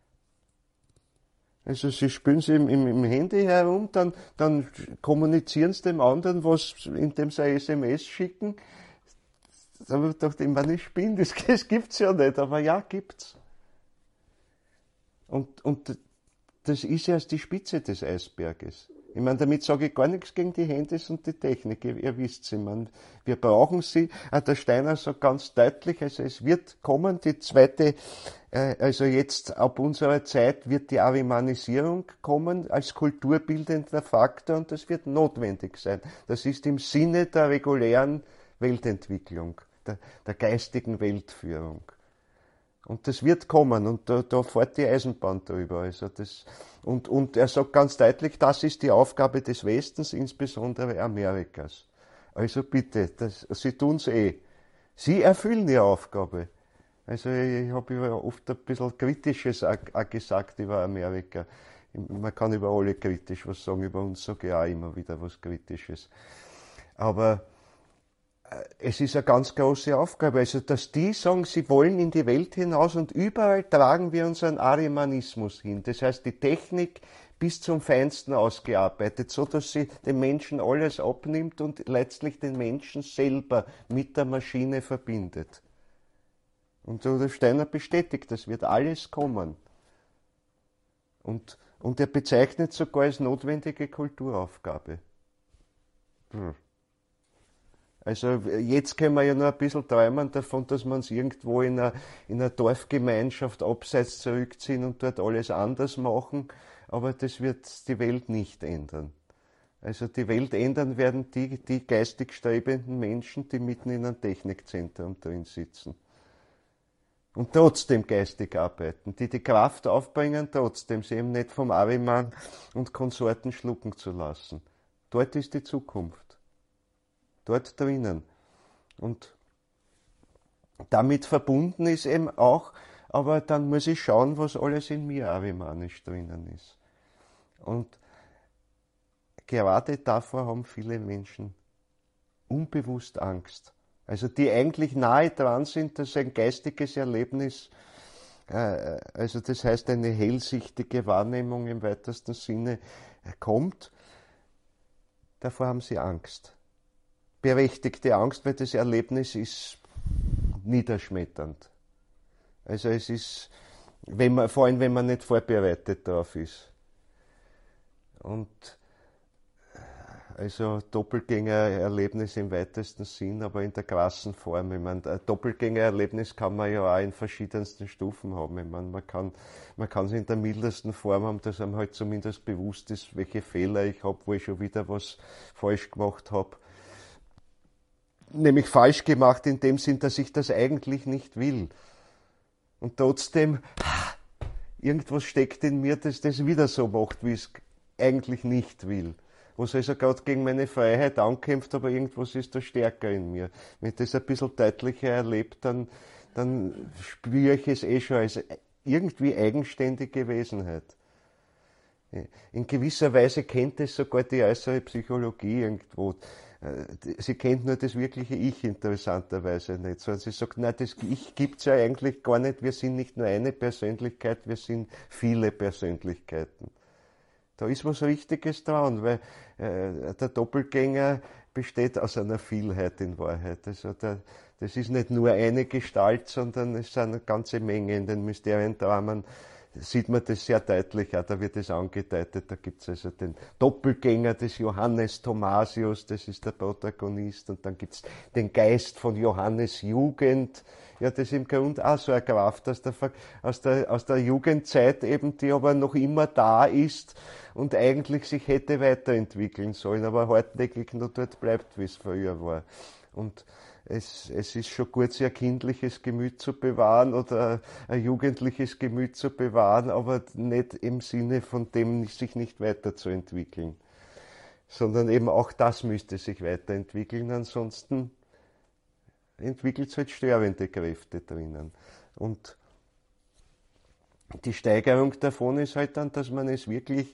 Also sie spielen sie im Handy herum, dann kommunizieren sie dem anderen, indem sie eine SMS schicken. Da habe ich gedacht, ich meine, ich spinne, das gibt's ja nicht, aber ja, gibt's. Und das ist erst die Spitze des Eisberges. Ich meine, damit sage ich gar nichts gegen die Handys und die Technik, ihr wisst's, ich meine, wir brauchen sie. Der Steiner sagt ganz deutlich, also es wird kommen, die zweite, also jetzt ab unserer Zeit wird die Arimanisierung kommen als kulturbildender Faktor und das wird notwendig sein. Das ist im Sinne der regulären Weltentwicklung, der geistigen Weltführung. Und das wird kommen und da fährt die Eisenbahn drüber. Also und er sagt ganz deutlich, das ist die Aufgabe des Westens, insbesondere Amerikas. Also bitte, sie tun's eh. Sie erfüllen die Aufgabe. Also ich habe ja oft ein bisschen Kritisches auch gesagt über Amerika. Man kann über alle kritisch was sagen, über uns sage ich auch immer wieder was Kritisches. Aber es ist eine ganz große Aufgabe. Also, dass die sagen, sie wollen in die Welt hinaus und überall tragen wir unseren Arimanismus hin. Das heißt, die Technik bis zum Feinsten ausgearbeitet, so dass sie den Menschen alles abnimmt und letztlich den Menschen selber mit der Maschine verbindet. Und Rudolf Steiner bestätigt, das wird alles kommen. Und er bezeichnet sogar als notwendige Kulturaufgabe. Also jetzt können wir ja nur ein bisschen träumen davon, dass wir uns irgendwo in einer Dorfgemeinschaft abseits zurückziehen und dort alles anders machen, aber das wird die Welt nicht ändern. Also die Welt ändern werden die geistig strebenden Menschen, die mitten in einem Technikzentrum drin sitzen. Und trotzdem geistig arbeiten, die Kraft aufbringen, trotzdem sie eben nicht vom Ariman und Konsorten schlucken zu lassen. Dort ist die Zukunft. Dort drinnen. Und damit verbunden ist eben auch, aber dann muss ich schauen, was alles in mir arimanisch drinnen ist. Und gerade davor haben viele Menschen unbewusst Angst. Also die eigentlich nahe dran sind, dass ein geistiges Erlebnis, also das heißt eine hellsichtige Wahrnehmung im weitesten Sinne kommt, davor haben sie Angst. Berechtigte Angst, weil das Erlebnis ist niederschmetternd. Also es ist, vor allem wenn man nicht vorbereitet darauf ist. Und Also Doppelgängererlebnis im weitesten Sinn, aber in der krassen Form. Ich meine, ein Doppelgängererlebnis kann man ja auch in verschiedensten Stufen haben. Ich meine, man kann es in der mildesten Form haben, dass einem halt zumindest bewusst ist, welche Fehler ich habe, wo ich schon wieder was falsch gemacht habe. Nämlich falsch gemacht in dem Sinn, dass ich das eigentlich nicht will. Und trotzdem, irgendwas steckt in mir, das das wieder so macht, wie ich es eigentlich nicht will. Was also gerade gegen meine Freiheit ankämpft, aber irgendwas ist da stärker in mir. Wenn ich das ein bisschen deutlicher erlebe, dann spüre ich es schon als irgendwie eigenständige Wesenheit. In gewisser Weise kennt es sogar die äußere Psychologie irgendwo. Sie kennt nur das wirkliche Ich interessanterweise nicht, sondern sie sagt, nein, das Ich gibt's ja eigentlich gar nicht, wir sind nicht nur eine Persönlichkeit, wir sind viele Persönlichkeiten. Da ist was Richtiges dran, weil der Doppelgänger besteht aus einer Vielheit in Wahrheit. Also das ist nicht nur eine Gestalt, sondern es sind eine ganze Menge. In den Mysteriendramen sieht man das sehr deutlich, auch da wird es angedeutet, da gibt es also den Doppelgänger des Johannes Thomasius, das ist der Protagonist, und dann gibt es den Geist von Johannes Jugend, ja, das ist im Grunde auch so eine Kraft aus der Jugendzeit eben, die aber noch immer da ist und eigentlich sich hätte weiterentwickeln sollen, aber hartnäckig nur dort bleibt, wie es früher war. Und es ist schon gut, sich ein kindliches Gemüt zu bewahren oder ein jugendliches Gemüt zu bewahren, aber nicht im Sinne von dem, sich nicht weiterzuentwickeln. Sondern eben auch das müsste sich weiterentwickeln, ansonsten entwickelt es halt sterbende Kräfte drinnen. Und die Steigerung davon ist halt dann, dass man es wirklich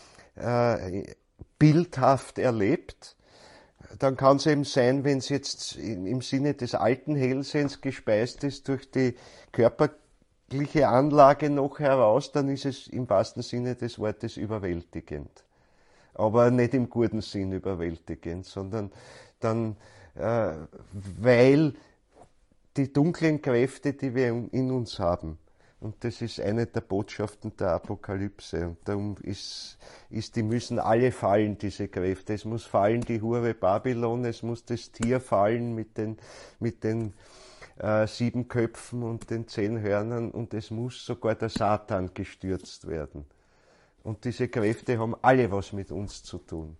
bildhaft erlebt. Dann kann es eben sein, wenn es jetzt im Sinne des alten Hellsehens gespeist ist durch die körperliche Anlage noch heraus, dann ist es im wahrsten Sinne des Wortes überwältigend. Aber nicht im guten Sinn überwältigend, sondern dann, weil die dunklen Kräfte, die wir in uns haben, und das ist eine der Botschaften der Apokalypse. Und darum die müssen alle fallen, diese Kräfte. Es muss fallen die Hure Babylon, es muss das Tier fallen mit den 7 Köpfen und den 10 Hörnern, und es muss sogar der Satan gestürzt werden. Und diese Kräfte haben alle was mit uns zu tun.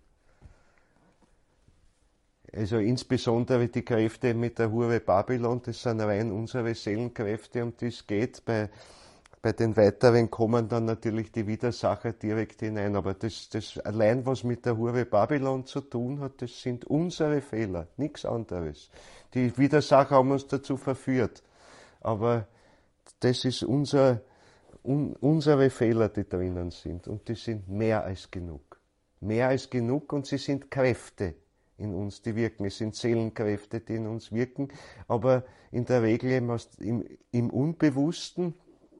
Also insbesondere die Kräfte mit der Hure Babylon, das sind rein unsere Seelenkräfte, um die es geht. Bei den weiteren kommen dann natürlich die Widersacher direkt hinein. Aber das allein, was mit der Hure Babylon zu tun hat, das sind unsere Fehler, nichts anderes. Die Widersacher haben uns dazu verführt. Aber das ist unsere Fehler, die drinnen sind. Und die sind mehr als genug. Mehr als genug, und sie sind Kräfte in uns, die wirken. Es sind Seelenkräfte, die in uns wirken, aber in der Regel eben im Unbewussten.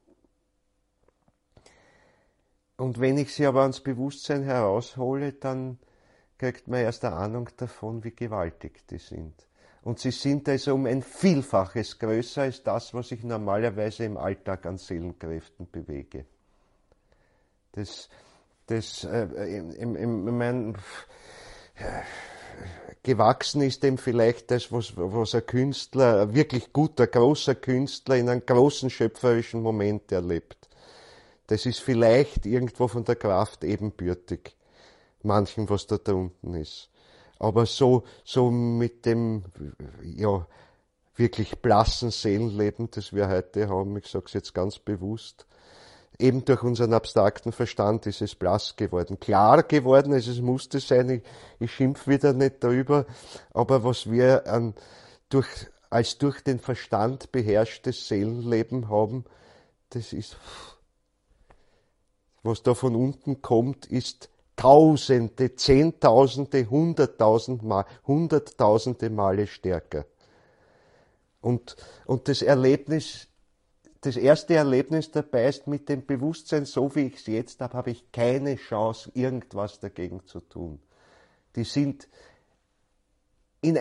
Und wenn ich sie aber ans Bewusstsein heraushole, dann kriegt man erst eine Ahnung davon, wie gewaltig die sind. Und sie sind also um ein Vielfaches größer als das, was ich normalerweise im Alltag an Seelenkräften bewege. Gewachsen ist dem vielleicht das, was ein Künstler, ein wirklich guter, großer Künstler in einem großen schöpferischen Moment erlebt. Das ist vielleicht irgendwo von der Kraft ebenbürtig, manchem, was da unten ist. Aber so mit dem, ja, wirklich blassen Seelenleben, das wir heute haben, ich sage es jetzt ganz bewusst, eben durch unseren abstrakten Verstand ist es blass geworden. Klar geworden, also es musste sein, ich schimpf wieder nicht darüber, aber was wir als durch den Verstand beherrschtes Seelenleben haben, das ist, was da von unten kommt, ist Tausende, Zehntausende, Hunderttausende Male stärker. Und das erste Erlebnis dabei ist, mit dem Bewusstsein, so wie ich es jetzt habe ich keine Chance, irgendwas dagegen zu tun. Die sind in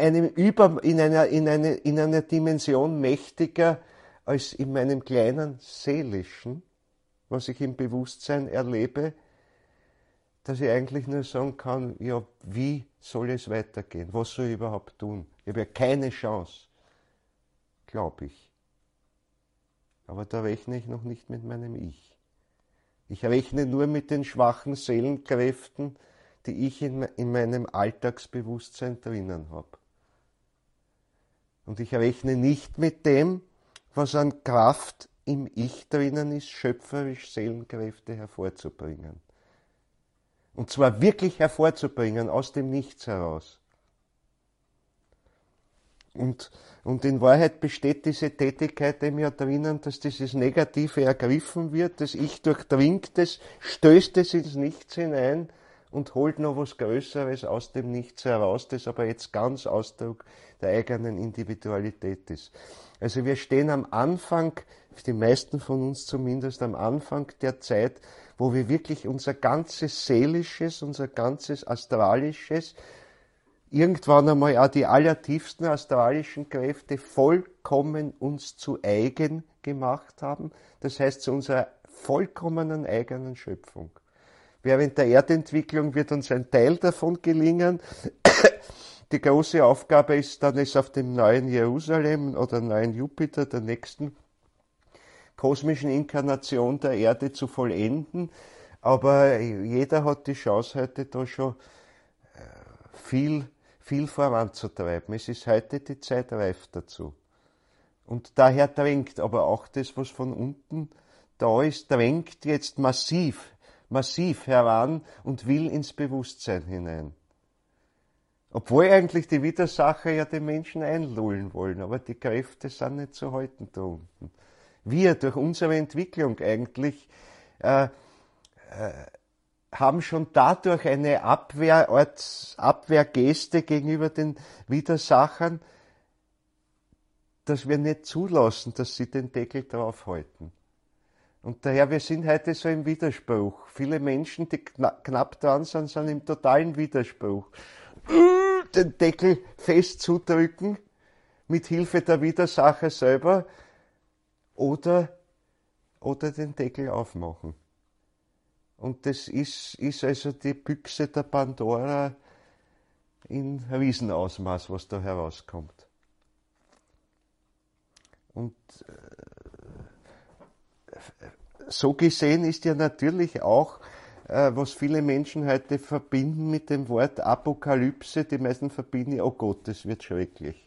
einer Dimension mächtiger als in meinem kleinen Seelischen, was ich im Bewusstsein erlebe, dass ich eigentlich nur sagen kann, ja, wie soll es weitergehen? Was soll ich überhaupt tun? Ich habe ja keine Chance, glaube ich. Aber da rechne ich noch nicht mit meinem Ich. Ich rechne nur mit den schwachen Seelenkräften, die ich in meinem Alltagsbewusstsein drinnen habe. Und ich rechne nicht mit dem, was an Kraft im Ich drinnen ist, schöpferisch Seelenkräfte hervorzubringen. Und zwar wirklich hervorzubringen, aus dem Nichts heraus. Und in Wahrheit besteht diese Tätigkeit eben ja drinnen, dass dieses Negative ergriffen wird, das Ich durchdringt es, stößt es ins Nichts hinein und holt noch was Größeres aus dem Nichts heraus, das aber jetzt ganz Ausdruck der eigenen Individualität ist. Also wir stehen am Anfang, die meisten von uns zumindest, am Anfang der Zeit, wo wir wirklich unser ganzes Seelisches, unser ganzes Astralisches, irgendwann einmal auch die allertiefsten astralischen Kräfte vollkommen uns zu eigen gemacht haben, das heißt zu unserer vollkommenen eigenen Schöpfung. Während der Erdentwicklung wird uns ein Teil davon gelingen. Die große Aufgabe ist dann, es auf dem neuen Jerusalem oder neuen Jupiter, der nächsten kosmischen Inkarnation der Erde zu vollenden. Aber jeder hat die Chance heute da schon viel voranzutreiben. Es ist heute die Zeit reif dazu. Und daher drängt aber auch das, was von unten da ist, drängt jetzt massiv heran und will ins Bewusstsein hinein. Obwohl eigentlich die Widersacher ja den Menschen einlullen wollen, aber die Kräfte sind nicht zu halten da unten. Wir, durch unsere Entwicklung eigentlich, haben schon dadurch eine Abwehrgeste gegenüber den Widersachern, dass wir nicht zulassen, dass sie den Deckel draufhalten. Und daher, wir sind heute so im Widerspruch. Viele Menschen, die knapp dran sind im totalen Widerspruch. Den Deckel fest zudrücken, mit Hilfe der Widersacher selber, oder den Deckel aufmachen. Und das ist also die Büchse der Pandora in Riesenausmaß, was da herauskommt. Und so gesehen ist ja natürlich auch, was viele Menschen heute verbinden mit dem Wort Apokalypse, die meisten verbinden, oh Gott, das wird schrecklich.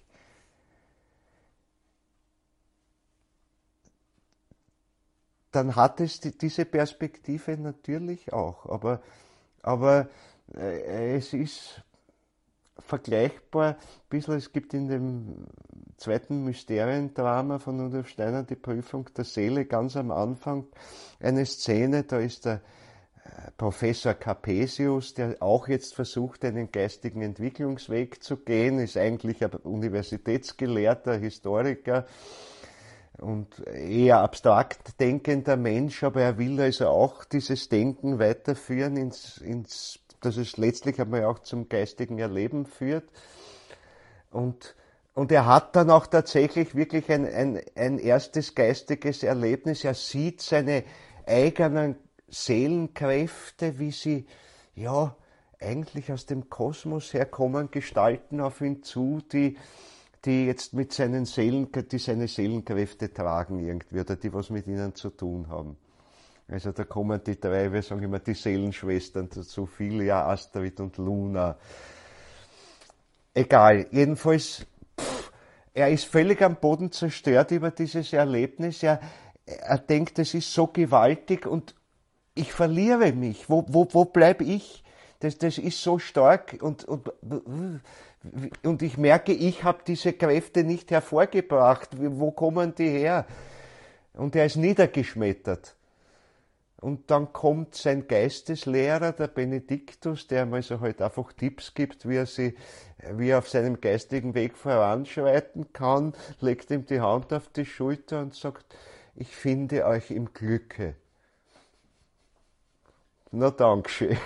Dann hat es diese Perspektive natürlich auch, aber es ist vergleichbar, ein bisschen, es gibt in dem zweiten Mysteriendrama von Rudolf Steiner, die Prüfung der Seele, ganz am Anfang eine Szene, da ist der Professor Capesius, der auch jetzt versucht, einen geistigen Entwicklungsweg zu gehen, ist eigentlich ein Universitätsgelehrter, Historiker und eher abstrakt denkender Mensch, aber er will also auch dieses Denken weiterführen, dass es letztlich einmal auch zum geistigen Erleben führt. Und er hat dann auch tatsächlich wirklich ein erstes geistiges Erlebnis. Er sieht seine eigenen Seelenkräfte, wie sie ja eigentlich aus dem Kosmos herkommen, Gestalten auf ihn zu, die jetzt mit seine Seelenkräfte tragen irgendwie, oder die was mit ihnen zu tun haben. Also da kommen die drei, wir sagen immer die Seelenschwestern dazu, Philia, Astrid und Luna. Egal, jedenfalls, er ist völlig am Boden zerstört über dieses Erlebnis. Er denkt, es ist so gewaltig und ich verliere mich. Wo bleib ich? Das ist so stark und ich merke, ich habe diese Kräfte nicht hervorgebracht. Wo kommen die her? Und er ist niedergeschmettert. Und dann kommt sein Geisteslehrer, der Benediktus, der ihm also halt einfach Tipps gibt, wie er auf seinem geistigen Weg voranschreiten kann, legt ihm die Hand auf die Schulter und sagt, ich finde euch im Glücke. Na, Dankeschön.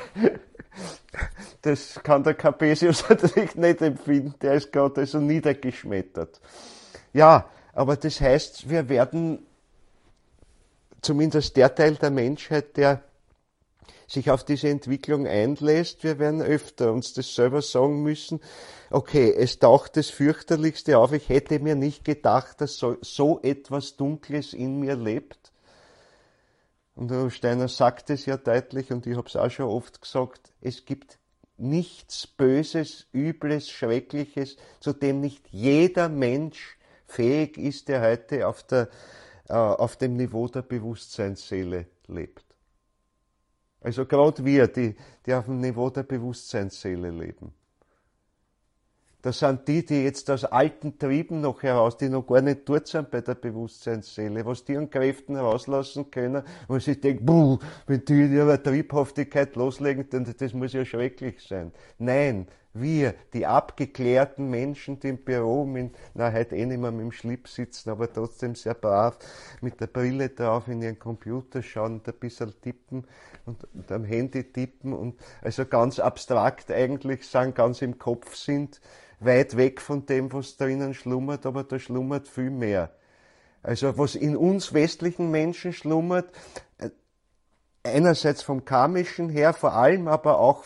Das kann der Capesius natürlich nicht empfinden, der ist gerade also niedergeschmettert. Ja, aber das heißt, wir werden, zumindest der Teil der Menschheit, der sich auf diese Entwicklung einlässt, wir werden öfter uns das selber sagen müssen, okay, es taucht das Fürchterlichste auf, ich hätte mir nicht gedacht, dass so etwas Dunkles in mir lebt. Und Rudolf Steiner sagt es ja deutlich, und ich habe es auch schon oft gesagt, es gibt nichts Böses, Übles, Schreckliches, zu dem nicht jeder Mensch fähig ist, der heute auf dem Niveau der Bewusstseinsseele lebt. Also gerade wir, die auf dem Niveau der Bewusstseinsseele leben. Das sind die jetzt aus alten Trieben noch heraus, die noch gar nicht dort sind bei der Bewusstseinsseele, was die an Kräften rauslassen können, wo sie denken, wenn die in ihrer Triebhaftigkeit loslegen, dann das muss ja schrecklich sein. Nein, wir, die abgeklärten Menschen, die im Büro, heute nicht mehr mit dem Schlips sitzen, aber trotzdem sehr brav, mit der Brille drauf in ihren Computer schauen und ein bisschen tippen und am Handy tippen und also ganz abstrakt eigentlich sind, ganz im Kopf sind, weit weg von dem, was drinnen schlummert, aber da schlummert viel mehr. Also was in uns westlichen Menschen schlummert, einerseits vom Karmischen her, vor allem aber auch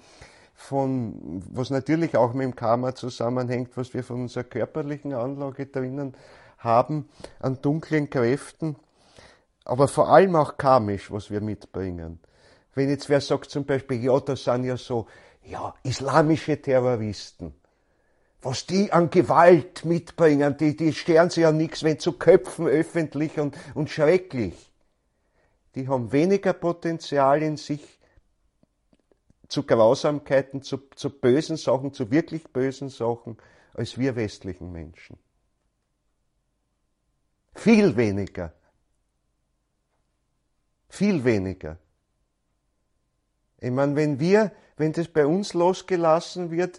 was natürlich auch mit dem Karma zusammenhängt, was wir von unserer körperlichen Anlage drinnen haben, an dunklen Kräften, aber vor allem auch karmisch, was wir mitbringen. Wenn jetzt wer sagt zum Beispiel, ja, das sind ja so, islamische Terroristen, was die an Gewalt mitbringen, die stellen sich ja nichts, wenn zu köpfen öffentlich und schrecklich. Die haben weniger Potenzial in sich zu Grausamkeiten, zu bösen Sachen, zu wirklich bösen Sachen, als wir westlichen Menschen. Viel weniger. Viel weniger. Ich meine, wenn das bei uns losgelassen wird,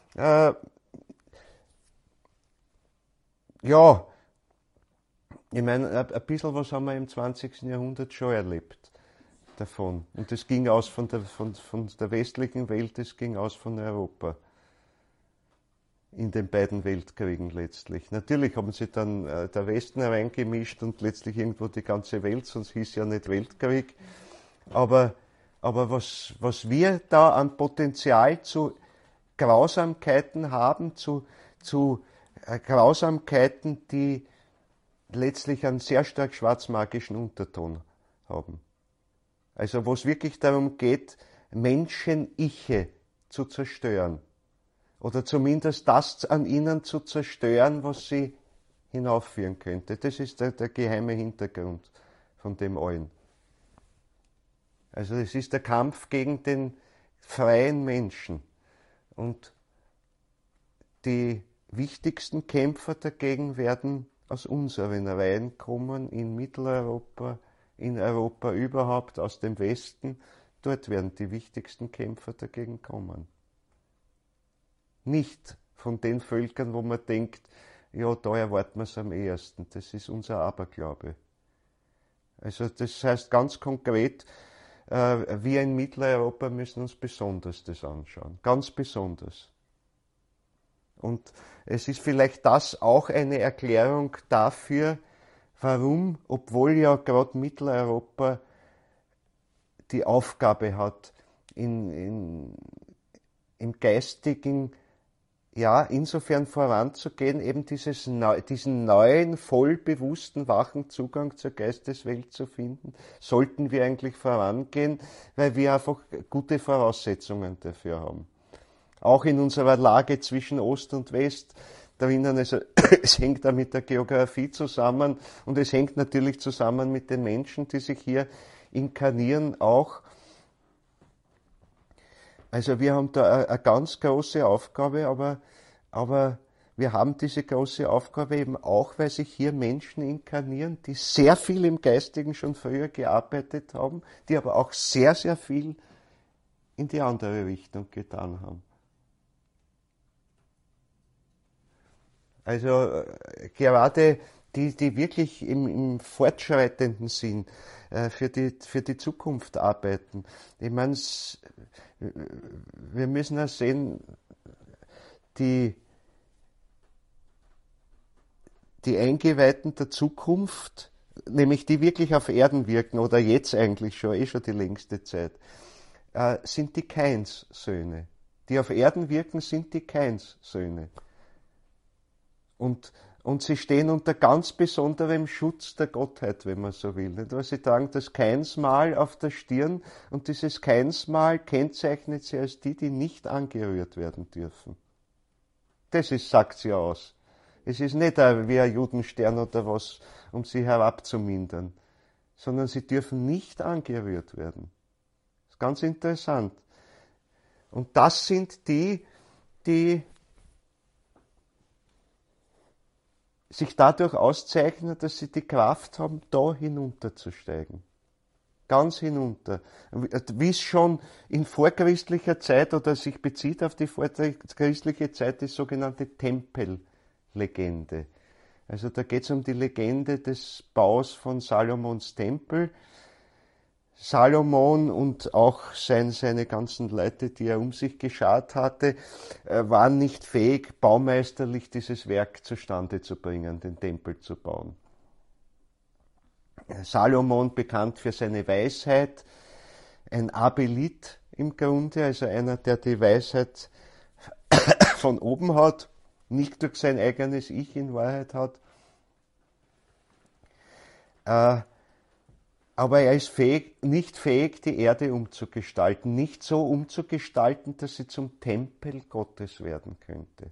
ich meine, ein bisschen was haben wir im 20. Jahrhundert schon erlebt davon. Und das ging aus von der westlichen Welt, das ging aus von Europa. In den beiden Weltkriegen letztlich. Natürlich haben sie dann der Westen hereingemischt und letztlich irgendwo die ganze Welt, sonst hieß ja nicht Weltkrieg. Aber was wir da an Potenzial zu Grausamkeiten haben, zu Grausamkeiten, die letztlich einen sehr stark schwarzmagischen Unterton haben. Also wo es wirklich darum geht, Menschen-Iche zu zerstören. Oder zumindest das an ihnen zu zerstören, was sie hinaufführen könnte. Das ist der geheime Hintergrund von dem allen. Also es ist der Kampf gegen den freien Menschen. Und die wichtigsten Kämpfer dagegen werden aus unseren Reihen kommen, in Mitteleuropa, in Europa überhaupt, aus dem Westen. Dort werden die wichtigsten Kämpfer dagegen kommen. Nicht von den Völkern, wo man denkt, ja, da erwarten wir es am ehesten. Das ist unser Aberglaube. Also das heißt ganz konkret, wir in Mitteleuropa müssen uns besonders das anschauen. Ganz besonders. Und es ist vielleicht das auch eine Erklärung dafür, warum, obwohl ja gerade Mitteleuropa die Aufgabe hat, im Geistigen insofern voranzugehen, eben diesen neuen, vollbewussten, wachen Zugang zur Geisteswelt zu finden, sollten wir eigentlich vorangehen, weil wir einfach gute Voraussetzungen dafür haben. Auch in unserer Lage zwischen Ost und West, drinnen, also es hängt da mit der Geografie zusammen und es hängt natürlich zusammen mit den Menschen, die sich hier inkarnieren auch. Also wir haben da eine ganz große Aufgabe, aber wir haben diese große Aufgabe eben auch, weil sich hier Menschen inkarnieren, die sehr viel im Geistigen schon früher gearbeitet haben, die aber auch sehr, sehr viel in die andere Richtung getan haben. Also gerade die wirklich im fortschreitenden Sinn für die Zukunft arbeiten. Ich meine, wir müssen ja sehen, die Eingeweihten der Zukunft, nämlich die wirklich auf Erden wirken, oder jetzt eigentlich schon die längste Zeit, sind die Kains-Söhne. Die auf Erden wirken, sind die Kains-Söhne. Und sie stehen unter ganz besonderem Schutz der Gottheit, wenn man so will. Nicht? Weil sie tragen das Kainsmal auf der Stirn und dieses Kainsmal kennzeichnet sie als die nicht angerührt werden dürfen. Das ist, sagt sie aus. Es ist nicht wie ein Judenstern oder was, um sie herabzumindern, sondern sie dürfen nicht angerührt werden. Das ist ganz interessant. Und das sind die sich dadurch auszeichnen, dass sie die Kraft haben, da hinunterzusteigen. Ganz hinunter. Wie es schon in vorchristlicher Zeit oder sich bezieht auf die vorchristliche Zeit, die sogenannte Tempellegende. Also da geht es um die Legende des Baus von Salomons Tempel. Salomon und auch seine ganzen Leute, die er um sich geschart hatte, waren nicht fähig, baumeisterlich dieses Werk zustande zu bringen, den Tempel zu bauen. Salomon, bekannt für seine Weisheit, ein Abelit im Grunde, also einer, der die Weisheit von oben hat, nicht durch sein eigenes Ich in Wahrheit hat. Aber er ist nicht fähig, die Erde umzugestalten, nicht so umzugestalten, dass sie zum Tempel Gottes werden könnte.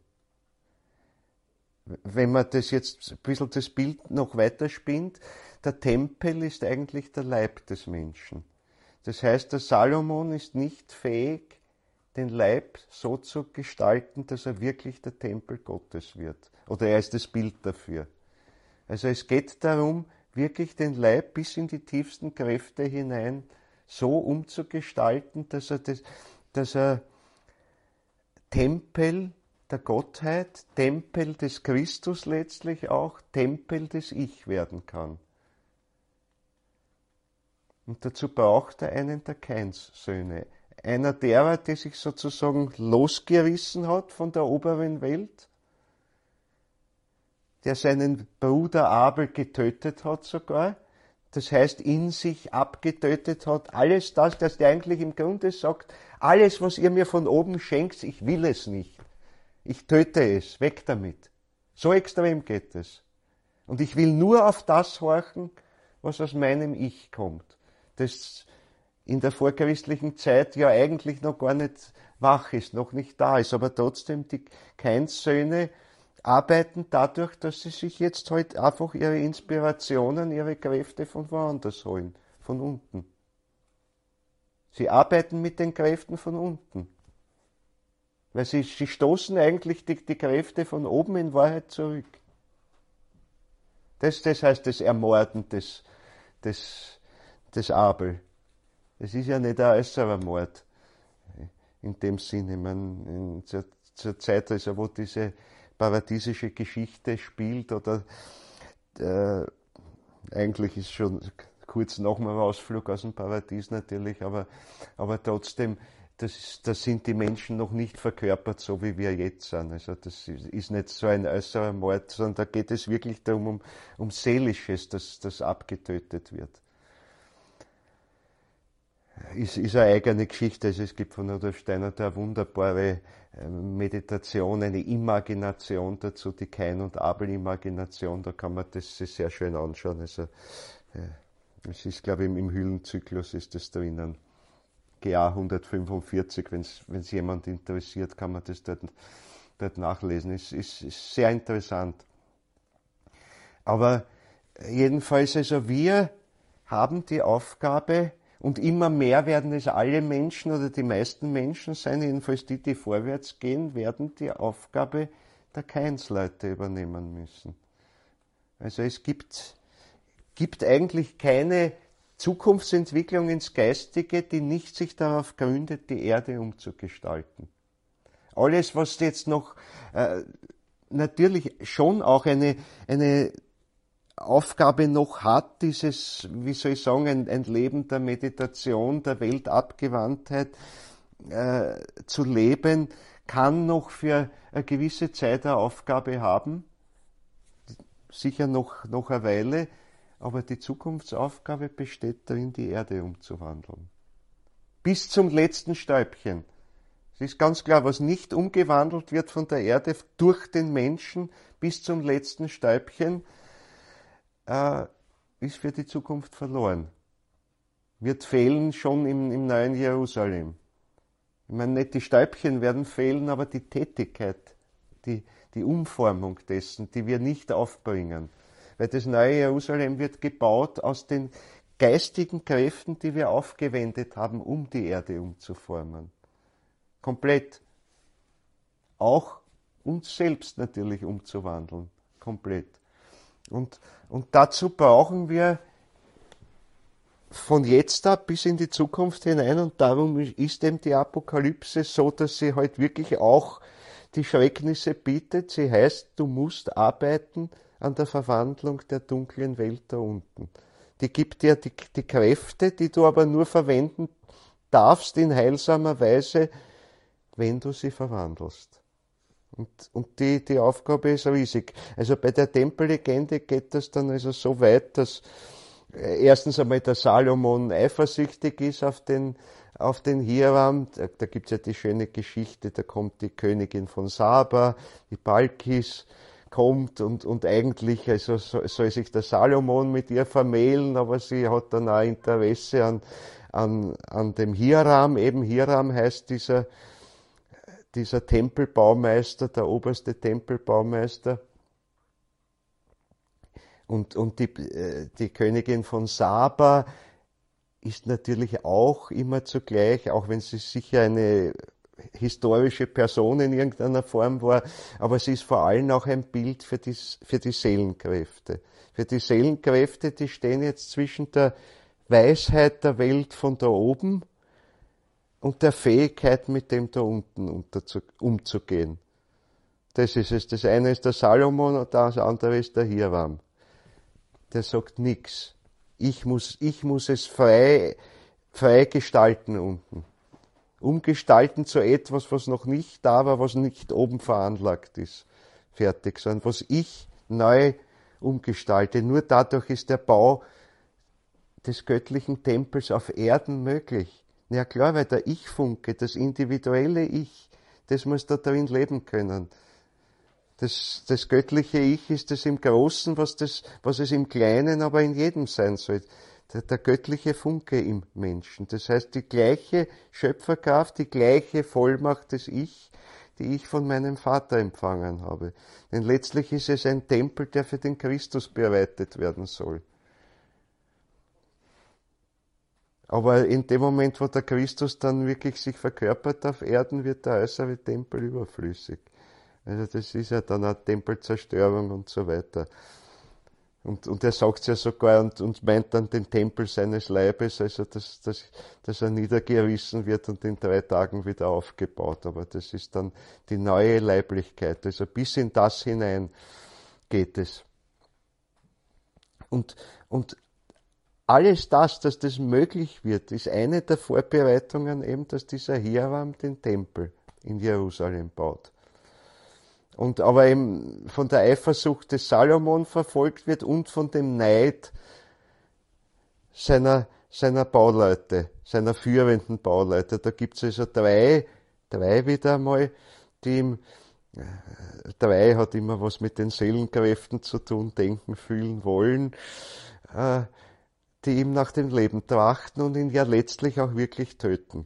Wenn man das jetzt ein bisschen das Bild noch weiterspinnt, der Tempel ist eigentlich der Leib des Menschen. Das heißt, der Salomon ist nicht fähig, den Leib so zu gestalten, dass er wirklich der Tempel Gottes wird. Oder er ist das Bild dafür. Also es geht darum, wirklich den Leib bis in die tiefsten Kräfte hinein so umzugestalten, dass er Tempel der Gottheit, Tempel des Christus letztlich auch, Tempel des Ich werden kann. Und dazu braucht er einen der Kains-Söhne. Einer derer, der sich sozusagen losgerissen hat von der oberen Welt, der seinen Bruder Abel getötet hat sogar, das heißt in sich abgetötet hat, alles das, dass der eigentlich im Grunde sagt, alles, was ihr mir von oben schenkt, ich will es nicht. Ich töte es, weg damit. So extrem geht es. Und ich will nur auf das horchen, was aus meinem Ich kommt, das in der vorchristlichen Zeit ja eigentlich noch gar nicht wach ist, noch nicht da ist, aber trotzdem die Kains-Söhne arbeiten dadurch, dass sie sich jetzt halt einfach ihre Inspirationen, ihre Kräfte von woanders holen, von unten. Sie arbeiten mit den Kräften von unten. Weil sie stoßen eigentlich die Kräfte von oben in Wahrheit zurück. Das heißt das Ermorden des Abel. Es ist ja nicht ein äußerer Mord in dem Sinne. Zur Zeit, also wo diese paradiesische Geschichte spielt, oder eigentlich ist schon kurz nach dem Ausflug aus dem Paradies natürlich, aber trotzdem, das sind die Menschen noch nicht verkörpert, so wie wir jetzt sind. Also das ist nicht so ein äußerer Mord, sondern da geht es wirklich darum, um Seelisches, das abgetötet wird. Ist eine eigene Geschichte. Also es gibt von Rudolf Steiner da eine wunderbare Meditation, eine Imagination dazu, die Kain- und Abel-Imagination. Da kann man das sehr schön anschauen. Also es ist, glaube ich, im Hüllenzyklus ist das drinnen. GA 145, wenn es jemand interessiert, kann man das dort nachlesen. Es ist sehr interessant. Aber jedenfalls, also wir haben die Aufgabe, und immer mehr werden es alle Menschen oder die meisten Menschen sein, jedenfalls die vorwärts gehen, werden die Aufgabe der Kainsleute übernehmen müssen. Also es gibt eigentlich keine Zukunftsentwicklung ins Geistige, die nicht sich darauf gründet, die Erde umzugestalten. Alles, was jetzt noch natürlich schon auch eine Aufgabe noch hat, dieses, wie soll ich sagen, ein Leben der Meditation, der Weltabgewandtheit zu leben, kann noch für eine gewisse Zeit eine Aufgabe haben, sicher noch eine Weile, aber die Zukunftsaufgabe besteht darin, die Erde umzuwandeln. bis zum letzten Stäubchen. Es ist ganz klar, was nicht umgewandelt wird von der Erde durch den Menschen bis zum letzten Stäubchen, ist für die Zukunft verloren. Wird fehlen schon im neuen Jerusalem. Ich meine, nicht die Stäubchen werden fehlen, aber die Tätigkeit, die Umformung dessen, die wir nicht aufbringen. Weil das neue Jerusalem wird gebaut aus den geistigen Kräften, die wir aufgewendet haben, um die Erde umzuformen. Komplett. Auch uns selbst natürlich umzuwandeln. Komplett. Und dazu brauchen wir von jetzt ab bis in die Zukunft hinein, und darum ist eben die Apokalypse so, dass sie halt wirklich auch die Schrecknisse bietet. Sie heißt, du musst arbeiten an der Verwandlung der dunklen Welt da unten. Die gibt dir die Kräfte, die du aber nur verwenden darfst in heilsamer Weise, wenn du sie verwandelst. Und die Aufgabe ist riesig. Also bei der Tempellegende geht das dann also so weit, dass erstens einmal der Salomon eifersüchtig ist auf den Hiram. Da gibt's ja die schöne Geschichte, da kommt die Königin von Saba, die Balkis kommt und eigentlich also soll sich der Salomon mit ihr vermählen, aber sie hat dann auch Interesse an dem Hiram. Eben Hiram heißt dieser Tempelbaumeister, der oberste Tempelbaumeister. Und die Königin von Saba ist natürlich auch immer zugleich, auch wenn sie sicher eine historische Person in irgendeiner Form war, aber sie ist vor allem auch ein Bild für die Seelenkräfte. Für die Seelenkräfte, die stehen jetzt zwischen der Weisheit der Welt von da oben und der Fähigkeit, mit dem da unten umzugehen. Das ist es. Das eine ist der Salomon und das andere ist der Hiram. Der sagt nix. Ich muss es frei gestalten unten. Umgestalten zu etwas, was noch nicht da war, was nicht oben veranlagt ist. Fertig. Sondern was ich neu umgestalte. Nur dadurch ist der Bau des göttlichen Tempels auf Erden möglich. Ja klar, weil der Ich-Funke, das individuelle Ich, das muss da drin leben können. Das göttliche Ich ist das im Großen, was es im Kleinen aber in jedem sein soll. Der göttliche Funke im Menschen. Das heißt, die gleiche Schöpferkraft, die gleiche Vollmacht des Ich, die ich von meinem Vater empfangen habe. Denn letztlich ist es ein Tempel, der für den Christus bereitet werden soll. Aber in dem Moment, wo der Christus dann wirklich sich verkörpert auf Erden, wird der äußere Tempel überflüssig. Also das ist ja dann eine Tempelzerstörung und so weiter. Und er sagt es ja sogar und meint dann den Tempel seines Leibes, also dass er niedergerissen wird und in 3 Tagen wieder aufgebaut. Aber das ist dann die neue Leiblichkeit. Also bis in das hinein geht es. Und alles das, dass das möglich wird, ist eine der Vorbereitungen eben, dass dieser Hiram den Tempel in Jerusalem baut. Und aber eben von der Eifersucht des Salomon verfolgt wird und von dem Neid seiner Bauleute, seiner führenden Bauleute. Da gibt's also drei wieder einmal, die ihm, 3 hat immer was mit den Seelenkräften zu tun, denken, fühlen, wollen, die ihm nach dem Leben trachten und ihn ja letztlich auch wirklich töten.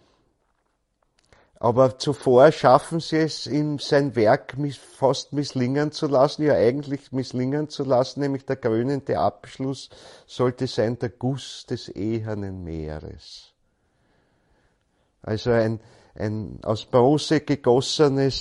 Aber zuvor schaffen sie es, ihm sein Werk fast misslingen zu lassen, ja eigentlich misslingen zu lassen, nämlich der krönende Abschluss sollte sein der Guss des ehernen Meeres. Also ein aus Bronze gegossener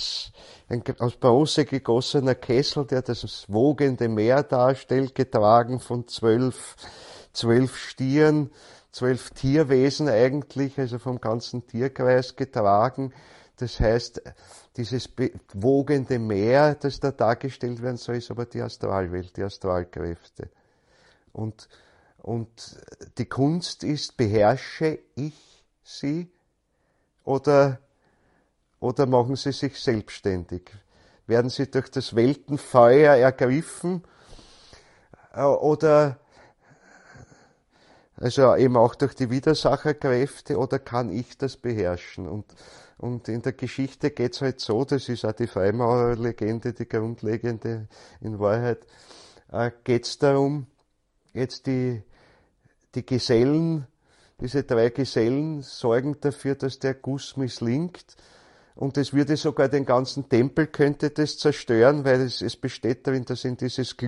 Kessel, der das wogende Meer darstellt, getragen von 12 Stieren, 12 Tierwesen eigentlich, also vom ganzen Tierkreis getragen. Das heißt, dieses wogende Meer, das da dargestellt werden soll, ist aber die Astralwelt, die Astralkräfte. Und die Kunst ist, beherrsche ich sie oder machen sie sich selbstständig? Werden sie durch das Weltenfeuer ergriffen oder Also eben auch durch die Widersacherkräfte, oder kann ich das beherrschen? Und in der Geschichte geht's halt so, das ist auch die Freimaurerlegende, die grundlegende in Wahrheit, geht's darum, jetzt die Gesellen, diese 3 Gesellen sorgen dafür, dass der Guss misslingt. Und es würde sogar den ganzen Tempel könnte das zerstören, weil es besteht darin, dass in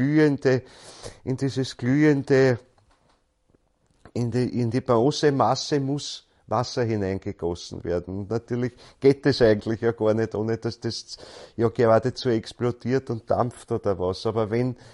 die Bronzemasse muss Wasser hineingegossen werden. Und natürlich geht das eigentlich ja gar nicht, ohne dass das ja geradezu explodiert und dampft oder was. Aber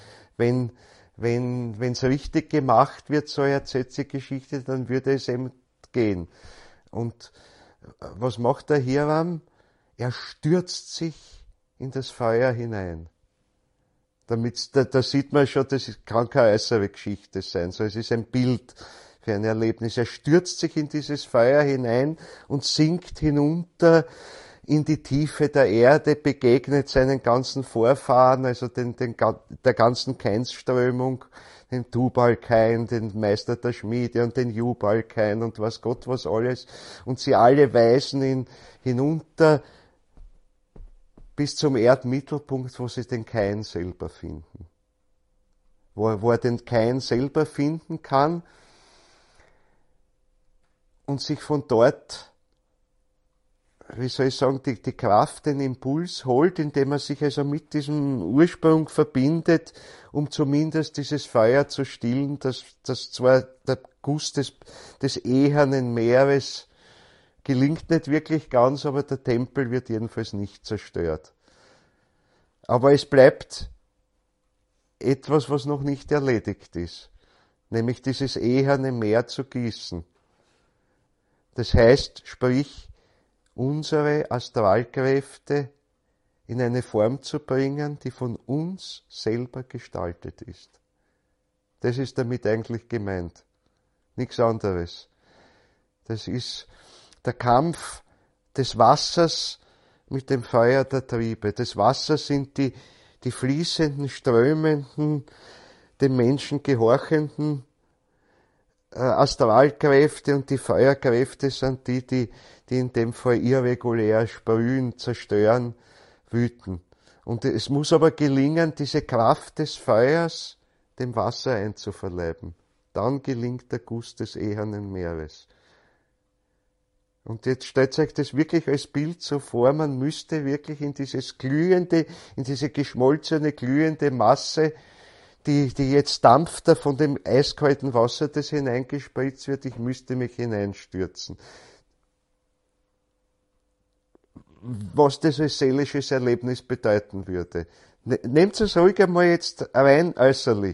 wenn's richtig gemacht wird, so erzählt die Geschichte, dann würde es eben gehen. Und was macht der Hiram? Er stürzt sich in das Feuer hinein. Da sieht man schon, das kann keine äußere Geschichte sein, so es ist ein Bild für ein Erlebnis. Er stürzt sich in dieses Feuer hinein und sinkt hinunter in die Tiefe der Erde, begegnet seinen ganzen Vorfahren, also der ganzen Kainsströmung, den Tubal-Kain, den Meister der Schmiede und den Jubal-Kain und was Gott was alles. Und sie alle weisen ihn hinunter bis zum Erdmittelpunkt, wo sie den Kain selber finden. Wo er den Kain selber finden kann und sich von dort, wie soll ich sagen, die Kraft, den Impuls holt, indem er sich also mit diesem Ursprung verbindet, um zumindest dieses Feuer zu stillen, das zwar der Guss des ehernen Meeres gelingt nicht wirklich ganz, aber der Tempel wird jedenfalls nicht zerstört. Aber es bleibt etwas, was noch nicht erledigt ist, nämlich dieses eherne Meer zu gießen. Das heißt, sprich, unsere Astralkräfte in eine Form zu bringen, die von uns selber gestaltet ist. Das ist damit eigentlich gemeint. Nichts anderes. Das ist der Kampf des Wassers mit dem Feuer der Triebe. Das Wasser sind die fließenden, strömenden, dem Menschen gehorchenden Astralkräfte, und die Feuerkräfte sind die in dem Fall irregulär sprühen, zerstören, wüten. Und es muss aber gelingen, diese Kraft des Feuers dem Wasser einzuverleiben. Dann gelingt der Guss des ehernen Meeres. Und jetzt stellt euch das wirklich als Bild so vor, man müsste wirklich in dieses glühende, in diese geschmolzene, glühende Masse, die jetzt dampft da von dem eiskalten Wasser, das hineingespritzt wird, ich müsste mich hineinstürzen. Was das als seelisches Erlebnis bedeuten würde. Nehmt es ruhig einmal jetzt rein äußerlich.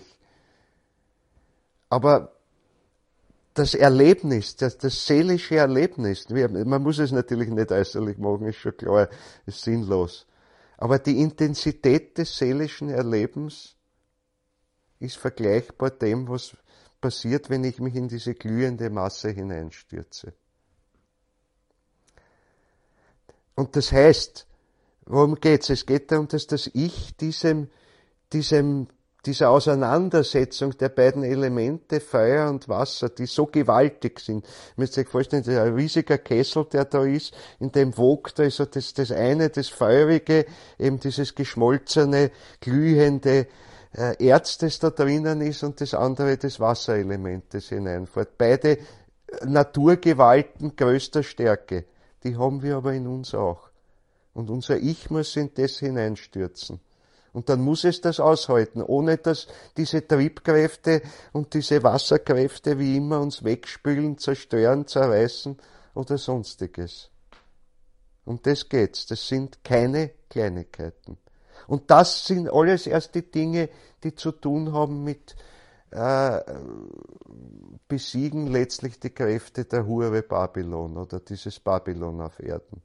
Aber das Erlebnis, das seelische Erlebnis, man muss es natürlich nicht äußerlich machen, ist schon klar, ist sinnlos. Aber die Intensität des seelischen Erlebens ist vergleichbar dem, was passiert, wenn ich mich in diese glühende Masse hineinstürze. Und das heißt, worum geht's? Es geht darum, dass das Ich dieser Auseinandersetzung der beiden Elemente, Feuer und Wasser, die so gewaltig sind. Ihr müsst euch vorstellen, das ist ein riesiger Kessel, der da ist, in dem wogt also das eine, das Feurige, eben dieses geschmolzene, glühende Erz, das da drinnen ist, und das andere, das Wasserelement, das hineinfährt. Beide Naturgewalten größter Stärke, die haben wir aber in uns auch. Und unser Ich muss in das hineinstürzen. Und dann muss es das aushalten, ohne dass diese Triebkräfte und diese Wasserkräfte wie immer uns wegspülen, zerstören, zerreißen oder sonstiges. Um das geht's. Das sind keine Kleinigkeiten. Und das sind alles erst die Dinge, die zu tun haben mit besiegen letztlich die Kräfte der Hure Babylon oder dieses Babylon auf Erden.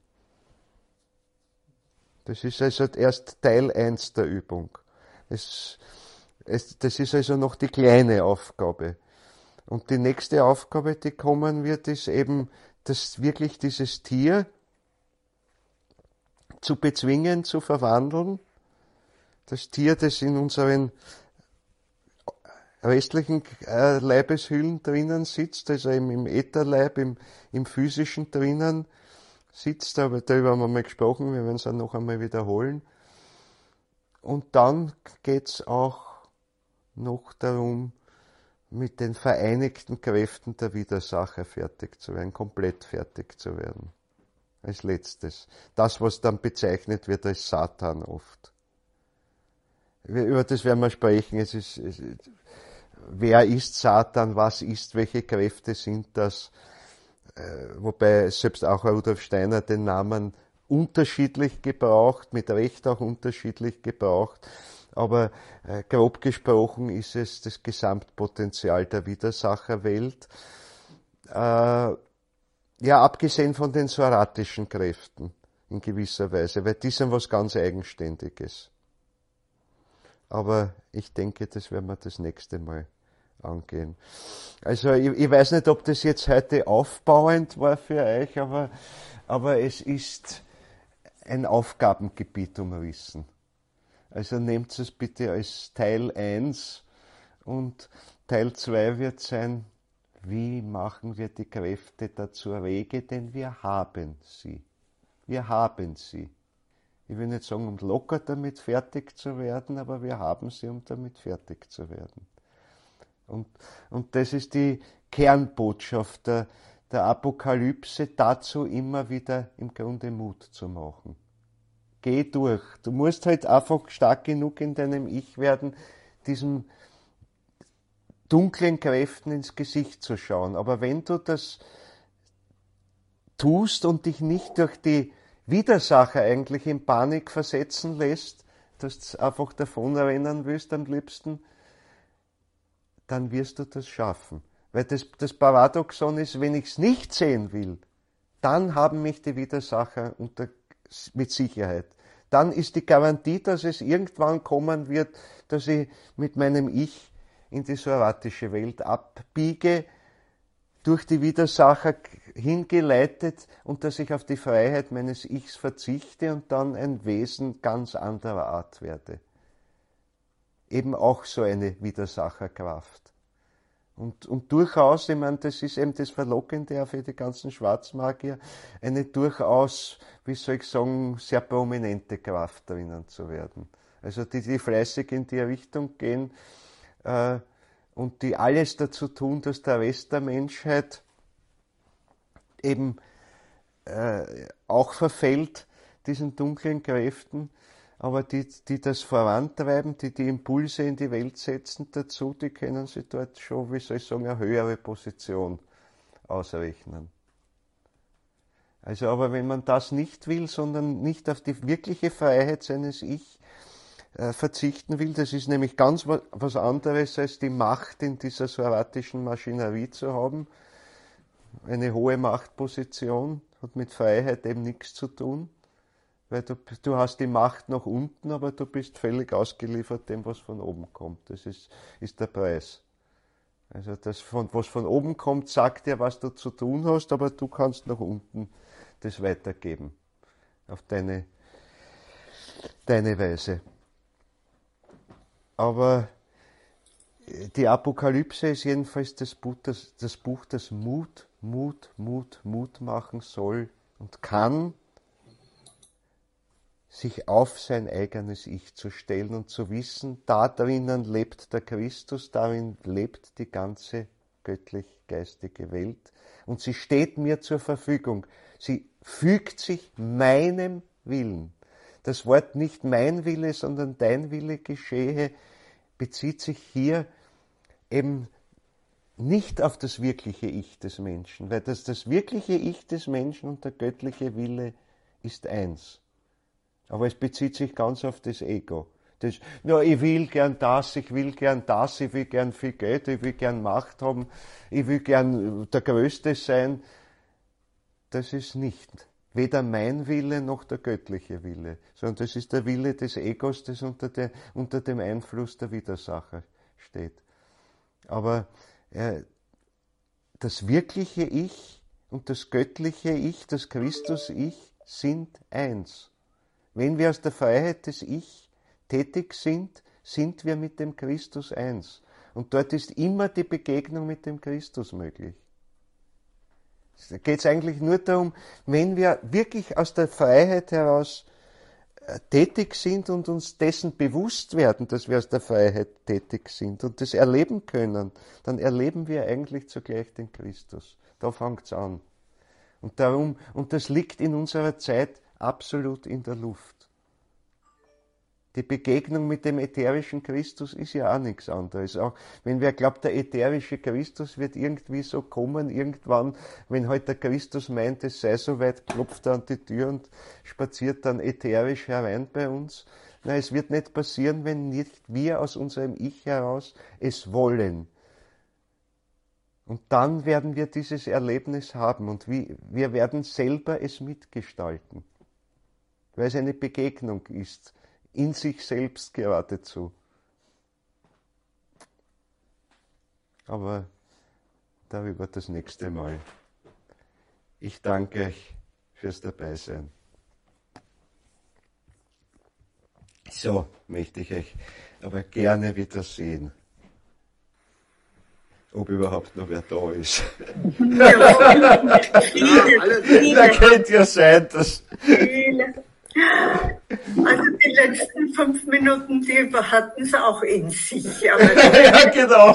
Das ist also erst Teil 1 der Übung. Das ist also noch die kleine Aufgabe. Und die nächste Aufgabe, die kommen wird, ist eben, dass wirklich dieses Tier zu bezwingen, zu verwandeln. Das Tier, das in unseren restlichen Leibeshüllen drinnen sitzt, also im Ätherleib, im physischen drinnen sitzt, aber darüber haben wir mal gesprochen, wir werden es auch noch einmal wiederholen. Und dann geht's auch noch darum, mit den vereinigten Kräften der Widersacher fertig zu werden, komplett fertig zu werden. Als letztes. Das, was dann bezeichnet wird als Satan oft. Über das werden wir sprechen. Wer ist Satan? Was ist? Welche Kräfte sind das? Wobei selbst auch Rudolf Steiner den Namen unterschiedlich gebraucht, mit Recht auch unterschiedlich gebraucht. Aber grob gesprochen ist es das Gesamtpotenzial der Widersacherwelt. Ja, abgesehen von den soratischen Kräften in gewisser Weise, weil die sind was ganz Eigenständiges. Aber ich denke, das werden wir das nächste Mal angehen. Also ich weiß nicht, ob das jetzt heute aufbauend war für euch, aber es ist ein Aufgabengebiet umrissen. Also nehmt es bitte als Teil 1 und Teil 2 wird sein, wie machen wir die Kräfte dazu rege, denn wir haben sie. Wir haben sie. Ich will nicht sagen, um locker damit fertig zu werden, aber wir haben sie, um damit fertig zu werden. Und das ist die Kernbotschaft der Apokalypse, dazu immer wieder im Grunde Mut zu machen. Geh durch. Du musst halt einfach stark genug in deinem Ich werden, diesen dunklen Kräften ins Gesicht zu schauen. Aber wenn du das tust und dich nicht durch die Widersacher eigentlich in Panik versetzen lässt, dass du einfach davonrennen willst am liebsten, dann wirst du das schaffen. Weil das Paradoxon ist, wenn ich es nicht sehen will, dann haben mich die Widersacher mit Sicherheit. Dann ist die Garantie, dass es irgendwann kommen wird, dass ich mit meinem Ich in die soratische Welt abbiege, durch die Widersacher hingeleitet und dass ich auf die Freiheit meines Ichs verzichte und dann ein Wesen ganz anderer Art werde. Eben auch so eine Widersacherkraft. Und durchaus, ich meine, das ist eben das Verlockende auch für die ganzen Schwarzmagier, eine durchaus, wie soll ich sagen, sehr prominente Kraft drinnen zu werden. Also die fleißig in die Richtung gehen und die alles dazu tun, dass der Rest der Menschheit eben auch verfällt, diesen dunklen Kräften, aber die das vorantreiben, die Impulse in die Welt setzen dazu, die können sich dort schon, wie soll ich sagen, eine höhere Position ausrechnen. Also, aber wenn man das nicht will, sondern nicht auf die wirkliche Freiheit seines Ich verzichten will, das ist nämlich ganz was anderes, als die Macht in dieser soratischen Maschinerie zu haben. Eine hohe Machtposition hat mit Freiheit eben nichts zu tun. Weil du hast die Macht nach unten, aber du bist völlig ausgeliefert dem, was von oben kommt. Das ist der Preis. Also was von oben kommt, sagt dir, was du zu tun hast, aber du kannst nach unten das weitergeben. Auf deine Weise. Aber die Apokalypse ist jedenfalls das Buch, das Mut machen soll und kann, sich auf sein eigenes Ich zu stellen und zu wissen, da drinnen lebt der Christus, darin lebt die ganze göttlich-geistige Welt und sie steht mir zur Verfügung. Sie fügt sich meinem Willen. Das Wort nicht mein Wille, sondern dein Wille geschehe, bezieht sich hier eben nicht auf das wirkliche Ich des Menschen, weil das wirkliche Ich des Menschen und der göttliche Wille ist eins. Aber es bezieht sich ganz auf das Ego. Ich will gern das, ich will gern viel Geld, ich will gern Macht haben, ich will gern der Größte sein. Das ist nicht weder mein Wille noch der göttliche Wille, sondern das ist der Wille des Egos, das unter dem Einfluss der Widersacher steht. Aber das wirkliche Ich und das göttliche Ich, das Christus-Ich, sind eins. Wenn wir aus der Freiheit des Ich tätig sind, sind wir mit dem Christus eins. Und dort ist immer die Begegnung mit dem Christus möglich. Da geht es eigentlich nur darum, wenn wir wirklich aus der Freiheit heraus tätig sind und uns dessen bewusst werden, dass wir aus der Freiheit tätig sind und das erleben können, dann erleben wir eigentlich zugleich den Christus. Da fängt es an. Und das liegt in unserer Zeit absolut in der Luft. Die Begegnung mit dem ätherischen Christus ist ja auch nichts anderes. Auch wenn wer glaubt, der ätherische Christus wird irgendwie so kommen, irgendwann, wenn halt der Christus meint, es sei soweit, klopft er an die Tür und spaziert dann ätherisch herein bei uns. Nein, es wird nicht passieren, wenn nicht wir aus unserem Ich heraus es wollen. Und dann werden wir dieses Erlebnis haben und wir werden selber es mitgestalten, weil es eine Begegnung ist. In sich selbst geradezu. Aber darüber das nächste Mal. Ich danke euch fürs Dabeisein. So möchte ich euch aber gerne wiedersehen. Ob überhaupt noch wer da ist. Da könnte ja sein, dass... Also die letzten 5 Minuten, die hatten sie auch in sich. Aber ja, genau.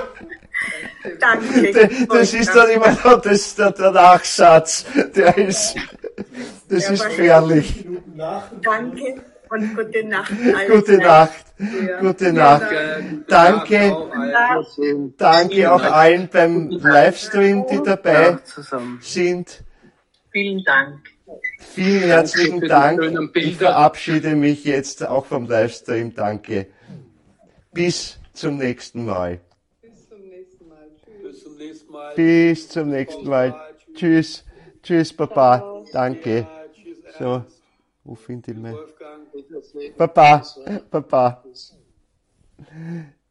Danke. Das ist dann immer noch der Nachsatz. Das ist gefährlich. Danke und gute Nacht. Gute Nacht. Gute Nacht. Danke auch allen beim Livestream, die dabei sind. Vielen Dank. Vielen herzlichen Dank. Ich verabschiede mich jetzt auch vom Livestream. Danke. Bis zum nächsten Mal. Bis zum nächsten Mal. Tschüss. Tschüss, Papa. Danke. So, wo finde ich mein... Papa.